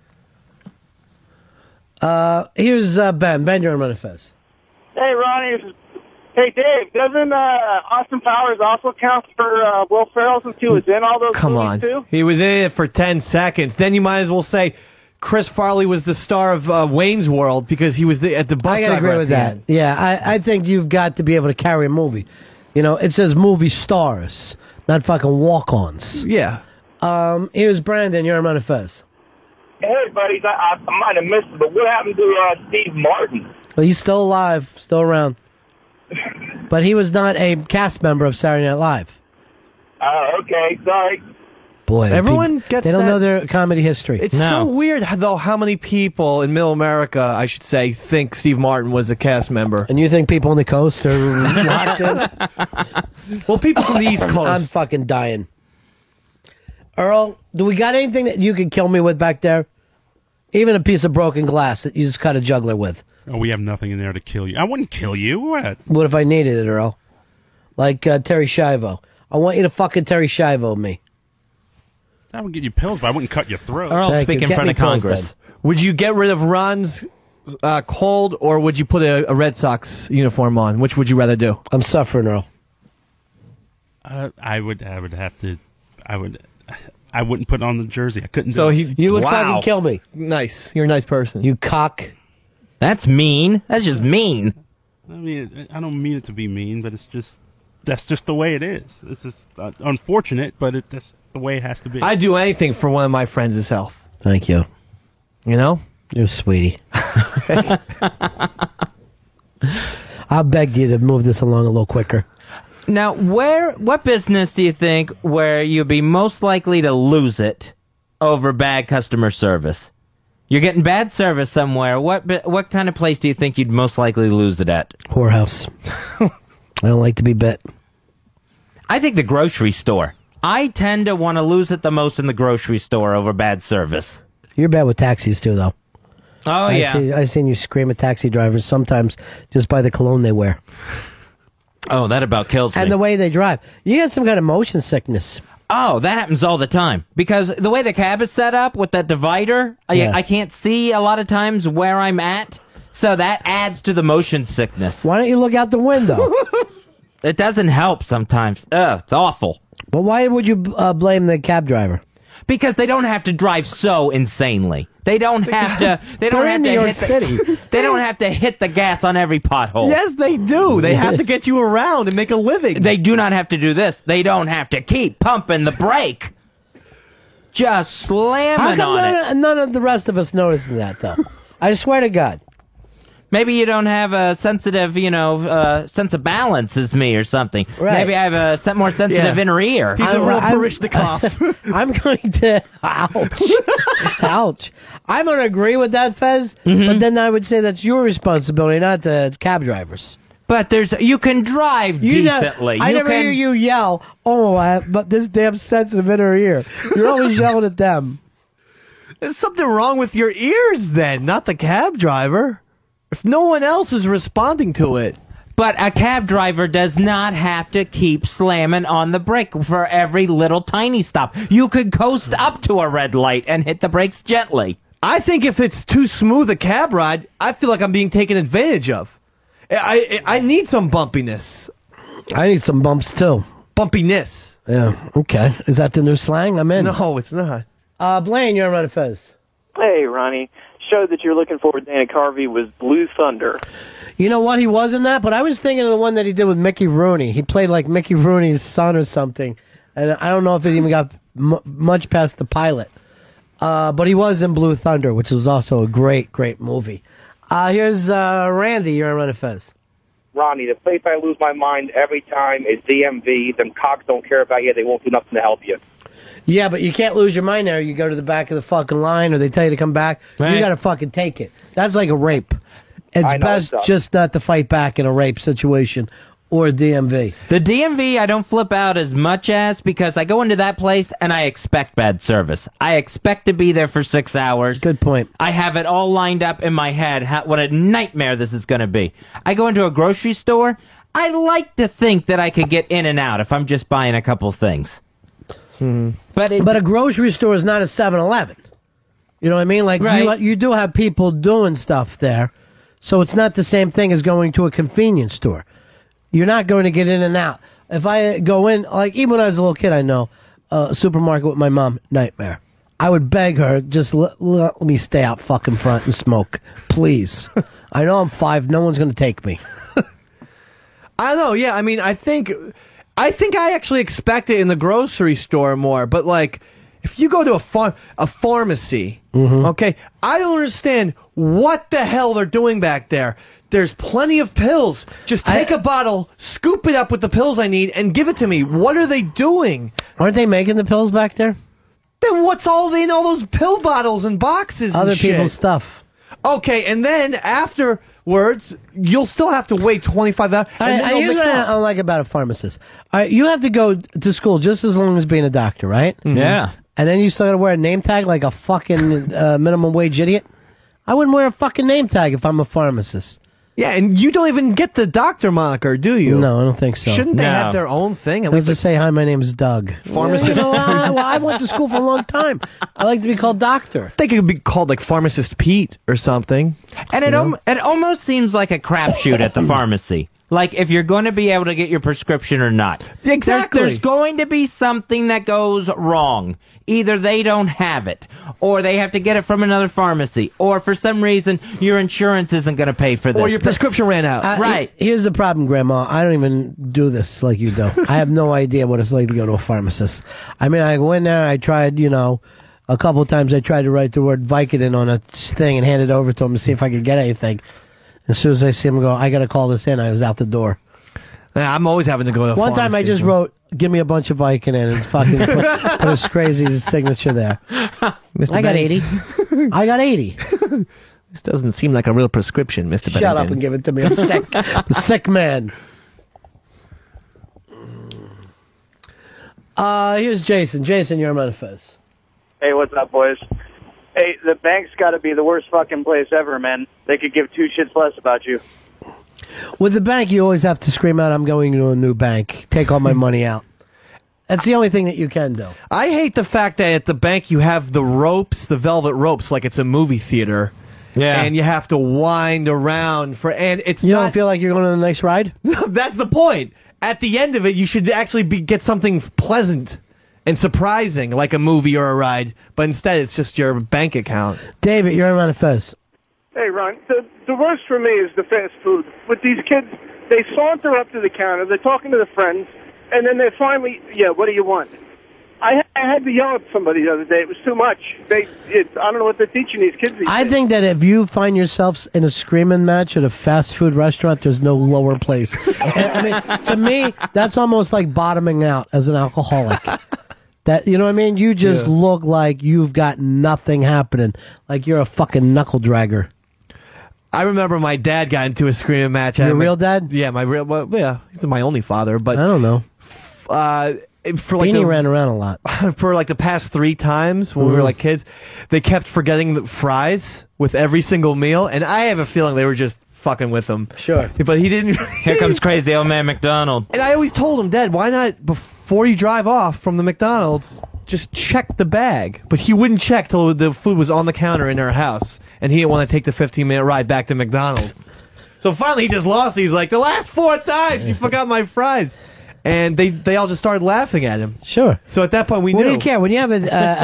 Here's Ben. Ben, you're on Run Fez. Hey, Ronnie. Hey, Dave. Doesn't Austin Powers also count for Will Ferrell since he was in all those Come movies on. too? He was in it for 10 seconds. Then you might as well say Chris Farley was the star of Wayne's World because he was at the bus I gotta driver agree at with the that. end. Yeah, I think you've got to be able to carry a movie. You know, it says movie stars, not fucking walk-ons. Yeah. Here's Brandon. You're on Run Fez. Hey, buddies, I might have missed it, but what happened to Steve Martin? Well, he's still alive, still around. But he was not a cast member of Saturday Night Live. Oh, okay, sorry. Boy, Everyone people, gets they don't that- know their comedy history. It's so weird, though, how many people in Middle America, I should say, think Steve Martin was a cast member. And you think people on the coast are locked in? Well, people from the East Coast. I'm fucking dying. Earl, do we got anything that you could kill me with back there? Even a piece of broken glass that you just cut a juggler with. Oh, we have nothing in there to kill you. I wouldn't kill you. What? What if I needed it, Earl? Like Terry Schiavo. I want you to fucking Terry Schiavo me. That would get you pills, but I wouldn't cut your throat. Thank you. Get me pills then. Would you get rid of Ron's cold, or would you put a Red Sox uniform on? Which would you rather do? I'm suffering, Earl. I would have to. I wouldn't put on the jersey. I couldn't. So do it. You would fucking kill me. Nice. You're a nice person. You cock. That's mean. That's just mean. I mean, I don't mean it to be mean, but that's just the way it is. It's just unfortunate, but that's the way it has to be. I'd do anything for one of my friends' health. Thank you. You know? You're a sweetie. I'll beg you to move this along a little quicker. Now, what business do you think where you'd be most likely to lose it over bad customer service? You're getting bad service somewhere. What kind of place do you think you'd most likely lose it at? Whorehouse. I don't like to be bit. I think the grocery store. I tend to want to lose it the most in the grocery store over bad service. You're bad with taxis too, though. Oh, yeah. I've seen you scream at taxi drivers sometimes just by the cologne they wear. Oh, that about kills me. And the way they drive. You got some kind of motion sickness. Oh, that happens all the time. Because the way the cab is set up with that divider, I can't see a lot of times where I'm at. So that adds to the motion sickness. Why don't you look out the window? It doesn't help sometimes. Ugh, it's awful. But why would you blame the cab driver? Because they don't have to drive so insanely. They don't have to. They don't They're have in to New York hit City. They don't have to hit the gas on every pothole. Yes, they do. They have to get you around and make a living. They do not have to do this. They don't have to keep pumping the brake. Just slamming How come on it. none of the rest of us noticing that, though? I swear to God. Maybe you don't have a sensitive, sense of balance as me or something. Right. Maybe I have a more sensitive inner ear. He's a real Parishnikov. I'm going to ouch. I'm going to agree with that, Fez. But then I would say that's your responsibility, not the cab drivers. But you can drive decently. I never hear you yell, but this damn sensitive inner ear. You're always yelling at them. There's something wrong with your ears then, not the cab driver. If no one else is responding to it. But a cab driver does not have to keep slamming on the brake for every little tiny stop. You could coast up to a red light and hit the brakes gently. I think if it's too smooth a cab ride, I feel like I'm being taken advantage of. I need some bumpiness. I need some bumps too. Bumpiness. Yeah, okay. Is that the new slang? I'm in. No, it's not. Blaine, you're on Run Fez. Hey, Ronnie. Show that you're looking for with Dana Carvey was Blue Thunder. You know what? He was in that, but I was thinking of the one that he did with Mickey Rooney. He played like Mickey Rooney's son or something, and I don't know if it even got much past the pilot. But he was in Blue Thunder, which was also a great, great movie. Here's Randy. You're on Run Fez. Ronnie, the place I lose my mind every time is DMV. Them cocks don't care about you. They won't do nothing to help you. Yeah, but you can't lose your mind there. You go to the back of the fucking line, or they tell you to come back. Right. You got to fucking take it. That's like a rape. It's I know best it sucks. just not to fight back in a rape situation or a DMV. The DMV I don't flip out as much as because I go into that place and I expect bad service. I expect to be there for 6 hours. Good point. I have it all lined up in my head what a nightmare this is going to be. I go into a grocery store. I like to think that I could get in and out if I'm just buying a couple things. But a grocery store is not a 7-Eleven. You know what I mean? Like Right. you do have people doing stuff there, so it's not the same thing as going to a convenience store. You're not going to get in and out. If I go in, like even when I was a little kid, I know a supermarket with my mom, nightmare. I would beg her, just let me stay out fucking front and smoke, please. I know I'm 5. No one's going to take me. I don't know. Yeah, I mean, I think I actually expect it in the grocery store more. But like, if you go to a pharmacy, okay, I don't understand what the hell they're doing back there. There's plenty of pills. Just take a bottle, scoop it up with the pills I need, and give it to me. What are they doing? Aren't they making the pills back there? Then what's all in all those pill bottles and boxes and Other shit? people's stuff. Okay, and then afterwards, you'll still have to wait 25 hours. And then they'll Here's mix what up. I don't like about a pharmacist. All right, you have to go to school just as long as being a doctor, right? Yeah. And then you still got to wear a name tag like a fucking minimum wage idiot? I wouldn't wear a fucking name tag if I'm a pharmacist. Yeah, and you don't even get the doctor moniker, do you? No, I don't think so. Shouldn't they have their own thing? At Let's least just say, hi, my name is Doug. Pharmacist. You know, I went to school for a long time. I like to be called doctor. They could be called like Pharmacist Pete or something. And it almost seems like a crapshoot at the pharmacy. Like if you're going to be able to get your prescription or not. Exactly. There's going to be something that goes wrong. Either they don't have it, or they have to get it from another pharmacy, or for some reason your insurance isn't going to pay for this. Or your prescription ran out. Right. Here's the problem, Grandma. I don't even do this like you do. I have no idea what it's like to go to a pharmacist. I mean, I go in there, I tried, a couple of times I tried to write the word Vicodin on a thing and hand it over to him to see if I could get anything. As soon as I see him go, I got to call this in, I was out the door. I'm always having to go to a One time I just wrote, give me a bunch of Vicodin, and it's fucking put his crazy signature there. I got 80. I got 80. This doesn't seem like a real prescription, Mr. Bennington. Shut up and give it to me. I'm sick. I'm a sick man. Here's Jason. Jason, you're on Fez. Hey, what's up, boys? Hey, the bank's got to be the worst fucking place ever, man. They could give two shits less about you. With the bank, you always have to scream out, I'm going to a new bank. Take all my money out. That's the only thing that you can do. I hate the fact that at the bank you have the ropes, the velvet ropes, like it's a movie theater. Yeah. And you have to wind around and it's You not... don't feel like you're going on a nice ride? No, that's the point. At the end of it, you should actually get something pleasant and surprising, like a movie or a ride. But instead, it's just your bank account. David, you're on Fez. Hey, Ron, the worst for me is the fast food. With these kids, they saunter up to the counter, they're talking to their friends, and then they finally, what do you want? I have I had to yell at somebody the other day. It was too much. I don't know what they're teaching these kids. I think that if you find yourself in a screaming match at a fast food restaurant, there's no lower place. I mean, to me, that's almost like bottoming out as an alcoholic. That, you know what I mean? You just look like you've got nothing happening, like you're a fucking knuckle dragger. I remember my dad got into a screaming match. Your real dad? Yeah, yeah, he's my only father. But I don't know. For like Beanie ran around a lot. For like the past 3 times when we were like kids, they kept forgetting the fries with every single meal, and I have a feeling they were just fucking with him. Sure. But he didn't. Here comes crazy old man McDonald. And I always told him, Dad, why not, before you drive off from the McDonald's, just check the bag? But he wouldn't check till the food was on the counter in our house, and he didn't want to take the 15-minute ride back to McDonald's. So finally he just lost. He's like, the last 4 times you forgot my fries. And they all just started laughing at him. Sure. So at that point we knew. What do you care when you have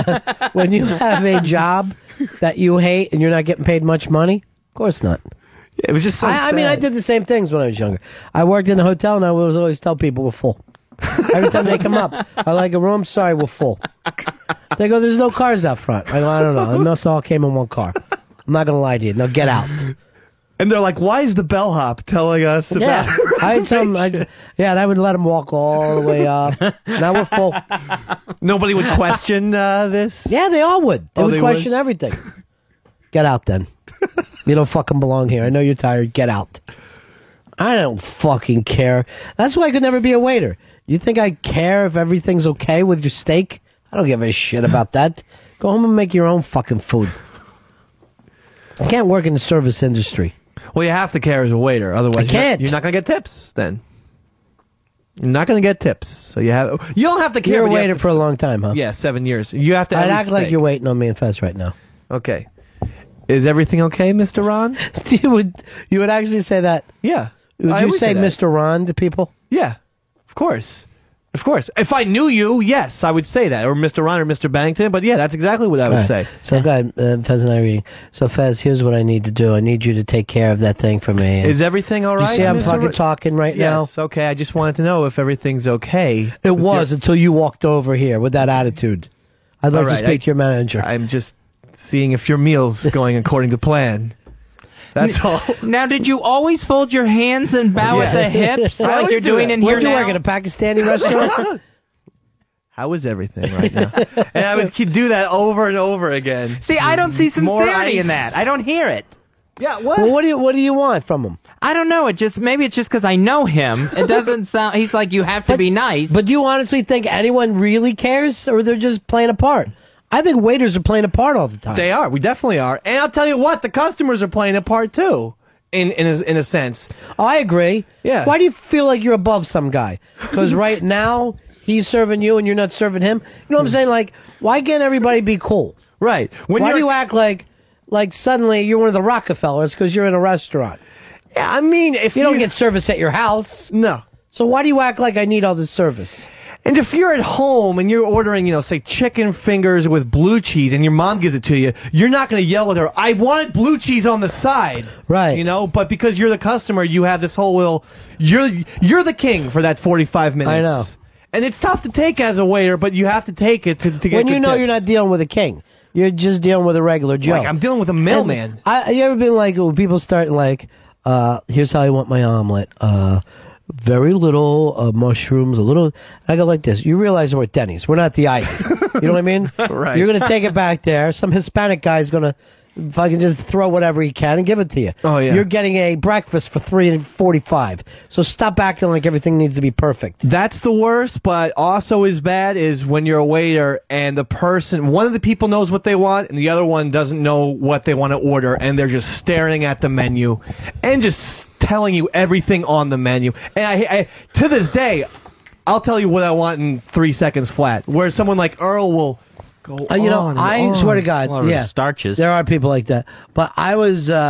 a job that you hate and you're not getting paid much money? Of course not. Yeah, it was just so I mean, I did the same things when I was younger. I worked in a hotel and I would always tell people we're full. Every time they come up, I like a room. Sorry, we're full. They go, there's no cars out front. I go, I don't know. It must all came in one car. I'm not gonna lie to you. Now get out. And they're like, why is the bellhop telling us about I tell them, and I would let them walk all the way up. Now we're full. Nobody would question this? Yeah, they all would. They would they question everything. Get out then. You don't fucking belong here. I know you're tired. Get out. I don't fucking care. That's why I could never be a waiter. You think I care if everything's okay with your steak? I don't give a shit about that. Go home and make your own fucking food. I can't work in the service industry. Well, you have to care as a waiter, otherwise I can't. You're not going to get tips. Then you're not going to get tips. So you don't have to care. You're a but you waiter have to- for a long time, huh? Yeah, 7 years. You have to. I'd at least act like steak. you're waiting on me and Fez right now. Okay. Is everything okay, Mr. Ron? You would actually say that? Yeah. Would I you always say say that. Mr. Ron to people? Yeah, of course. Of course. If I knew you, yes, I would say that. Or Mr. Ron or Mr. Bennington. But yeah, that's exactly what I would All right. say. So, Fez and I are reading. So, Fez, here's what I need to do. I need you to take care of that thing for me. And Is everything all right? You see I'm Mr. fucking talking right now? Yes, okay. I just wanted to know if everything's okay. It was until you walked over here with that attitude. I'd like All to right, speak to your manager. I'm just seeing if your meal's going according to plan. That's all. Now, did you always fold your hands and bow at the hips I like always you're do doing that. in here Where'd you now? work at a Pakistani restaurant? How is everything right now? And I would do that over and over again. See, I don't see More sincerity ice. in that. I don't hear it. Yeah, what? Well, what do you want from him? I don't know. Maybe it's just because I know him. It doesn't sound. He's like, you have to be nice. But do you honestly think anyone really cares, or they're just playing a part? I think waiters are playing a part all the time. They are. We definitely are. And I'll tell you what, the customers are playing a part too. In a sense. Oh, I agree. Yeah. Why do you feel like you're above some guy? Because right now he's serving you and you're not serving him. You know what I'm saying? Like, why can't everybody be cool? Right. Why do you act like suddenly you're one of the Rockefellers because you're in a restaurant? Yeah, I mean, if you don't get service at your house, no. So why do you act like I need all this service? And if you're at home and you're ordering, say chicken fingers with blue cheese and your mom gives it to you, you're not going to yell at her, I wanted blue cheese on the side. Right. But because you're the customer, you have this whole little, you're the king for that 45 minutes. I know. And it's tough to take as a waiter, but you have to take it to get When you good know tips. you're not dealing with a king. You're just dealing with a regular Joe. Like, I'm dealing with a mailman. You ever been like, when people start like, here's how I want my omelet. Very little mushrooms, a little. I go like this. You realize we're at Denny's. We're not at the Ike. You know what I mean? Right. You're going to take it back there. Some Hispanic guy's going to fucking just throw whatever he can and give it to you. Oh, yeah. You're getting a breakfast for $3.45. So stop acting like everything needs to be perfect. That's the worst, but also as bad is when you're a waiter and one of the people knows what they want and the other one doesn't know what they want to order and they're just staring at the menu and just telling you everything on the menu. And I to this day, I'll tell you what I want in 3 seconds flat. Whereas someone like Earl will go on. I swear to God, yeah, starches. There are people like that. But I was with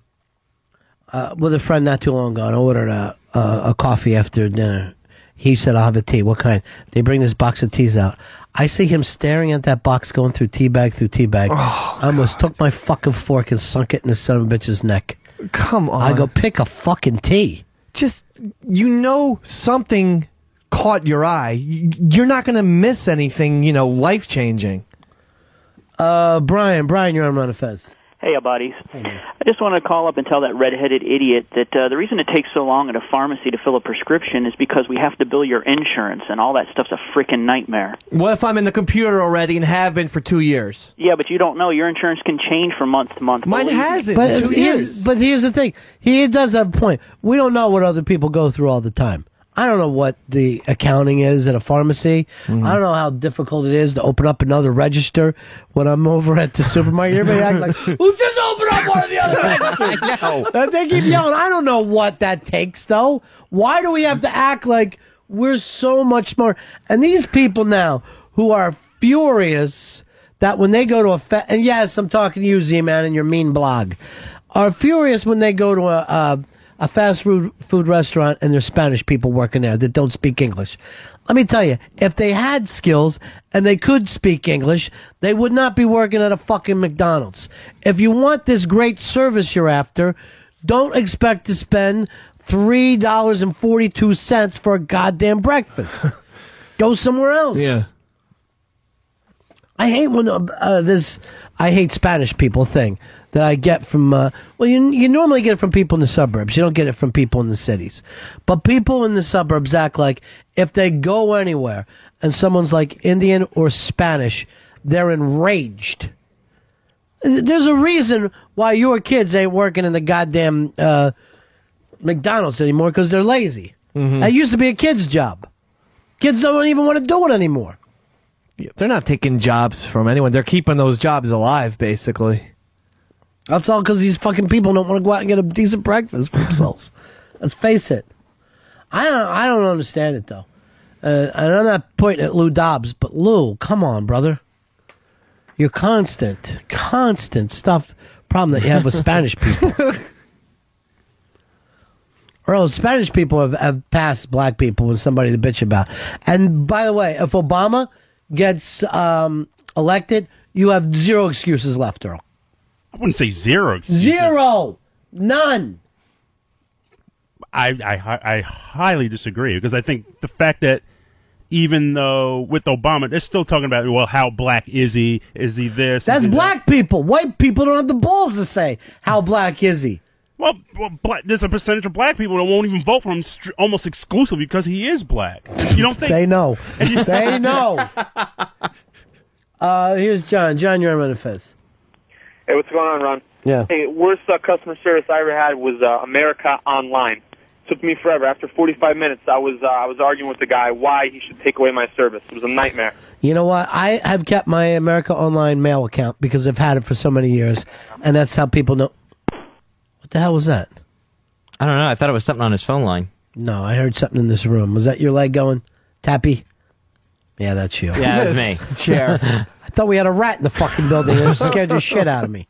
a friend not too long ago, and I ordered a coffee after dinner. He said, I'll have a tea. What kind? They bring this box of teas out. I see him staring at that box going through tea bag through tea bag. I almost took my fucking fork and sunk it in the son of a bitch's neck. Come on. I go, pick a fucking tea. Just, something caught your eye, you're not going to miss anything, life changing. Brian, you're on Ron and Fez. Hey, buddies. I just want to call up and tell that redheaded idiot that the reason it takes so long at a pharmacy to fill a prescription is because we have to bill your insurance, and all that stuff's a freaking nightmare. What if I'm in the computer already and have been for 2 years? Yeah, but you don't know. Your insurance can change from month to month. Mine Believe me. hasn't. But 2 years. here's the thing. He does have a point. We don't know what other people go through all the time. I don't know what the accounting is at a pharmacy. Mm-hmm. I don't know how difficult it is to open up another register when I'm over at the supermarket. Everybody acts like, who just opened up one of the other registers? I know. They keep yelling. I don't know what that takes, though. Why do we have to act like we're so much smart? And these people now who are furious that when they go to and yes, I'm talking to you, Z-Man, and your mean blog, are furious when they go to a fast food restaurant and there's Spanish people working there that don't speak English. Let me tell you, if they had skills and they could speak English, they would not be working at a fucking McDonald's. If you want this great service you're after, don't expect to spend $3.42 for a goddamn breakfast. Go somewhere else. Yeah. I hate when I hate Spanish people thing that I get from, you normally get it from people in the suburbs. You don't get it from people in the cities. But people in the suburbs act like if they go anywhere and someone's like Indian or Spanish, they're enraged. There's a reason why your kids ain't working in the goddamn McDonald's anymore, because they're lazy. Mm-hmm. That used to be a kid's job. Kids don't even want to do it anymore. They're not taking jobs from anyone. They're keeping those jobs alive, basically. That's all because these fucking people don't want to go out and get a decent breakfast for themselves. Let's face it. I don't understand it, though. And I'm not pointing at Lou Dobbs, but Lou, come on, brother. Your constant stuff problem that you have with Spanish people. Or Spanish people have passed black people with somebody to bitch about. And by the way, if Obama gets elected, you have zero excuses left, Earl. I wouldn't say zero excuses. Zero! None! I highly disagree, because I think the fact that even though with Obama, they're still talking about, well, how black is he? Is he this? That's is he black people. White people don't have the balls to say, how black is he? Well, there's a percentage of black people that won't even vote for him almost exclusively because he is black. You don't think? They know. They know. Here's John. John, you're on Fez. Hey, what's going on, Ron? Yeah. Hey, worst customer service I ever had was America Online. Took me forever. After 45 minutes, I was arguing with the guy why he should take away my service. It was a nightmare. You know what? I have kept my America Online mail account because I've had it for so many years, and that's how people know. What the hell was that? I don't know. I thought it was something on his phone line. No, I heard something in this room. Was that your leg going? Tappy? Yeah, that's you. Yeah, that's me. Chair. I thought we had a rat in the fucking building and it scared the shit out of me.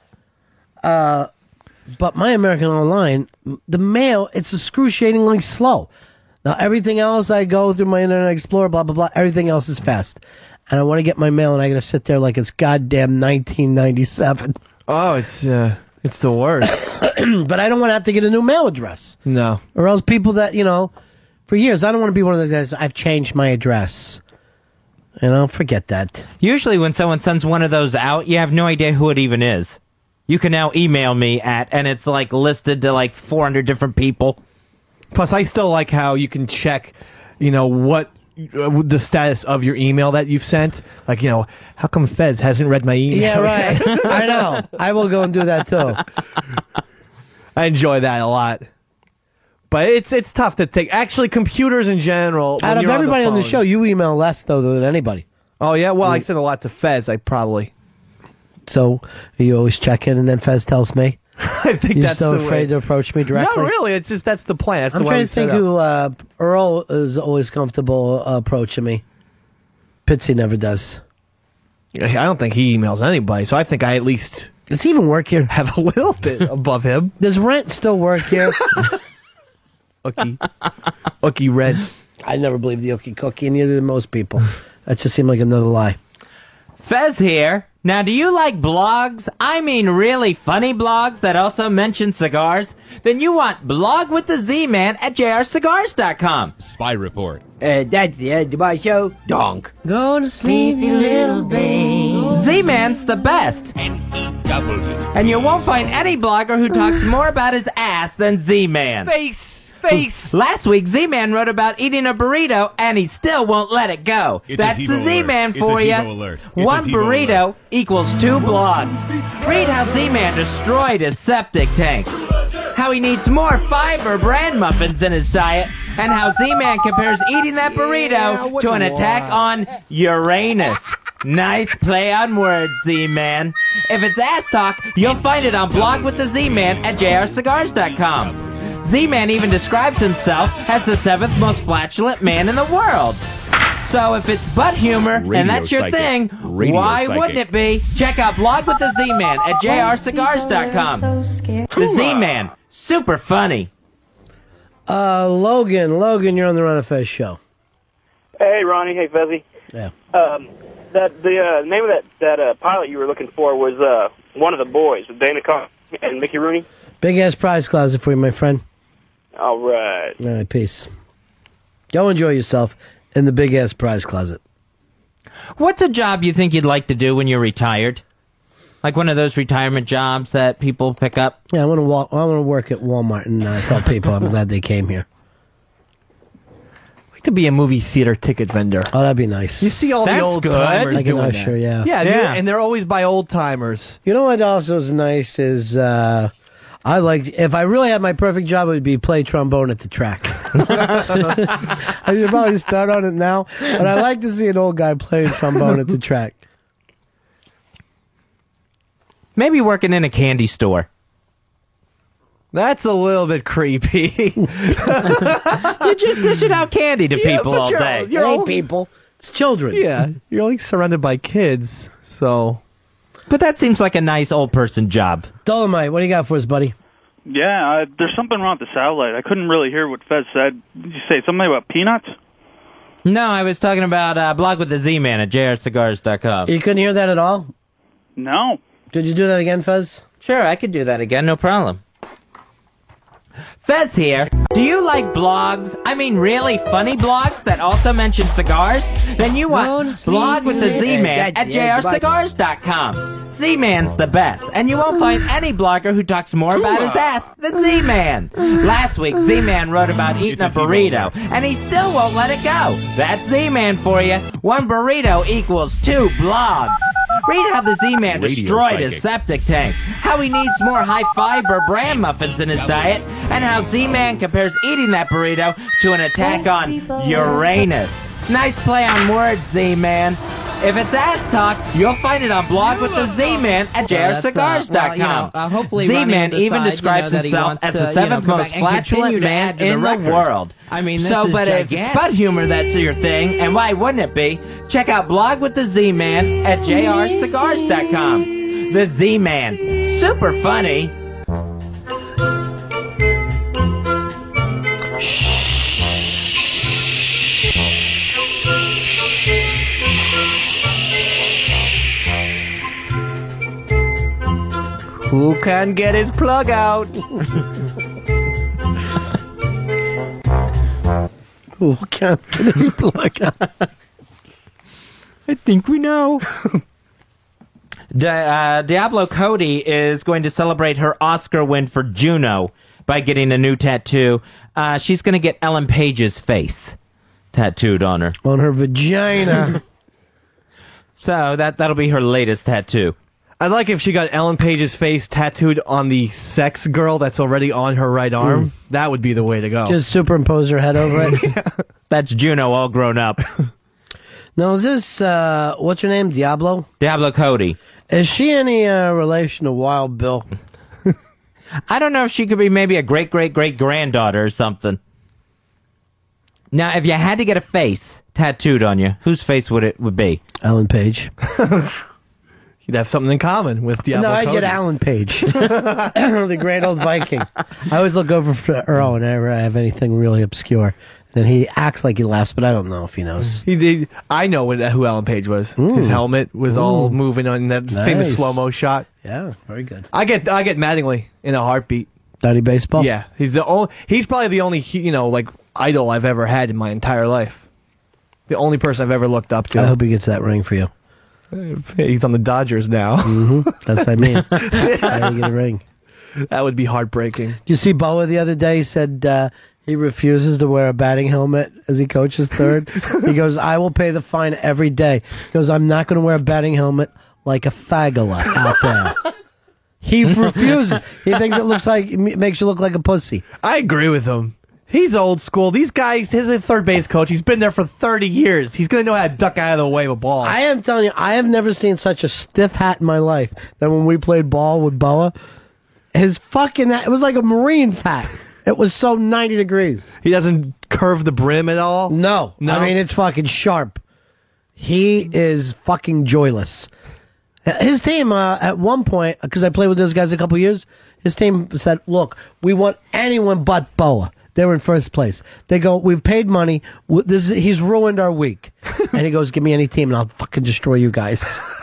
But my American Online, the mail, it's excruciatingly slow. Now, everything else I go through my Internet Explorer, blah, blah, blah, everything else is fast. And I want to get my mail and I got to sit there like it's goddamn 1997. Oh, it's the worst. But I don't want to have to get a new mail address. No. Or else people that, for years, I don't want to be one of those guys, I've changed my address. Forget that. Usually when someone sends one of those out, you have no idea who it even is. You can now email me and it's like listed to like 400 different people. Plus, I still like how you can check, what the status of your email that you've sent. Like, how come Feds hasn't read my email? Yeah, right. I know. I will go and do that too. I enjoy that a lot. But it's tough to think. Actually, computers in general. Out of everybody on the show, you email less, though, than anybody. Oh, yeah? Well, I send a lot to Fez, So, you always check in, and then Fez tells me? I think You're that's still the way. afraid to approach me directly? No, really. It's just that's the plan. That's I'm the way trying we to think set who up. Earl is always comfortable approaching me. Pitsy never does. I don't think he emails anybody, so I think I at least... Does he even work here? Have a little bit above him. Does Rent still work here? Ookie Red. I never believed the Ookie Cookie, and neither did most people. That just seemed like another lie. Fez here. Now, do you like blogs? I mean really funny blogs that also mention cigars? Then you want Blog with the Z-Man at jrcigars.com. Spy Report. That's the end of my show. Donk. Go to sleep, you little babe. Z-Man's the best. N-E-W. And you won't find any blogger who talks more about his ass than Z-Man. Face. Last week, Z-Man wrote about eating a burrito, and he still won't let it go. It's That's a the TiVo Z-Man alert. for It's a you. TiVo alert. It's One a TiVo burrito alert. equals 2 blogs. Read how Z-Man destroyed his septic tank, how he needs more fiber bran muffins in his diet, and how Z-Man compares eating that burrito to an attack on Uranus. Nice play on words, Z-Man. If it's ass talk, you'll find it on Blog with the Z-Man at jrcigars.com. Z-Man even describes himself as the 7th most flatulent man in the world. So if it's butt humor, and that's your thing, why wouldn't it be? Check out Blog with the Z-Man at jrcigars.com. The Z-Man, super funny. Logan, you're on the Ron and Fez show. Hey, Ronnie. Hey, Fezzy. Yeah. The name of that pilot you were looking for was One of the Boys with Dana Carvey and Mickey Rooney. Big ass prize closet for you, my friend. All right. All right, peace. Go enjoy yourself in the big ass prize closet. What's a job you think you'd like to do when you're retired? Like one of those retirement jobs that people pick up? Yeah, I want to work at Walmart and tell people I'm glad they came here. To be a movie theater ticket vendor. Oh, that'd be nice. You see all That's the old good. timers Like an doing usher, that. yeah. Yeah, and they're always by old timers. You know what also is nice is I like, if I really had my perfect job, it would be play trombone at the track. I should probably start on it now, but I like to see an old guy playing trombone at the track. Maybe working in a candy store. That's a little bit creepy. You're just dishing out candy to people all day. You're old people. It's children. Yeah, you're like surrounded by kids, so. But that seems like a nice old person job. Dolomite, what do you got for us, buddy? Yeah, there's something wrong with the satellite. I couldn't really hear what Fez said. Did you say something about peanuts? No, I was talking about Blog with the Z-Man at jrcigars.com. You couldn't hear that at all? No. Did you do that again, Fez? Sure, I could do that again, no problem. Fez here. Do you like blogs? I mean really funny blogs that also mention cigars? Then you want Blog with the Z-Man at jrcigars.com. Z-Man's the best, and you won't find any blogger who talks more about his ass than Z-Man. Last week, Z-Man wrote about eating a burrito, and he still won't let it go. That's Z-Man for you. One burrito equals 2 blogs. Read how the Z-Man Radio destroyed his psychic. septic tank, how he needs more high-fiber bran muffins in his diet, and how Z-Man compares eating that burrito to an attack on Uranus. Nice play on words, Z-Man. If it's ass talk, you'll find it on Blog with the Z-Man at jrcigars.com. Hopefully Z-Man even describes himself as the 7th most flatulent man in the world. I mean, this so, is but if it's butt humor that's your thing, and why wouldn't it be? Check out Blog with the Z-Man at jrcigars.com. The Z-Man. Super funny. Who can get his plug out? Who can't get his plug out? I think we know. Diablo Cody is going to celebrate her Oscar win for Juno by getting a new tattoo. She's going to get Ellen Page's face tattooed on her. On her vagina. So that'll be her latest tattoo. I'd like if she got Ellen Page's face tattooed on the sex girl that's already on her right arm. That would be the way to go. Just superimpose her head over it. That's Juno all grown up. Now, is this, what's her name? Diablo? Diablo Cody. Is she any relation to Wild Bill? I don't know if she could be maybe a great-great-great-granddaughter or something. Now, if you had to get a face tattooed on you, whose face would it be? Ellen Page. You'd have something in common with Diablo No, I Cody. get Alan Page, the great old Viking. I always look over for Earl whenever I have anything really obscure. And he acts like he laughs, but I don't know if he knows. He did. I know who Alan Page was. His helmet was all moving on that famous Nice. slow-mo shot. Yeah, very good. I get Mattingly in a heartbeat. Dirty baseball? Yeah, he's probably the only like idol I've ever had in my entire life. The only person I've ever looked up to. I hope he gets that ring for you. He's on the Dodgers now. That's what I mean. I gotta get a ring. That would be heartbreaking. Did you see Boa the other day? He said he refuses to wear a batting helmet as he coaches third. He goes, I will pay the fine every day. He goes, I'm not going to wear a batting helmet like a fagula out there. He refuses. He thinks it makes you look like a pussy. I agree with him. He's old school. These guys, his third base coach, he's been there for 30 years. He's going to know how to duck out of the way of a ball. I am telling you, I have never seen such a stiff hat in my life than when we played ball with Boa. His fucking hat, it was like a Marine's hat. It was so 90 degrees. He doesn't curve the brim at all? No. I mean, it's fucking sharp. He is fucking joyless. His team, at one point, because I played with those guys a couple years, his team said, look, we want anyone but Boa. They were in first place. They go, we've paid money. He's ruined our week. And he goes, give me any team and I'll fucking destroy you guys.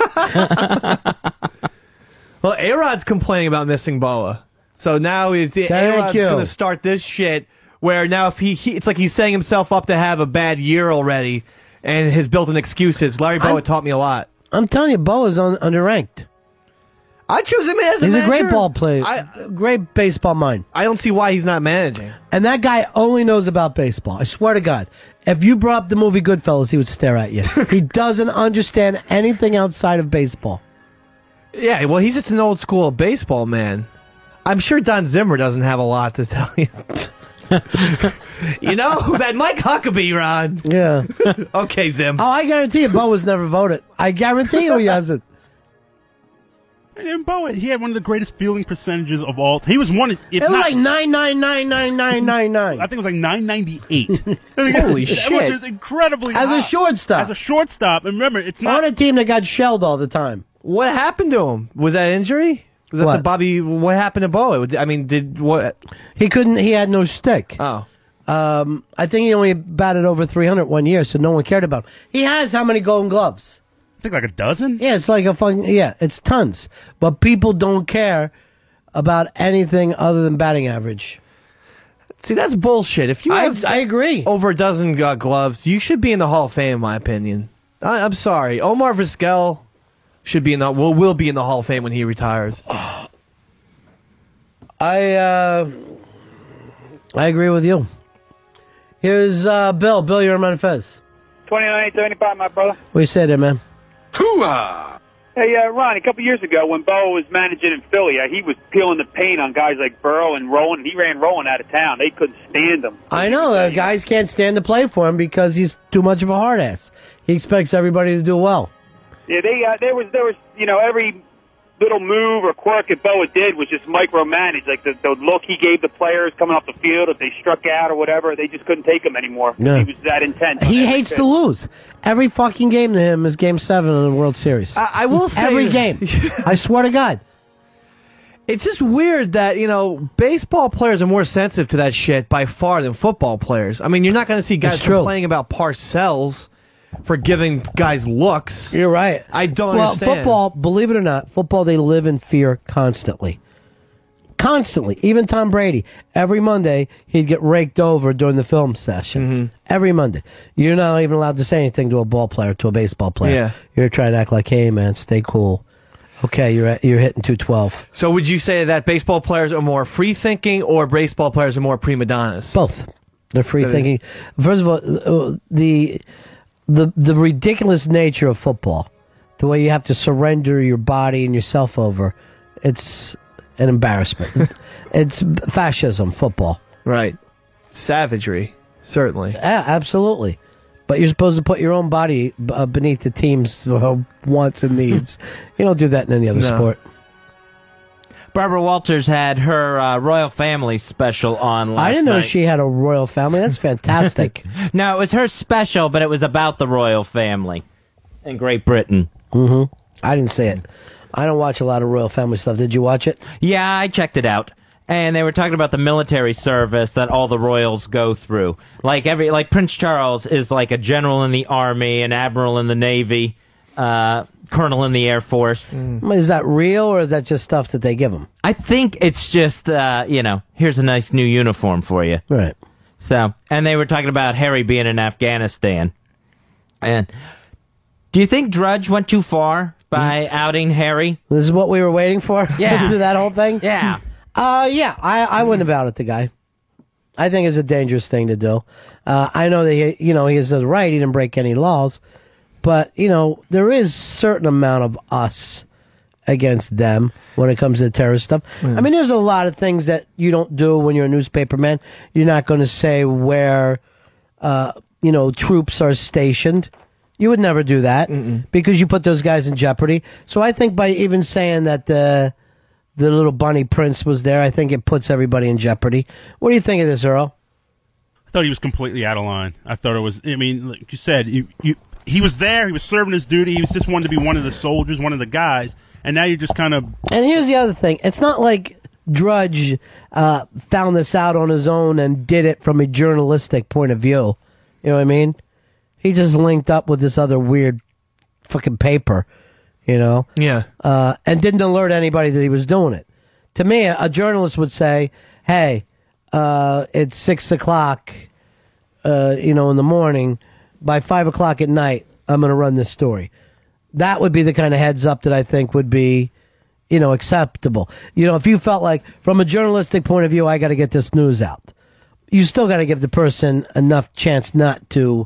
Well, A-Rod's complaining about missing Boa. So now A-Rod's going to start this shit where now if it's like he's setting himself up to have a bad year already and has built in excuses. Larry Boa taught me a lot. I'm telling you, Boa's underranked. I choose him as a He's manager. a great ball player. Great baseball mind. I don't see why he's not managing. And that guy only knows about baseball. I swear to God. If you brought up the movie Goodfellas, he would stare at you. He doesn't understand anything outside of baseball. Yeah, well, he's just an old school baseball man. I'm sure Don Zimmer doesn't have a lot to tell you. You know, that Mike Huckabee, Ron. Yeah. Okay, Zim. Oh, I guarantee you, Bo was never voted. I guarantee you he hasn't. And Boa, he had one of the greatest fielding percentages of all. He was one. If It was like 9999999. I think it was like 998. Holy shit! Which is incredibly As high. a shortstop. As a shortstop, and remember, it's not on a team that got shelled all the time. What happened to him? Was that injury? Was that What? what happened to Boa? I mean, He couldn't. He had no stick. Oh. I think he only batted over 300 one year, so no one cared about him. He has how many Golden Gloves? I think like a dozen. Yeah, it's like it's tons. But people don't care about anything other than batting average. See, that's bullshit. If you have I agree. over a dozen gloves, you should be in the Hall of Fame, in my opinion. I'm sorry. Omar Vizquel should be will be in the Hall of Fame when he retires. I agree with you. Here's Bill. Bill, you're on Manifest. 29.75, my brother. What you say there, man? Hoo-ah! Hey, Ron, a couple years ago when Bo was managing in Philly, he was peeling the paint on guys like Burrow and Rowan. He ran Rowan out of town. They couldn't stand him. I know. The guys can't stand to play for him because he's too much of a hard ass. He expects everybody to do well. Yeah, there was every little move or quirk that Boa did was just micromanaged. Like the look he gave the players coming off the field, if they struck out or whatever, they just couldn't take him anymore. Yeah. He was that intense. He hates to lose. Every fucking game to him is Game 7 of the World Series. I will say every game. I swear to God. It's just weird that, baseball players are more sensitive to that shit by far than football players. I mean, you're not going to see guys complaining about Parcells for giving guys looks. You're right. I don't well, understand. football, believe it or not, football, they live in fear constantly. Constantly. Even Tom Brady, every Monday, he'd get raked over during the film session. Mm-hmm. Every Monday. You're not even allowed to say anything to a ball player, to a baseball player. Yeah. You're trying to act like, hey, man, stay cool. Okay, you're hitting 212. So would you say that baseball players are more free-thinking or baseball players are more prima donnas? Both. They're free-thinking. First of all, the ridiculous nature of football, the way you have to surrender your body and yourself over, it's an embarrassment. It's fascism, football. Right. Savagery, certainly. Yeah, absolutely. But you're supposed to put your own body beneath the team's wants and needs. You don't do that in any other sport. Barbara Walters had her royal family special on last I didn't know night. she had a royal family. That's fantastic. No, it was her special, but it was about the royal family in Great Britain. Mm-hmm. I didn't see it. I don't watch a lot of royal family stuff. Did you watch it? Yeah, I checked it out. and they were talking about the military service that all the royals go through. Like Prince Charles is like a general in the army, an admiral in the navy, colonel in the Air Force. Is that real, or is that just stuff that they give him? I think it's just, here's a nice new uniform for you. Right. So, and they were talking about Harry being in Afghanistan. And do you think Drudge went too far by outing Harry? This is what we were waiting for? Yeah. To that whole thing? Yeah. I wouldn't have outed the guy. I think it's a dangerous thing to do. I know that he has the right. He didn't break any laws. But, there is a certain amount of us against them when it comes to the terrorist stuff. I mean, there's a lot of things that you don't do when you're a newspaper man. You're not going to say where, troops are stationed. You would never do that because you put those guys in jeopardy. So I think by even saying that the little bunny prince was there, I think it puts everybody in jeopardy. What do you think of this, Earl? I thought he was completely out of line. I thought it was, like you said, he was there, he was serving his duty, he was just wanted to be one of the soldiers, one of the guys, and now you're just kind of... And here's the other thing. It's not like Drudge found this out on his own and did it from a journalistic point of view. You know what I mean? He just linked up with this other weird fucking paper, Yeah. and didn't alert anybody that he was doing it. To me, a journalist would say, hey, it's 6 o'clock, in the morning. By 5 o'clock at night, I'm going to run this story. That would be the kind of heads up that I think would be, acceptable. If you felt like, from a journalistic point of view, I got to get this news out. You still got to give the person enough chance not to,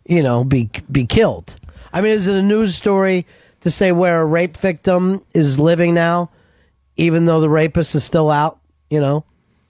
be killed. I mean, is it a news story to say where a rape victim is living now, even though the rapist is still out, No.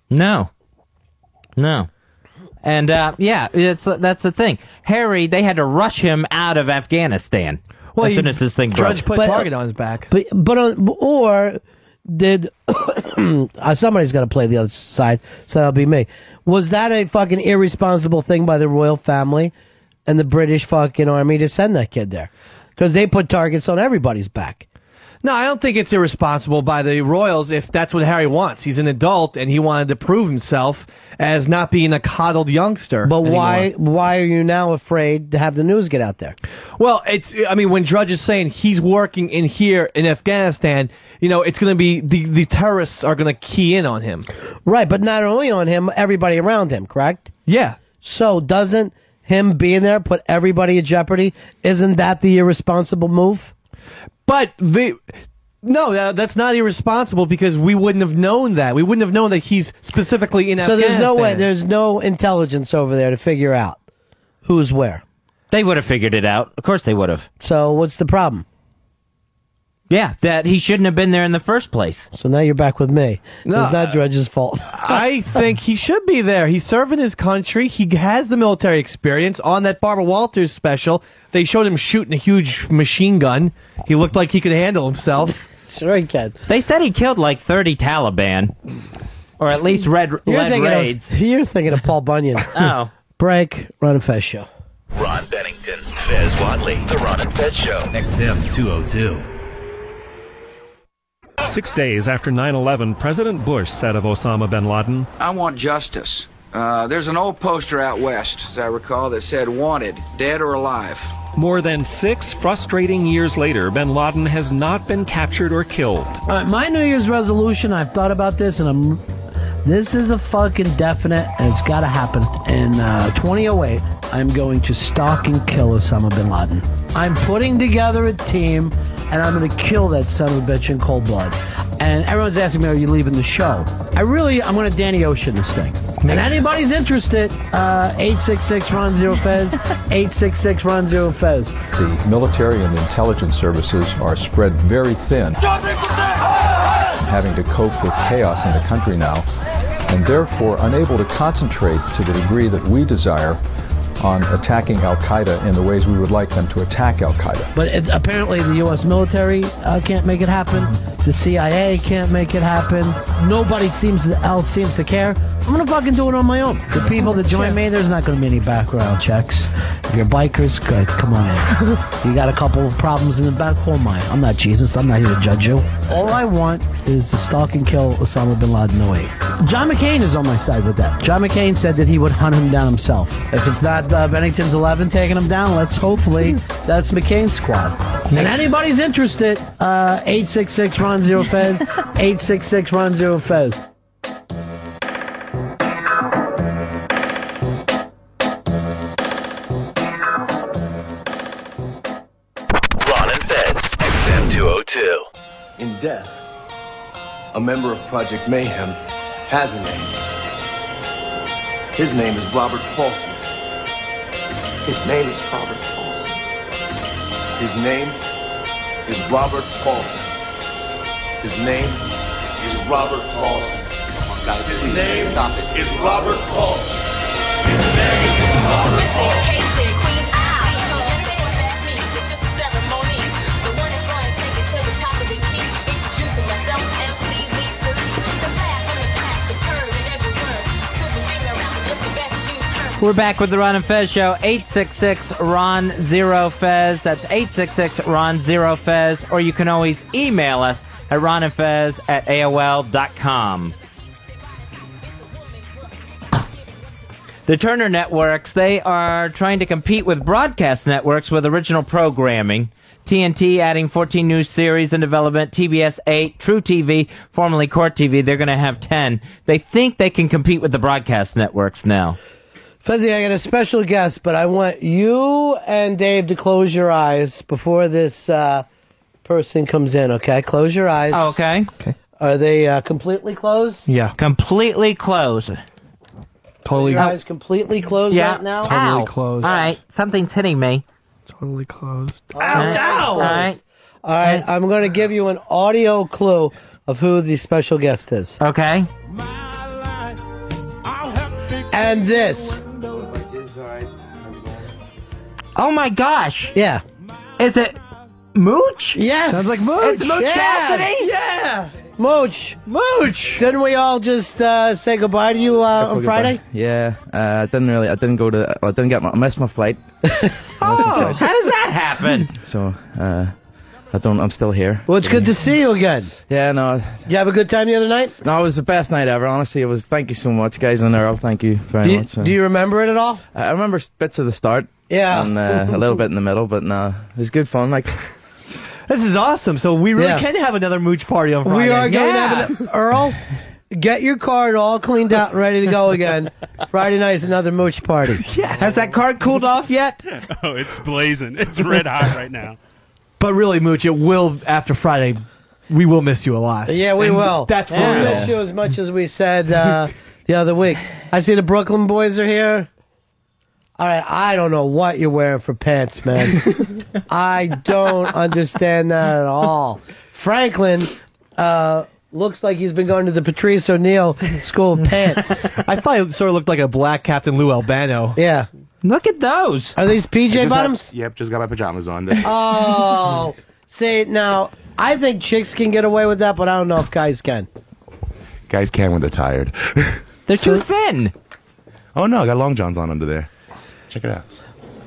And, that's the thing. Harry, they had to rush him out of Afghanistan as soon as this thing broke. Drudge put a target on his back. Or did... somebody's got to play the other side, so that'll be me. Was that a fucking irresponsible thing by the royal family and the British fucking army to send that kid there? Because they put targets on everybody's back. No, I don't think it's irresponsible by the royals if that's what Harry wants. He's an adult and he wanted to prove himself as not being a coddled youngster. But anymore. why are you now afraid to have the news get out there? Well, when Drudge is saying he's working in here in Afghanistan, it's going to be the terrorists are going to key in on him. Right, but not only on him, everybody around him, correct? Yeah. So doesn't him being there put everybody in jeopardy? Isn't that the irresponsible move? But that's not irresponsible because we wouldn't have known that. We wouldn't have known that he's specifically in Afghanistan. So there's no way, there's no intelligence over there to figure out who's where. They would have figured it out. Of course they would have. So what's the problem? Yeah, that he shouldn't have been there in the first place. So now you're back with me. No, it's not Drudge's fault. I think he should be there. He's serving his country. He has the military experience. On that Barbara Walters special, they showed him shooting a huge machine gun. He looked like he could handle himself. Sure he can. They said he killed like 30 Taliban. Or at least led raids. You're thinking of Paul Bunyan. Oh. Break, Ron and Fez Show. Ron Bennington, Fez Watley, The Ron and Fez Show. XM 202. 6 days after 9/11, President Bush said of Osama bin Laden, I want justice. There's an old poster out west, as I recall, that said, wanted, dead or alive. More than 6 frustrating years later, bin Laden has not been captured or killed. My New Year's resolution, I've thought about this, and this is a fucking definite, and it's got to happen. In 2008, I'm going to stalk and kill Osama bin Laden. I'm putting together a team, and I'm going to kill that son of a bitch in cold blood. And everyone's asking me, are you leaving the show? I'm going to Danny Ocean this thing. And anybody's interested, 866-RON-0-FEZ, 866-RON-0-FEZ. The military and intelligence services are spread very thin, having to cope with chaos in the country now, and therefore unable to concentrate to the degree that we desire on attacking al-Qaeda in the ways we would like them to attack al-Qaeda. But apparently the U.S. military can't make it happen. The CIA can't make it happen. Nobody else seems to care. I'm going to fucking do it on my own. The people that join me, there's not going to be any background checks. If you're bikers, good, come on in. You got a couple of problems in the back, hold mine. I'm not Jesus. I'm not here to judge you. All I want is to stalk and kill Osama bin Laden away. John McCain is on my side with that. John McCain said that he would hunt him down himself. If it's not Bennington's 11 taking him down, hopefully that's McCain's squad. And anybody's interested, 866-RON-0-FEZ, 866-RON-0-FEZ. Ron and Fez, XM 202. In death, a member of Project Mayhem has a name. His name is Robert Paulson. His name is Robert Paulson. His name is Robert Paulson. His name is Robert Paulson. His name is Robert Paulson. His name is Robert Paulson. We're back with the Ron and Fez Show. 866-RON-0-FEZ. That's 866-RON-0-FEZ. Or you can always email us at ronandfez@AOL.com. The Turner Networks, they are trying to compete with broadcast networks with original programming. TNT adding 14 new series in development, TBS 8, True TV, formerly Court TV, they're going to have 10. They think they can compete with the broadcast networks now. Fezzy, I got a special guest, but I want you and Dave to close your eyes before this person comes in, okay? Close your eyes. Oh, okay. Are they completely closed? Yeah. Completely closed. Totally. Your eyes completely closed right now? Totally closed. All right, something's hitting me. Totally closed. All right. I'm going to give you an audio clue of who the special guest is. Okay. And this. Oh my gosh. Yeah. Is it Mooch? Yes. Sounds like Mooch. It's Mooch Cassidy? Yeah. Mooch. Didn't we all just say goodbye to you on Friday? Yeah. I didn't missed my flight. How does that happen? So, I'm still here. Well, it's good to see you again. Yeah, no. Did you have a good time the other night? No, it was the best night ever. Honestly, it was. Thank you so much, guys in Earl. Thank you very much. Do you remember it at all? I remember bits of the start. Yeah. And a little bit in the middle, but no, it was good fun. Like, this is awesome. So we really can have another Mooch party on Friday. We are going to have an Earl. Get your card all cleaned out and ready to go again. Friday night's another Mooch party. Yeah. Has that card cooled off yet? Oh, it's blazing. It's red hot right now. But really, Mooch, it will, after Friday, we will miss you a lot. Yeah, we will. That's for We'll real. miss you as much as we said the other week. I see the Brooklyn boys are here. All right, I don't know what you're wearing for pants, man. I don't understand that at all. Franklin looks like he's been going to the Patrice O'Neill School of Pants. I thought it sort of looked like a black Captain Lou Albano. Yeah. Look at those. Are these PJ bottoms? Yep, just got my pajamas on. Oh, see, now, I think chicks can get away with that, but I don't know if guys can. Guys can when they're tired. They're too thin. Oh, no, I got long johns on under there. Check it out.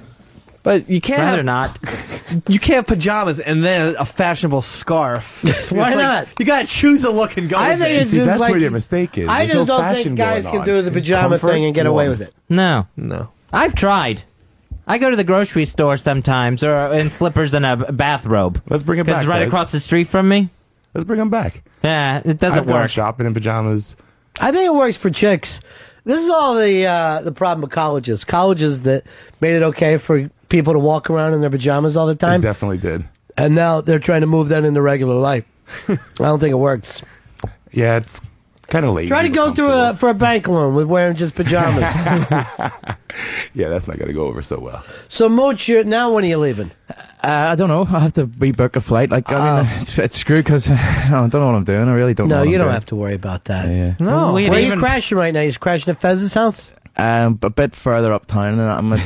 But you can't Rather have, not. You can't have pajamas and then a fashionable scarf. Why not? You gotta choose a look and go. I with think it. it's just that's like where your mistake is. I There's just no don't fashion think guys going can on. do the pajama Comfort, thing and get away with it. No. No. I've tried. I go to the grocery store sometimes, or in slippers and a bathrobe. Let's bring it back. Because it's right guys. across the street from me. Let's bring them back. Yeah, it doesn't I've gone work. shopping in pajamas. I think it works for chicks. This is all the problem with colleges. Colleges that made it okay for people to walk around in their pajamas all the time. It definitely did. And now they're trying to move that into regular life. I don't think it works. Yeah, it's kind of lazy. Try to go through for a bank loan with wearing just pajamas. Yeah, that's not going to go over so well. So, Mooch, now when are you leaving? I don't know. I have to rebook a flight. Like, I mean, it's screwed because I don't know what I'm doing. I really don't know. No, what you I'm don't doing. have to worry about that. Yeah. No. Where are you crashing right now? You crashing at Fez's house? A bit further uptown, and I'm at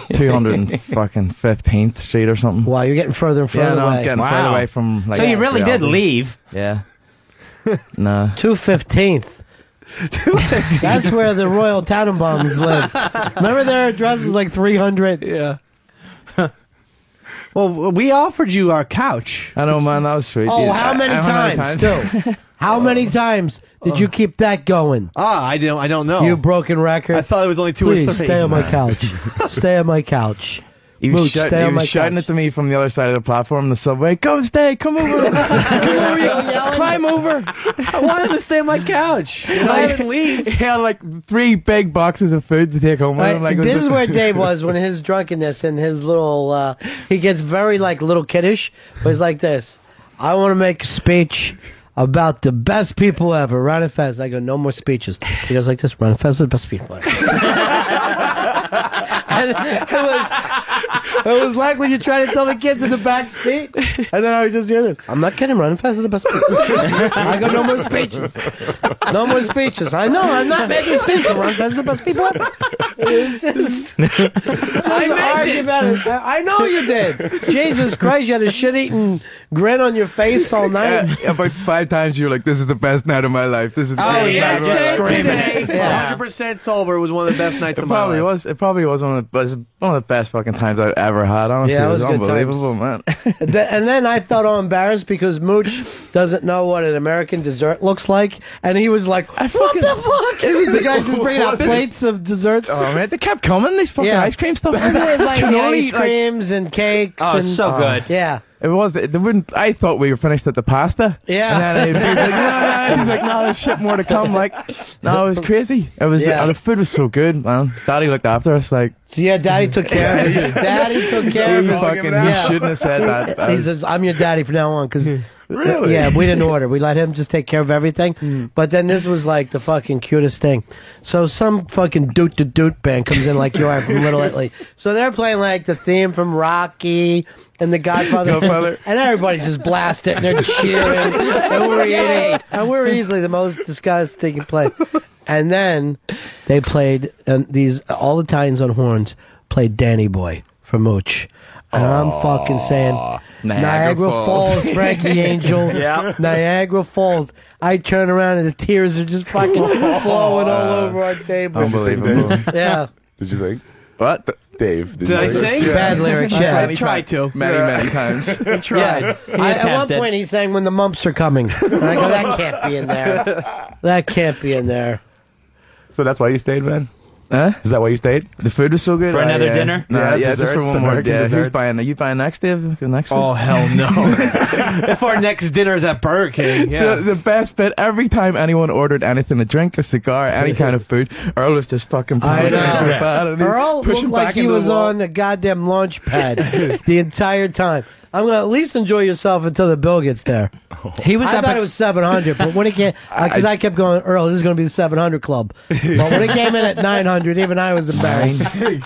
215th Street or something. Wow, you're getting further and further Yeah, no, away. I'm getting further away from. Like, So you really the did Aldi. leave. Yeah. No. 215th. That's where the Royal Tannenbaums live. Remember their address was like 300? Yeah. Well, we offered you our couch. I know, man. That was sweet. Oh, Yeah. how many times? Still. How many times did you keep that going? I don't know. You broken record. I thought it was only 2 or 3. Please stay on my couch. Stay on my couch. He was, Mooch, stay on my shouting couch. it to me from the other side of the platform in the subway. Come stay, come over. Come over, you climb over. I wanted to stay on my couch. I didn't leave. He had like 3 big boxes of food to take home with him. Like, This is where Dave was when his drunkenness and his little, he gets very like little kiddish, but he's like this. I want to make a speech about the best people ever. Ron and Fez. I go, no more speeches. He goes like this. Ron and Fez are the best people ever. And it was like when you try to tell the kids in the back seat, and then I would just hear this. I'm not kidding. Ron and Fez are the best people. I go, no more speeches. No more speeches. I know. I'm not making speeches. Ron and Fez are the best people ever. It's just, I know you did. Jesus Christ, you had a shit-eating grin on your face all night. About 5 times you were like, this is the best night of my life. This is the best night of my life. Screaming. Yeah. 100% sober was one of the best nights of my life. It probably was one of the best fucking times I've ever had. Honestly, Yeah, it was good unbelievable, man. And then I felt all embarrassed because Mooch doesn't know what an American dessert looks like, and he was like, "What the fuck?" And he's the guy just bringing out plates of desserts. Oh man, they kept coming. These fucking ice cream stuff. And there's like Cannoli, ice creams and cakes. Oh, and, so good. Yeah. It was. They wouldn't. I thought we were finished at the pasta. Yeah. And then he was like, no. He's like, no, there's shit more to come. Like, no, it was crazy. It was. Yeah. The food was so good, man. Daddy looked after us. Like, Yeah, Daddy took care of his. Daddy took care of his. Fucking, you shouldn't have said that. He says, "I'm your daddy from now on," because Really? yeah, we didn't order. We let him just take care of everything. But then this was like the fucking cutest thing. So some fucking doot band comes in like you are from Little Italy. So they're playing like the theme from Rocky and The Godfather, and everybody's just blasting and they're cheering and we're eating, and we're easily the most disgusting play. And then they played, and these all Italians on horns played Danny Boy for Mooch. And I'm fucking saying Niagara Falls, Frankie Angel. Yeah. Niagara Falls. I turn around and the tears are just fucking flowing all over our table. Unbelievable. Yeah. Did you sing? What? Dave, Did I sing? Bad lyrics, yeah. I tried to. Many times. I tried. Yeah. At one point he sang "When the Mumps Are Coming." And I go, that can't be in there. That can't be in there. So that's why you stayed, man? Huh? Is that why you stayed? The food was so good. For another dinner? No, yeah, just for desserts, one more. American Yeah, who's desserts. buying? Are you buying next, Dave? The next one? Oh, hell no. If our next dinner is at Burger King, yeah. The best bit, every time anyone ordered anything, a drink, a cigar, any kind of food, Earl was just fucking I playing know. so bad. And he'd Earl push looked him like back he into the was wall. on a goddamn launch pad the entire time. I'm going to at least enjoy yourself until the bill gets there. He was I up thought at- it was 700, but when it came, because I kept going, Earl, this is going to be the 700 club. But when it came in at 900, even I was embarrassed.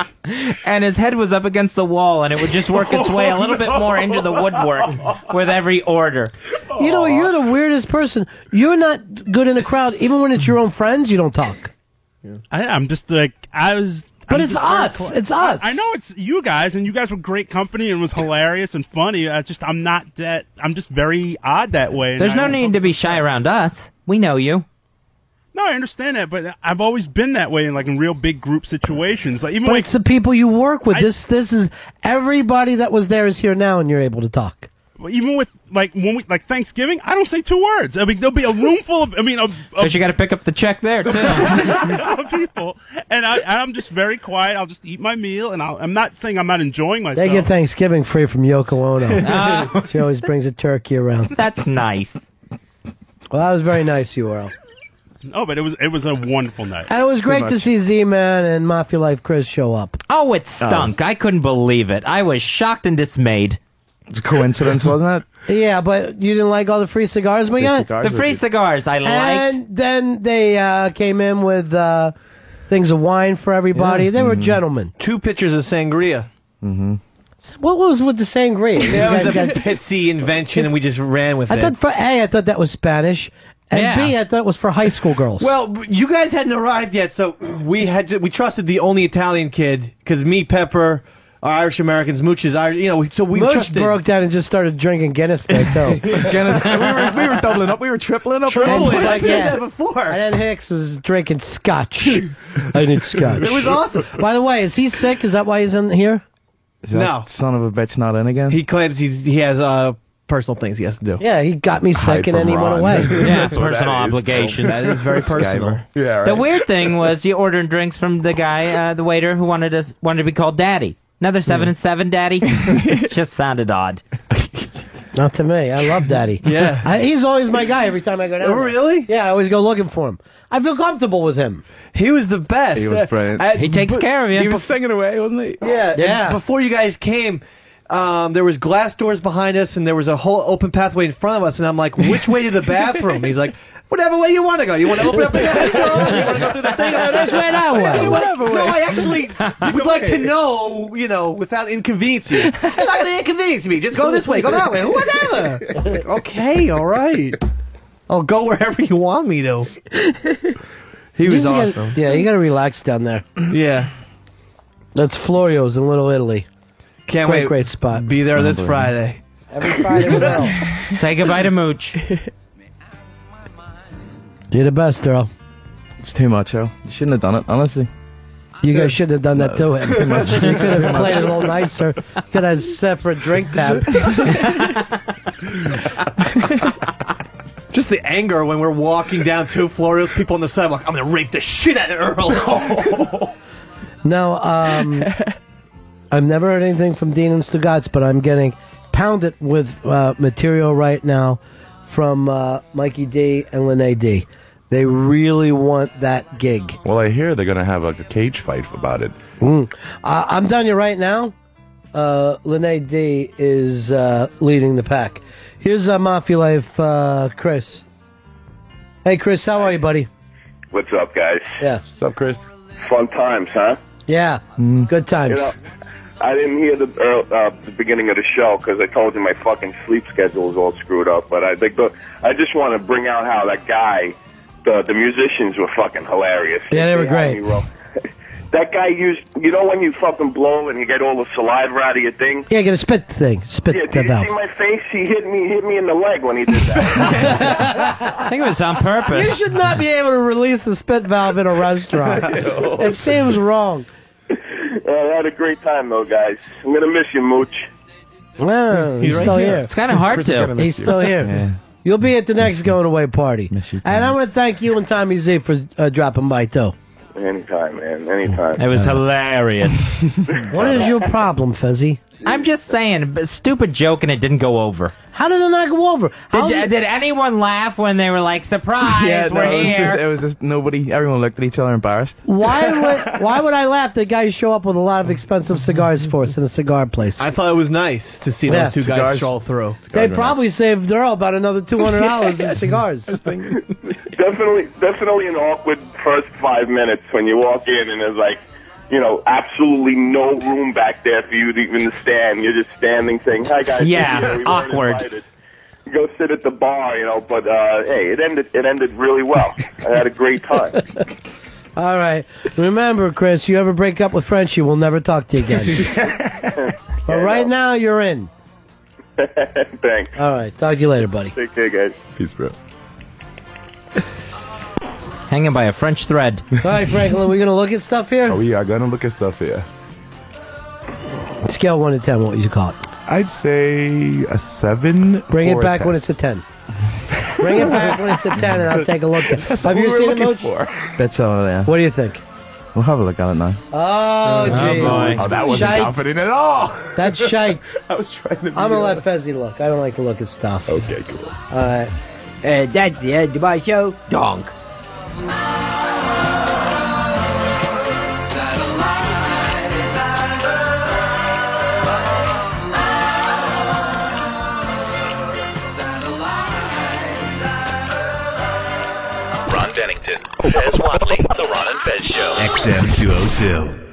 and his head was up against the wall, and it would just work its way a little bit more into the woodwork with every order. You know, you're the weirdest person. You're not good in a crowd. Even when it's your own friends, you don't talk. I'm just like, But it's us. It's us. I know it's you guys, and you guys were great company and was hilarious and funny. I'm just very odd that way. and There's I no don't- need to be shy around us. We know you. No, I understand that, but I've always been that way in real big group situations. Like even But when it's the people you work with. This is everybody that was there is here now, and you're able to talk. even with when we Thanksgiving, I don't say 2 words. I mean, there'll be a room full of But you got to pick up the check there too. of people, and I'm just very quiet. I'll just eat my meal, and I'm not saying I'm not enjoying myself. They get Thanksgiving free from Yoko Ono. She always brings a turkey around. That's nice. Well, that was very nice, you Earl. Oh, but it was a wonderful night. And it was great to see Z-Man and Mafia Life Chris show up. Oh, it stunk. I couldn't believe it. I was shocked and dismayed. It's a coincidence, wasn't it? Yeah, but you didn't like all the free cigars we got? The free cigars I liked. And then they came in with things of wine for everybody. Yeah. They were gentlemen. 2 pitchers of sangria. Mm-hmm. What was with the sangria? That was You a guys got- Pitsy invention, and we just ran with I it. thought that was Spanish, And B, I thought it was for high school girls. Well, you guys hadn't arrived yet, so we trusted the only Italian kid because me, Pepper, our Irish Americans, Mooch is Irish. So we Mooch trusted. broke down and just started drinking Guinness there too. Guinness, we were doubling up. We were tripling up. I've said that before. And then Hicks was drinking scotch. I need scotch. It was awesome. By the way, is he sick? Is that why he's in here? Is that son of a bitch not in again? He claims he has personal things he has to do. Yeah, he got me sick and then he went away. Yeah, it's personal obligation. That is very personal. Yeah, right. The weird thing was you ordering drinks from the guy, the waiter, who wanted to be called Daddy. Another 7 and 7 Daddy. Just sounded odd. Not to me. I love Daddy. Yeah. He's always my guy every time I go down. Oh, there. really? Yeah, I always go looking for him. I feel comfortable with him. He was the best. He was brilliant. He takes care of you. He was singing away, wasn't he? Yeah. Yeah. And before you guys came, there was glass doors behind us, and there was a whole open pathway in front of us. And I'm like, "Which way to the bathroom?" He's like, "Whatever way you want to go. You want to open up the glass door? You want to go through the thing? This way, that way. Whatever way." No, I actually would like to know, without inconveniencing you. You're not going to inconvenience me. Just go this way, go that way, whatever. I'm like, okay, all right. I'll go wherever you want me to. He was awesome. You got to relax down there. Yeah. That's Florio's in Little Italy. Can't wait. Great spot. Be there this Friday. Every Friday we will. Say goodbye to Mooch. You're the best, Earl. It's too much, Earl. You shouldn't have done it, honestly. You guys shouldn't have done that to him. Too much. You could have played it a little nicer. You could have had a separate drink tab. Just the anger when we're walking down two Florios, people on the sidewalk. I'm going to rape the shit out of Earl. No, I've never heard anything from Dean and Stugatz, but I'm getting pounded with material right now from Mikey D and Lene D. They really want that gig. Well, I hear they're going to have a cage fight about it. I'm telling you right now, Lene D is leading the pack. Here's Mafia Life, Chris. Hey, Chris, how are you, buddy? What's up, guys? Yeah. What's up, Chris? Fun times, huh? Yeah, good times. I didn't hear the beginning of the show because I told you my fucking sleep schedule is all screwed up. But I just want to bring out how that guy, the musicians were fucking hilarious. Yeah, they were great. That guy used, when you fucking blow and you get all the saliva out of your thing? Yeah, get a spit thing. Spit yeah, did you valve. see my face? He hit me in the leg when he did that. I think it was on purpose. You should not be able to release a spit valve in a restaurant. It seems wrong. I had a great time, though, guys. I'm going to miss you, Mooch. Well, he's right still here. here. It's kind of hard to. He's still here. Yeah. You'll be at the next going away party. And I want to thank you and Tommy Z for dropping by, too. Anytime, man. Anytime. It was hilarious. What is your problem, Fezzy? I'm just saying, a stupid joke and it didn't go over. How did it not go over? Did anyone laugh when they were like, surprise, we're here? It was just nobody, everyone looked at each other embarrassed. Why would I laugh? The guys show up with a lot of expensive cigars for us in a cigar place. I thought it was nice to see those two guys stroll through. They probably saved Earl about another $200 in cigars. Definitely an awkward first 5 minutes when you walk in and there's like, absolutely no room back there for you to even stand. You're just standing saying, "Hi guys." Yeah, we awkward. Invited. Go sit at the bar, but hey, it ended really well. I had a great time. All right. Remember, Chris, you ever break up with Frenchie, we'll never talk to you again. But right now, you're in. Thanks. All right. Talk to you later, buddy. Take care, guys. Peace, bro. Hanging by a French thread. All right, Franklin, we're going to look at stuff here? Oh, we are going to look at stuff here. Scale 1 to 10, what would you call it? I'd say a 7. Bring it for a back when test. it's a 10. Bring it back when it's a 10, and I'll take a look at it. Have you seen it, Mooch? Bits over there. What do you think? We'll have a look at it now. Oh, jeez. Oh, that wasn't Shite. confident at all. That's shite. I was trying to be I'm going to let Fezzy look. I don't like to look at stuff. Okay, cool. All right. That's the end of my show. Donk. Ron Bennington, Fez Watley, The Ron and Fez Show. XM202.